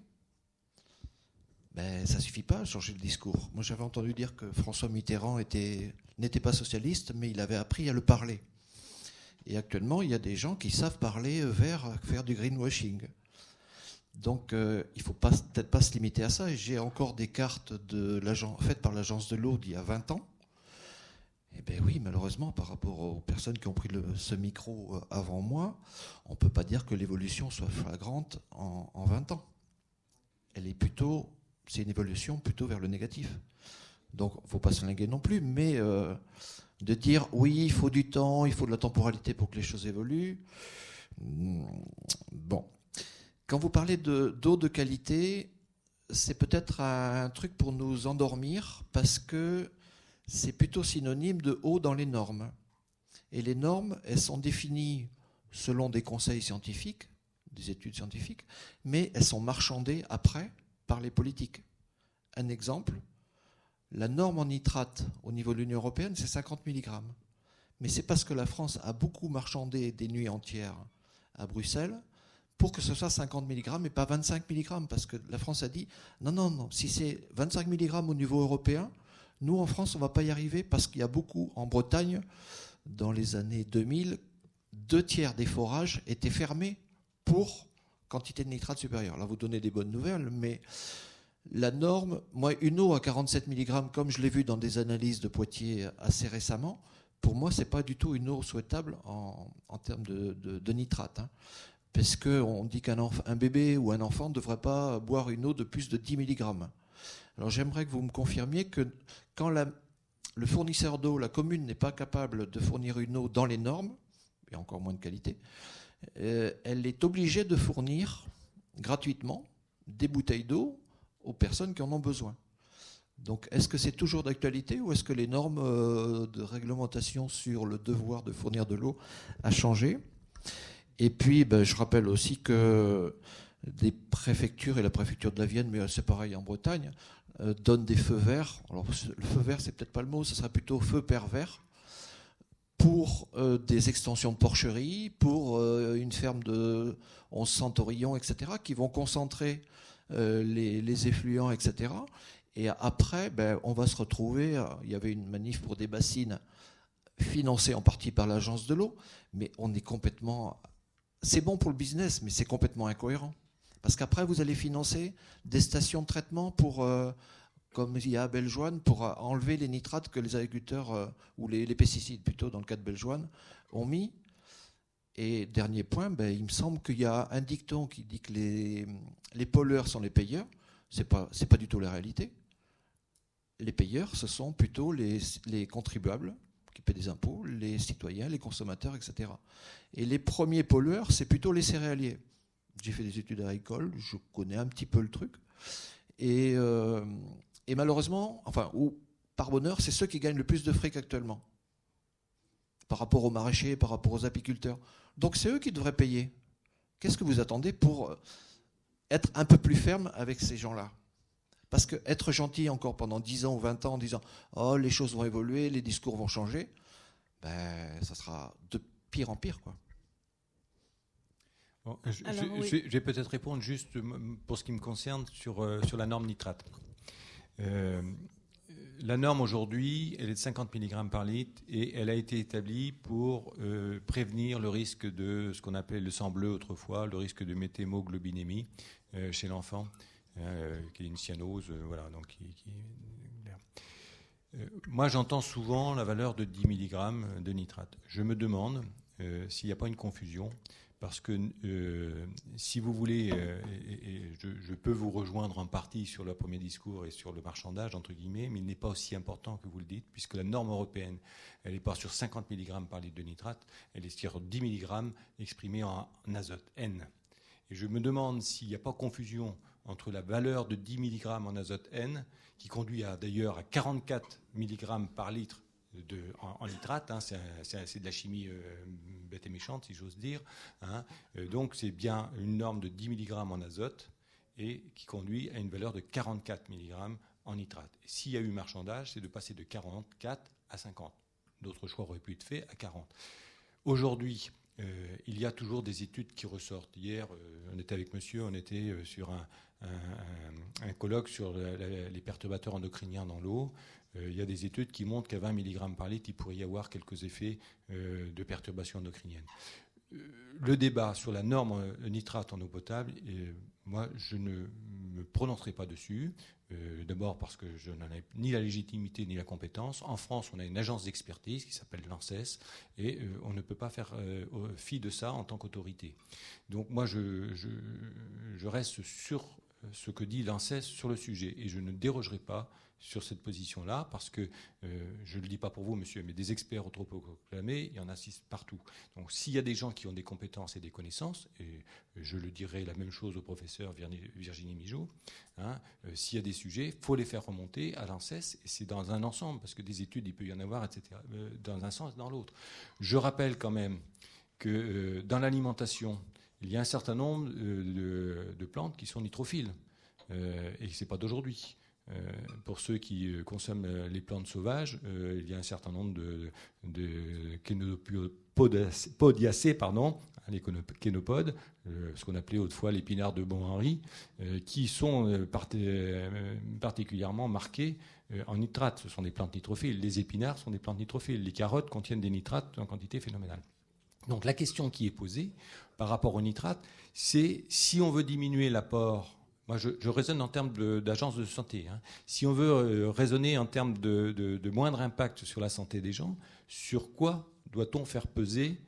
ça ne suffit pas à changer le discours. Moi, j'avais entendu dire que François Mitterrand n'était pas socialiste, mais il avait appris à le parler. Et actuellement, il y a des gens qui savent parler faire du greenwashing. Donc, il ne faut peut-être pas se limiter à ça. Et j'ai encore des cartes faites par l'Agence de l'eau d'il y a 20 ans, Eh bien oui, malheureusement, par rapport aux personnes qui ont pris ce micro avant moi, on ne peut pas dire que l'évolution soit flagrante en 20 ans. C'est une évolution plutôt vers le négatif. Donc, il ne faut pas se linguer non plus, mais de dire oui, il faut du temps, il faut de la temporalité pour que les choses évoluent. Bon. Quand vous parlez d'eau de qualité, c'est peut-être un truc pour nous endormir, parce que c'est plutôt synonyme de eau dans les normes. Et les normes, elles sont définies selon des conseils scientifiques, des études scientifiques, mais elles sont marchandées après par les politiques. Un exemple, la norme en nitrate au niveau de l'Union européenne, c'est 50 mg. Mais c'est parce que la France a beaucoup marchandé des nuits entières à Bruxelles pour que ce soit 50 mg et pas 25 mg, parce que la France a dit non, si c'est 25 mg au niveau européen, nous en France on ne va pas y arriver, parce qu'il y a beaucoup, en Bretagne, dans les années 2000, 2/3 des forages étaient fermés pour quantité de nitrate supérieure. Là vous donnez des bonnes nouvelles, mais la norme, moi une eau à 47 mg, comme je l'ai vu dans des analyses de Poitiers assez récemment, pour moi c'est pas du tout une eau souhaitable en termes de nitrate. Parce qu'on dit qu'un bébé ou un enfant ne devrait pas boire une eau de plus de 10 mg. Alors j'aimerais que vous me confirmiez que quand le fournisseur d'eau, la commune, n'est pas capable de fournir une eau dans les normes, et encore moins de qualité, elle est obligée de fournir gratuitement des bouteilles d'eau aux personnes qui en ont besoin. Donc est-ce que c'est toujours d'actualité, ou est-ce que les normes de réglementation sur le devoir de fournir de l'eau a changé ? Et puis, je rappelle aussi que des préfectures, et la préfecture de la Vienne, mais c'est pareil en Bretagne, donnent des feux verts. Alors, le feu vert, c'est peut-être pas le mot, ce serait plutôt feu pervers, pour des extensions de porcheries, pour une ferme de 11 centurions, etc., qui vont concentrer les effluents, etc. Et après, on va se retrouver, il y avait une manif pour des bassines financée en partie par l'agence de l'eau, mais on est complètement... C'est bon pour le business, mais c'est complètement incohérent. Parce qu'après, vous allez financer des stations de traitement pour, comme il y a à Bellejoine, pour enlever les nitrates que les agriculteurs, ou les pesticides plutôt, dans le cas de Bellejoine, ont mis. Et dernier point, il me semble qu'il y a un dicton qui dit que les pollueurs sont les payeurs. C'est pas du tout la réalité. Les payeurs, ce sont plutôt les contribuables qui paient des impôts, les citoyens, les consommateurs, etc. Et les premiers pollueurs, c'est plutôt les céréaliers. J'ai fait des études agricoles, je connais un petit peu le truc. Et malheureusement, ou par bonheur, c'est ceux qui gagnent le plus de fric actuellement, par rapport aux maraîchers, par rapport aux apiculteurs. Donc c'est eux qui devraient payer. Qu'est-ce que vous attendez pour être un peu plus ferme avec ces gens-là ? Parce que être gentil encore pendant 10 ans ou 20 ans en disant « Oh, les choses vont évoluer, les discours vont changer », ça sera de pire en pire, quoi. Bon, je vais peut-être répondre juste pour ce qui me concerne sur la norme nitrate. La norme aujourd'hui, elle est de 50 mg par litre, et elle a été établie pour prévenir le risque de ce qu'on appelait le sang bleu autrefois, le risque de méthémoglobinémie chez l'enfant, qui est une cyanose, voilà. Donc, moi, j'entends souvent la valeur de 10 mg de nitrate. Je me demande s'il n'y a pas une confusion. Parce que si vous voulez, et je peux vous rejoindre en partie sur le premier discours et sur le marchandage, entre guillemets, mais il n'est pas aussi important que vous le dites, puisque la norme européenne, elle n'est pas sur 50 mg par litre de nitrate, elle est sur 10 mg exprimé en azote, N. Et je me demande s'il n'y a pas confusion entre la valeur de 10 mg en azote N, qui conduit d'ailleurs à 44 mg par litre en nitrate, c'est de la chimie bête et méchante, si j'ose dire. Donc c'est bien une norme de 10 mg en azote et qui conduit à une valeur de 44 mg en nitrate. Et s'il y a eu marchandage, c'est de passer de 44 à 50. D'autres choix auraient pu être faits à 40. Aujourd'hui, il y a toujours des études qui ressortent. Hier, on était avec monsieur, on était sur un colloque sur les perturbateurs endocriniens dans l'eau. Il y a des études qui montrent qu'à 20 mg par litre, il pourrait y avoir quelques effets de perturbation endocrinienne. Le débat sur la norme nitrate en eau potable, moi, je ne me prononcerai pas dessus. D'abord parce que je n'en ai ni la légitimité ni la compétence. En France, on a une agence d'expertise qui s'appelle l'ANSES et on ne peut pas faire fi de ça en tant qu'autorité. Donc moi, je reste sur ce que dit l'ANSES sur le sujet et je ne dérogerai pas sur cette position-là, parce que, je ne le dis pas pour vous, monsieur, mais des experts autoproclamés, il y en a partout. Donc s'il y a des gens qui ont des compétences et des connaissances, et je le dirai la même chose au professeur Virginie Migeot, s'il y a des sujets, il faut les faire remonter à l'ANSES, et c'est dans un ensemble, parce que des études, il peut y en avoir, etc., dans un sens et dans l'autre. Je rappelle quand même que dans l'alimentation, il y a un certain nombre de plantes qui sont nitrophiles, et ce n'est pas d'aujourd'hui. Pour ceux qui consomment les plantes sauvages, il y a un certain nombre de kénopodiacées, les kénopodes, ce qu'on appelait autrefois l'épinard de Bon-Henri, qui sont particulièrement marqués en nitrates. Ce sont des plantes nitrophiles. Les épinards sont des plantes nitrophiles. Les carottes contiennent des nitrates en quantité phénoménale. Donc la question qui est posée par rapport aux nitrates, c'est si on veut diminuer l'apport. Moi, je raisonne en termes d'agence de santé. Si on veut raisonner en termes de moindre impact sur la santé des gens, sur quoi doit-on faire peser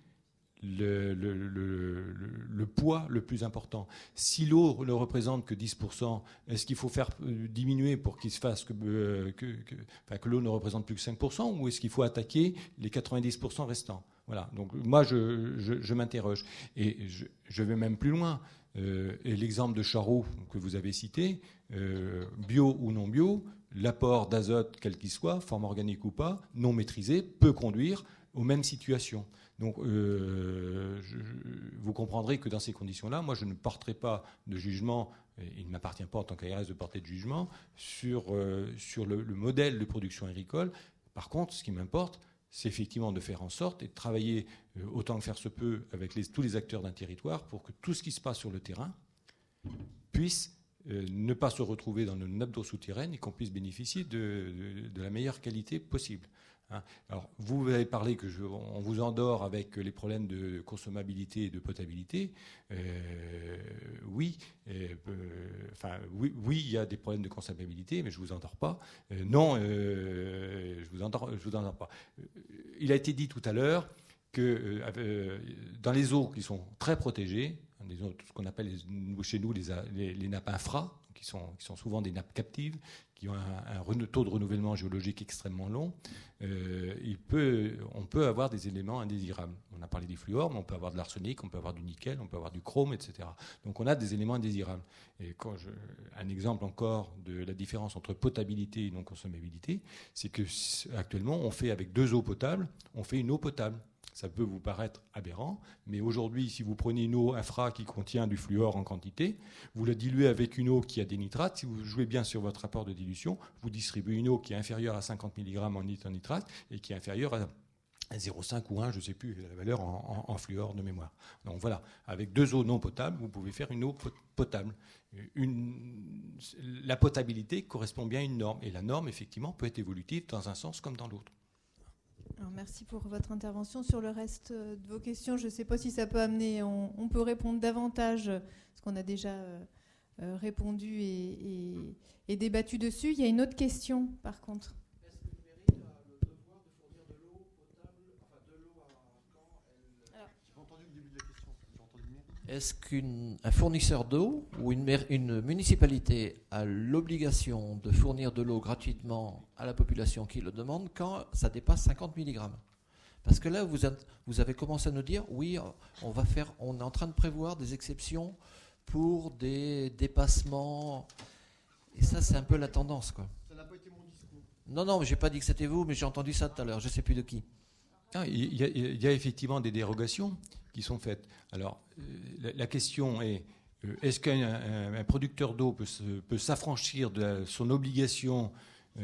le poids le plus important? Si l'eau ne représente que 10%, est-ce qu'il faut faire diminuer pour qu'il se fasse que l'eau ne représente plus que 5%, ou est-ce qu'il faut attaquer les 90% restants? Voilà. Donc moi, je m'interroge. Et je vais même plus loin. Et l'exemple de Charroux que vous avez cité, bio ou non bio, l'apport d'azote, quel qu'il soit, forme organique ou pas, non maîtrisé, peut conduire aux mêmes situations. Donc vous comprendrez que dans ces conditions-là, moi je ne porterai pas de jugement, il ne m'appartient pas en tant qu'ARS de porter de jugement sur le modèle de production agricole. Par contre, ce qui m'importe, c'est effectivement de faire en sorte et de travailler autant que faire se peut avec tous les acteurs d'un territoire pour que tout ce qui se passe sur le terrain puisse ne pas se retrouver dans une nappe d'eau souterraine et qu'on puisse bénéficier de la meilleure qualité possible. Alors, vous avez parlé qu'on vous endort avec les problèmes de consommabilité et de potabilité. Oui, il y a des problèmes de consommabilité, mais je ne vous endors pas. Non, je vous endors pas. Il a été dit tout à l'heure que dans les eaux qui sont très protégées, ce qu'on appelle chez nous les nappes infra, qui sont souvent des nappes captives, qui ont un taux de renouvellement géologique extrêmement long, on peut avoir des éléments indésirables. On a parlé des fluors, mais on peut avoir de l'arsenic, on peut avoir du nickel, on peut avoir du chrome, etc. Donc on a des éléments indésirables. Et un exemple encore de la différence entre potabilité et non-consommabilité, c'est que actuellement on fait avec 2 eaux potables, on fait une eau potable. Ça peut vous paraître aberrant, mais aujourd'hui, si vous prenez une eau infra qui contient du fluor en quantité, vous la diluez avec une eau qui a des nitrates. Si vous jouez bien sur votre rapport de dilution, vous distribuez une eau qui est inférieure à 50 mg en nitrate et qui est inférieure à 0,5 ou 1, je ne sais plus la valeur en fluor de mémoire. Donc voilà, avec 2 eaux non potables, vous pouvez faire une eau potable. La potabilité correspond bien à une norme, et la norme, effectivement, peut être évolutive dans un sens comme dans l'autre. Alors, merci pour votre intervention. Sur le reste de vos questions, je ne sais pas si ça peut amener, on peut répondre davantage, parce qu'on a déjà répondu et débattu dessus. Il y a une autre question, par contre. Est-ce que le mairie a le devoir de fournir de l'eau potable, de l'eau quand elle... J'ai pas entendu le début de la question. J'ai entendu mairie. Est-ce qu'un fournisseur d'eau ou une municipalité a l'obligation de fournir de l'eau gratuitement à la population qui le demande quand ça dépasse 50 mg? Parce que là, vous avez commencé à nous dire, oui, on est en train de prévoir des exceptions pour des dépassements. Et ça, c'est un peu la tendance, quoi. Ça n'a pas été mon discours. Non, je n'ai pas dit que c'était vous, mais j'ai entendu ça tout à l'heure. Je ne sais plus de qui. Il y a effectivement des dérogations qui sont faites. Alors, la question est, est-ce qu'un producteur d'eau peut s'affranchir de son obligation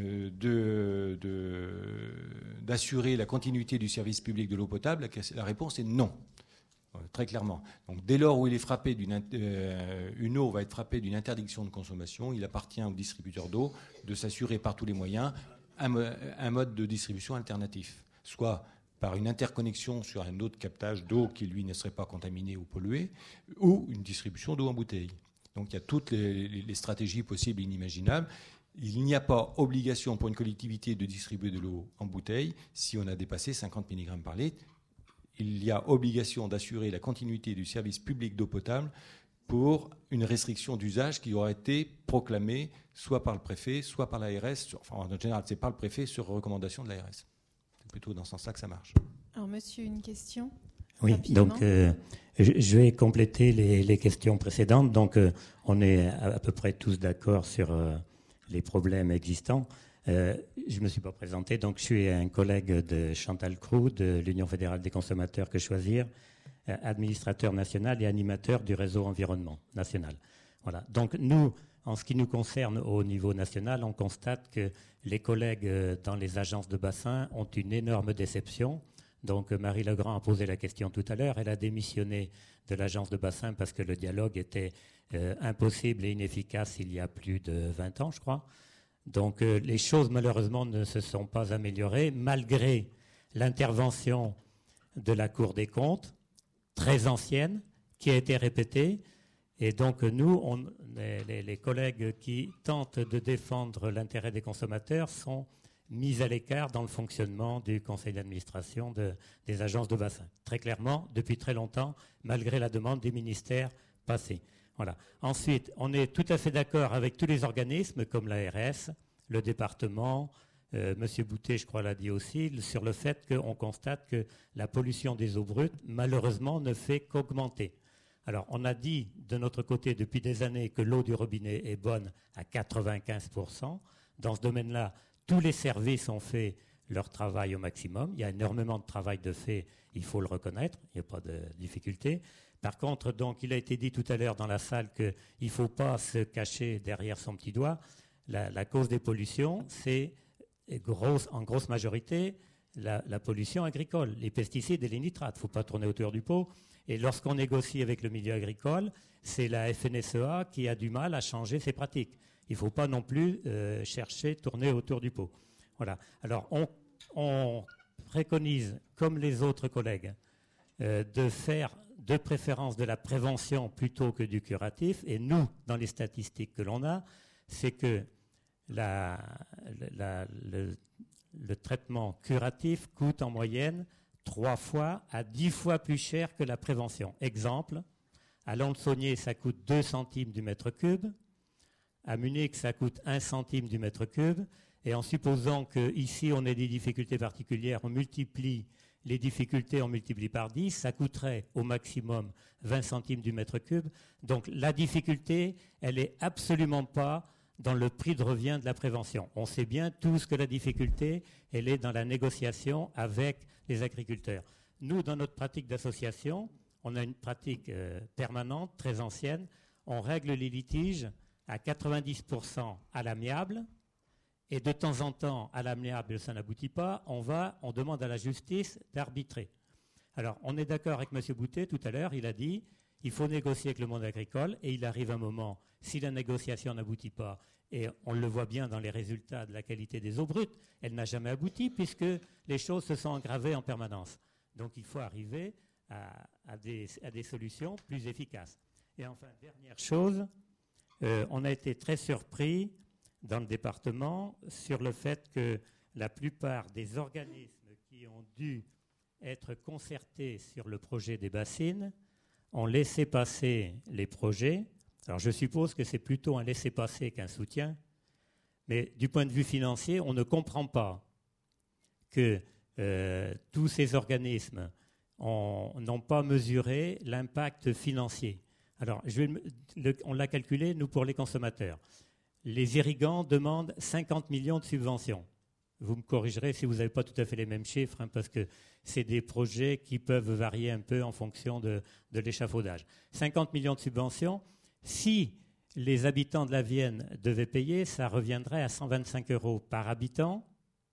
d'assurer la continuité du service public de l'eau potable? La réponse est non, très clairement. Donc, dès lors où il est frappé une eau va être frappée d'une interdiction de consommation, il appartient au distributeur d'eau de s'assurer par tous les moyens un mode de distribution alternatif, soit par une interconnexion sur un autre captage d'eau qui, lui, ne serait pas contaminé ou pollué, ou une distribution d'eau en bouteille. Donc il y a toutes les stratégies possibles et inimaginables. Il n'y a pas obligation pour une collectivité de distribuer de l'eau en bouteille si on a dépassé 50 mg par litre. Il y a obligation d'assurer la continuité du service public d'eau potable pour une restriction d'usage qui aura été proclamée soit par le préfet, soit par l'ARS. Enfin, en général, c'est par le préfet sur recommandation de l'ARS. C'est plutôt dans ce sens-là que ça marche. Alors, monsieur, une question ? Oui, rapidement. donc je vais compléter les questions précédentes. Donc, on est à peu près tous d'accord sur les problèmes existants. Je ne me suis pas présenté, donc je suis un collègue de Chantal Croux, de l'Union fédérale des consommateurs Que Choisir, administrateur national et animateur du réseau environnement national. Voilà. Donc nous, en ce qui nous concerne au niveau national, on constate que les collègues dans les agences de bassin ont une énorme déception. Donc Marie Legrand a posé la question tout à l'heure, elle a démissionné de l'agence de bassin parce que le dialogue était impossible et inefficace il y a plus de 20 ans, je crois. Donc les choses malheureusement ne se sont pas améliorées malgré l'intervention de la Cour des comptes, très ancienne, qui a été répétée. Et donc nous, les collègues qui tentent de défendre l'intérêt des consommateurs sont mis à l'écart dans le fonctionnement du conseil d'administration des agences de bassin. Très clairement, depuis très longtemps, malgré la demande des ministères passés. Voilà. Ensuite, on est tout à fait d'accord avec tous les organismes comme l'ARS, le département, Monsieur Boutet, je crois, l'a dit aussi, sur le fait qu'on constate que la pollution des eaux brutes, malheureusement, ne fait qu'augmenter. Alors, on a dit de notre côté depuis des années que l'eau du robinet est bonne à 95%. Dans ce domaine-là, tous les services ont fait leur travail au maximum. Il y a énormément de travail de fait, il faut le reconnaître, il n'y a pas de difficulté. Par contre, donc, il a été dit tout à l'heure dans la salle qu'il ne faut pas se cacher derrière son petit doigt. La cause des pollutions, c'est en grosse majorité la pollution agricole, les pesticides et les nitrates. Il ne faut pas tourner autour du pot. Et lorsqu'on négocie avec le milieu agricole, c'est la FNSEA qui a du mal à changer ses pratiques. Il ne faut pas non plus tourner autour du pot. Voilà. Alors, on préconise, comme les autres collègues, de faire de préférence de la prévention plutôt que du curatif. Et nous, dans les statistiques que l'on a, c'est que le traitement curatif coûte en moyenne 3 fois à 10 fois plus cher que la prévention. Exemple, à Lons-le-Saunier, ça coûte 2 centimes du mètre cube. À Munich, ça coûte 1 centime du mètre cube. Et en supposant qu'ici, on ait des difficultés particulières, on multiplie les difficultés, on multiplie par 10, ça coûterait au maximum 20 centimes du mètre cube. Donc la difficulté, elle n'est absolument pas dans le prix de revient de la prévention. On sait bien tous que la difficulté, elle est dans la négociation avec les agriculteurs. Nous, dans notre pratique d'association, on a une pratique permanente, très ancienne. On règle les litiges à 90% à l'amiable. Et de temps en temps, à l'amiable, ça n'aboutit pas. On demande à la justice d'arbitrer. Alors, on est d'accord avec M. Boutet tout à l'heure. Il a dit il faut négocier avec le monde agricole. Et il arrive un moment, si la négociation n'aboutit pas, et on le voit bien dans les résultats de la qualité des eaux brutes, elle n'a jamais abouti puisque les choses se sont aggravées en permanence. Donc, il faut arriver à des solutions plus efficaces. Et enfin, dernière chose, on a été très surpris dans le département sur le fait que la plupart des organismes qui ont dû être concertés sur le projet des bassines ont laissé passer les projets. Alors je suppose que c'est plutôt un laisser-passer qu'un soutien, mais du point de vue financier, on ne comprend pas que tous ces organismes n'ont pas mesuré l'impact financier. Alors on l'a calculé, nous, pour les consommateurs. Les irrigants demandent 50 millions de subventions. Vous me corrigerez si vous n'avez pas tout à fait les mêmes chiffres, parce que c'est des projets qui peuvent varier un peu en fonction de l'échafaudage. 50 millions de subventions, si les habitants de la Vienne devaient payer, ça reviendrait à 125 € par habitant.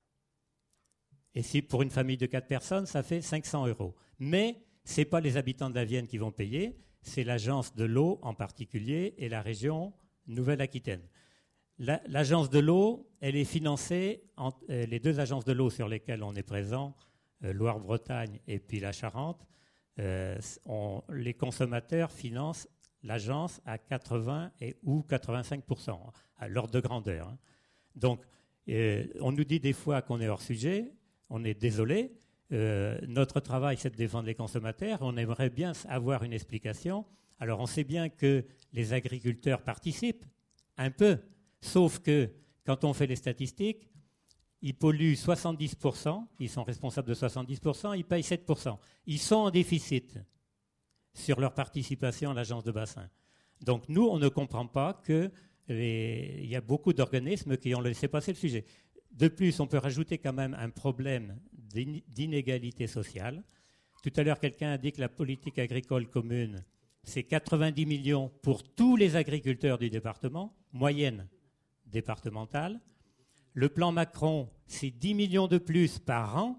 Et si pour une famille de 4 personnes, ça fait 500 €. Mais ce n'est pas les habitants de la Vienne qui vont payer, c'est l'agence de l'eau en particulier et la région Nouvelle-Aquitaine. L'agence de l'eau, elle est financée, les deux agences de l'eau sur lesquelles on est présent, Loire-Bretagne et puis la Charente, les consommateurs financent l'agence à 80 ou 85%, à l'ordre de grandeur. Hein. Donc, on nous dit des fois qu'on est hors sujet, on est désolé. Notre travail, c'est de défendre les consommateurs. On aimerait bien avoir une explication. Alors, on sait bien que les agriculteurs participent un peu, sauf que quand on fait les statistiques, ils polluent 70%, ils sont responsables de 70%, ils payent 7%. Ils sont en déficit sur leur participation à l'agence de bassin. Donc, nous, on ne comprend pas qu'il y a beaucoup d'organismes qui ont laissé passer le sujet. De plus, on peut rajouter quand même un problème d'inégalité sociale. Tout à l'heure, quelqu'un a dit que la politique agricole commune, c'est 90 millions pour tous les agriculteurs du département, moyenne départementale. Le plan Macron, c'est 10 millions de plus par an.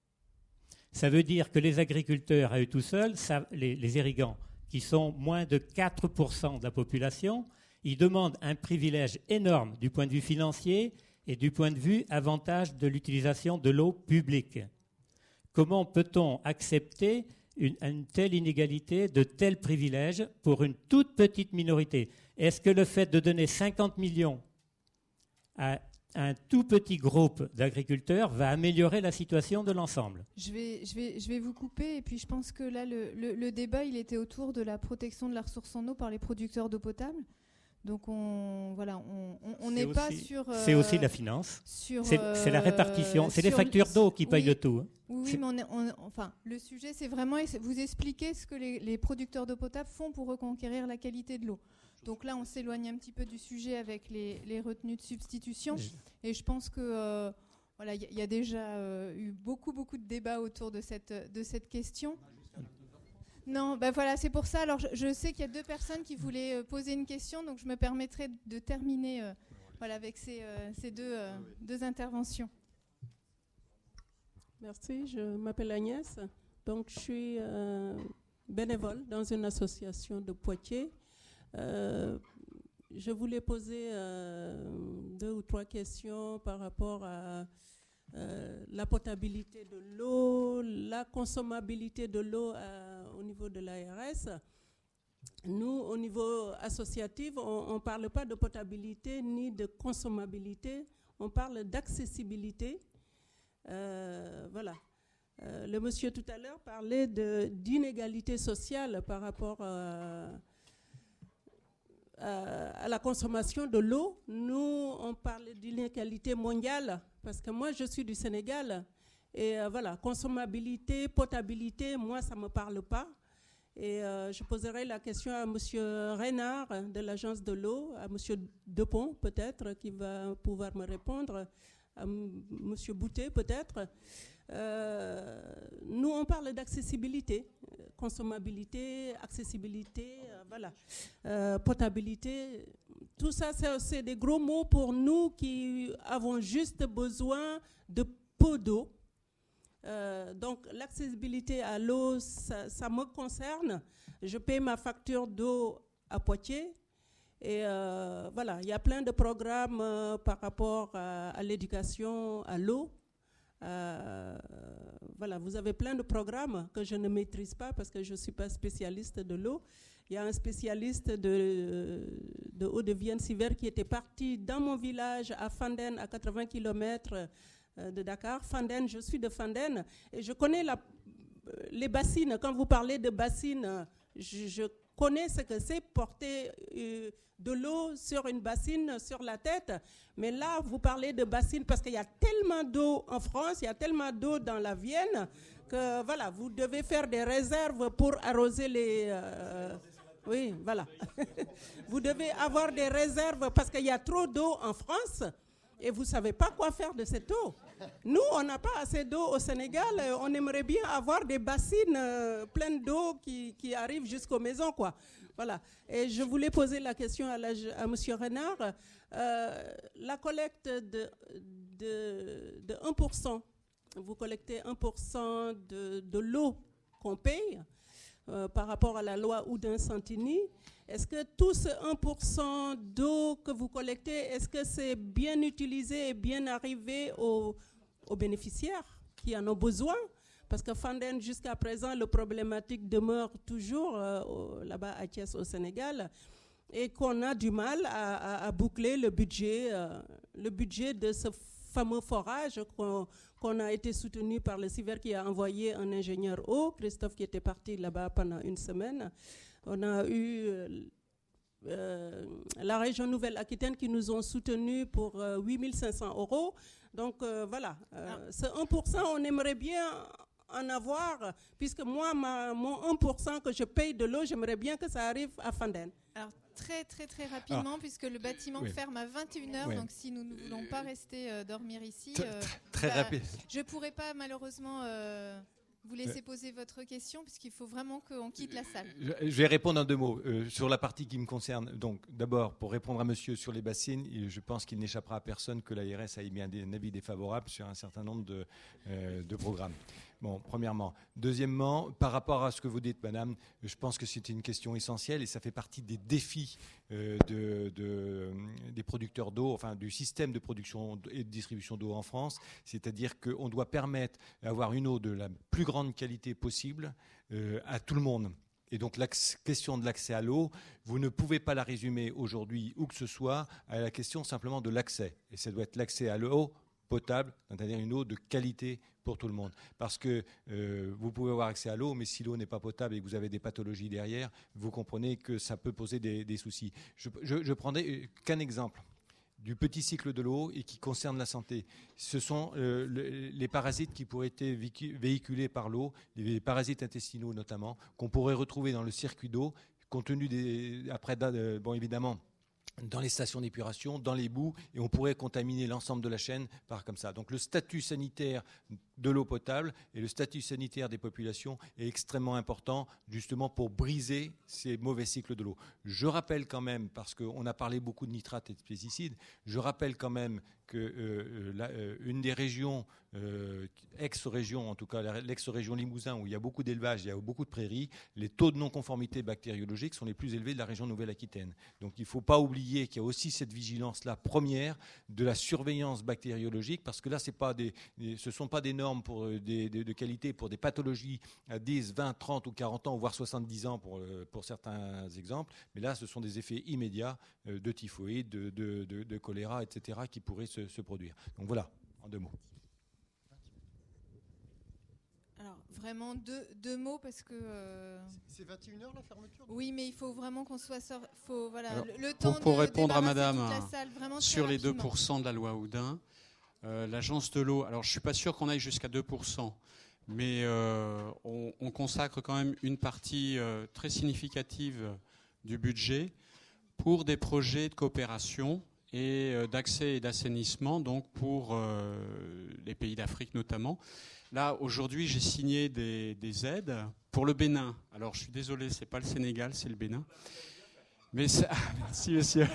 Ça veut dire que les agriculteurs à eux tout seuls, les irrigants, qui sont moins de 4% de la population, ils demandent un privilège énorme du point de vue financier et du point de vue avantage de l'utilisation de l'eau publique. Comment peut-on accepter une telle inégalité, de tels privilèges pour une toute petite minorité? Est-ce que le fait de donner 50 millions à un tout petit groupe d'agriculteurs va améliorer la situation de l'ensemble? Je vais vous couper, et puis je pense que là, le débat, il était autour de la protection de la ressource en eau par les producteurs d'eau potable. Donc, on n'est pas sur... c'est aussi la finance, c'est la répartition, c'est les factures d'eau qui payent le tout. Hein. Oui, mais enfin, le sujet, c'est vraiment vous expliquer ce que les producteurs d'eau potable font pour reconquérir la qualité de l'eau. Donc là, on s'éloigne un petit peu du sujet avec les retenues de substitution. Et je pense que voilà, y a déjà eu beaucoup de débats autour de cette question. Non, ben voilà, c'est pour ça. Alors, je sais qu'il y a 2 personnes qui voulaient poser une question, donc je me permettrai de terminer voilà, avec ces deux interventions. Merci, je m'appelle Agnès. Donc, je suis bénévole dans une association de Poitiers. Je voulais poser 2 ou 3 questions par rapport à la potabilité de l'eau, la consommabilité de l'eau au niveau de l'ARS. Nous, au niveau associatif, on ne parle pas de potabilité ni de consommabilité, on parle d'accessibilité. Voilà. Le monsieur tout à l'heure parlait d'inégalité sociale par rapport à la consommation de l'eau. Nous, on parle d'inégalité mondiale parce que moi, je suis du Sénégal et voilà, consommabilité, potabilité, moi, ça ne me parle pas. Et je poserai la question à M. Renard de l'agence de l'eau, à M. Depont peut-être, qui va pouvoir me répondre, à M. Boutet peut-être. Nous, on parle d'accessibilité, consommabilité, accessibilité, voilà, potabilité. Tout ça, c'est des gros mots pour nous qui avons juste besoin de peu d'eau. Donc, l'accessibilité à l'eau, ça me concerne. Je paie ma facture d'eau à Poitiers. Et voilà, il y a plein de programmes par rapport à l'éducation à l'eau. Voilà, vous avez plein de programmes que je ne maîtrise pas parce que je ne suis pas spécialiste de l'eau. Il y a un spécialiste de Haut-de-Vienne-Siver qui était parti dans mon village à Fanden, à 80 km de Dakar. Fanden, je suis de Fanden et je connais les bassines. Quand vous parlez de bassines, je connais ce que c'est porter de l'eau sur une bassine sur la tête. Mais là, vous parlez de bassine parce qu'il y a tellement d'eau en France, il y a tellement d'eau dans la Vienne que voilà, vous devez faire des réserves pour arroser les... oui, voilà. Vous devez avoir des réserves parce qu'il y a trop d'eau en France et vous ne savez pas quoi faire de cette eau. Nous, on n'a pas assez d'eau au Sénégal. On aimerait bien avoir des bassines pleines d'eau qui arrivent jusqu'aux maisons, quoi. Voilà. Et je voulais poser la question à M. Renard. La collecte de 1%, vous collectez 1% de l'eau qu'on paye par rapport à la loi Oudin-Santini. Est-ce que tout ce 1% d'eau que vous collectez, est-ce que c'est bien utilisé et bien arrivé aux bénéficiaires qui en ont besoin? Parce que Fandène, jusqu'à présent, le problématique demeure toujours là-bas à Thiès, au Sénégal, et qu'on a du mal à boucler le budget de ce fameux forage qu'on a été soutenu par le CIVER qui a envoyé un ingénieur eau, Christophe, qui était parti là-bas pendant une semaine. On a eu la région Nouvelle-Aquitaine qui nous ont soutenus pour 8 500 €. Donc voilà, ce 1%, on aimerait bien en avoir, puisque moi, mon 1% que je paye de l'eau, j'aimerais bien que ça arrive à Fandène. Alors, très rapidement, puisque le bâtiment ferme à 21h, donc si nous ne voulons pas rester dormir ici, très rapide. Je ne pourrais pas malheureusement vous laisser poser votre question, puisqu'il faut vraiment qu'on quitte la salle. Je vais répondre en 2 mots. Sur la partie qui me concerne, donc d'abord, pour répondre à monsieur sur les bassines, je pense qu'il n'échappera à personne que l'ARS a émis un avis défavorable sur un certain nombre de programmes. Bon, premièrement. Deuxièmement, par rapport à ce que vous dites, madame, je pense que c'est une question essentielle et ça fait partie des défis des producteurs d'eau, enfin du système de production et de distribution d'eau en France. C'est-à-dire qu'on doit permettre d'avoir une eau de la plus grande qualité possible à tout le monde. Et donc la question de l'accès à l'eau, vous ne pouvez pas la résumer aujourd'hui où que ce soit à la question simplement de l'accès. Et ça doit être l'accès à l'eau potable, c'est-à-dire une eau de qualité pour tout le monde. Parce que vous pouvez avoir accès à l'eau, mais si l'eau n'est pas potable et que vous avez des pathologies derrière, vous comprenez que ça peut poser des soucis. Je prendrai qu'un exemple du petit cycle de l'eau et qui concerne la santé. Ce sont les parasites qui pourraient être véhiculés par l'eau, les parasites intestinaux notamment, qu'on pourrait retrouver dans le circuit d'eau, compte tenu bon évidemment, dans les stations d'épuration, dans les boues, et on pourrait contaminer l'ensemble de la chaîne par comme ça. Donc le statut sanitaire de l'eau potable et le statut sanitaire des populations est extrêmement important, justement pour briser ces mauvais cycles de l'eau. Je rappelle quand même, parce qu'on a parlé beaucoup de nitrates et de pesticides, je rappelle quand même qu'une des régions, ex-région, en tout cas l'ex-région Limousin, où il y a beaucoup d'élevage, il y a beaucoup de prairies, les taux de non-conformité bactériologique sont les plus élevés de la région Nouvelle-Aquitaine. Donc il ne faut pas oublier qu'il y a aussi cette vigilance-là première de la surveillance bactériologique, parce que là, ce ne sont pas des normes de qualité pour des pathologies à 10, 20, 30 ou 40 ans, voire 70 ans pour certains exemples, mais là, ce sont des effets immédiats de typhoïde, de choléra, etc., qui pourraient se produire. Donc voilà, en 2 mots. Alors, vraiment deux mots, parce que... C'est 21h la fermeture? Oui, mais il faut vraiment qu'on soit... voilà, Alors, le temps pour répondre à madame salle, sur les 2% de la loi Oudin, l'agence de l'eau, alors je ne suis pas sûr qu'on aille jusqu'à 2%, mais on consacre quand même une partie très significative du budget pour des projets de coopération et d'accès et d'assainissement, donc pour les pays d'Afrique notamment. Là, aujourd'hui, j'ai signé des aides pour le Bénin. Alors, je suis désolé, ce n'est pas le Sénégal, c'est le Bénin. Mais merci, monsieur.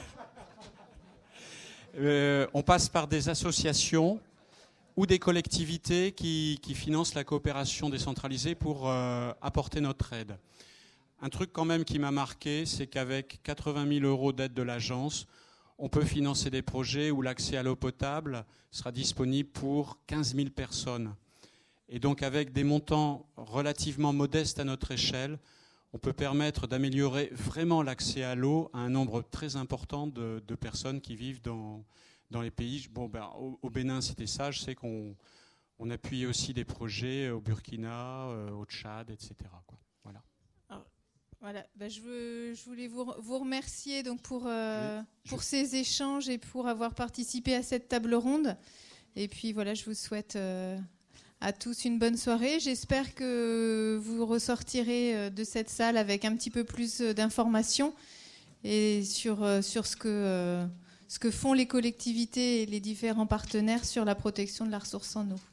On passe par des associations ou des collectivités qui financent la coopération décentralisée pour apporter notre aide. Un truc quand même qui m'a marqué, c'est qu'avec 80 000 € d'aide de l'agence, on peut financer des projets où l'accès à l'eau potable sera disponible pour 15 000 personnes. Et donc avec des montants relativement modestes à notre échelle, on peut permettre d'améliorer vraiment l'accès à l'eau à un nombre très important de personnes qui vivent dans les pays. Bon, au Bénin, c'était ça. Je sais qu'on appuie aussi des projets au Burkina, au Tchad, etc. quoi. Voilà. Alors, voilà. Je voulais vous remercier donc pour ces échanges et pour avoir participé à cette table ronde. Et puis voilà, je vous souhaite à tous une bonne soirée. J'espère que vous ressortirez de cette salle avec un petit peu plus d'informations et sur ce que font les collectivités et les différents partenaires sur la protection de la ressource en eau.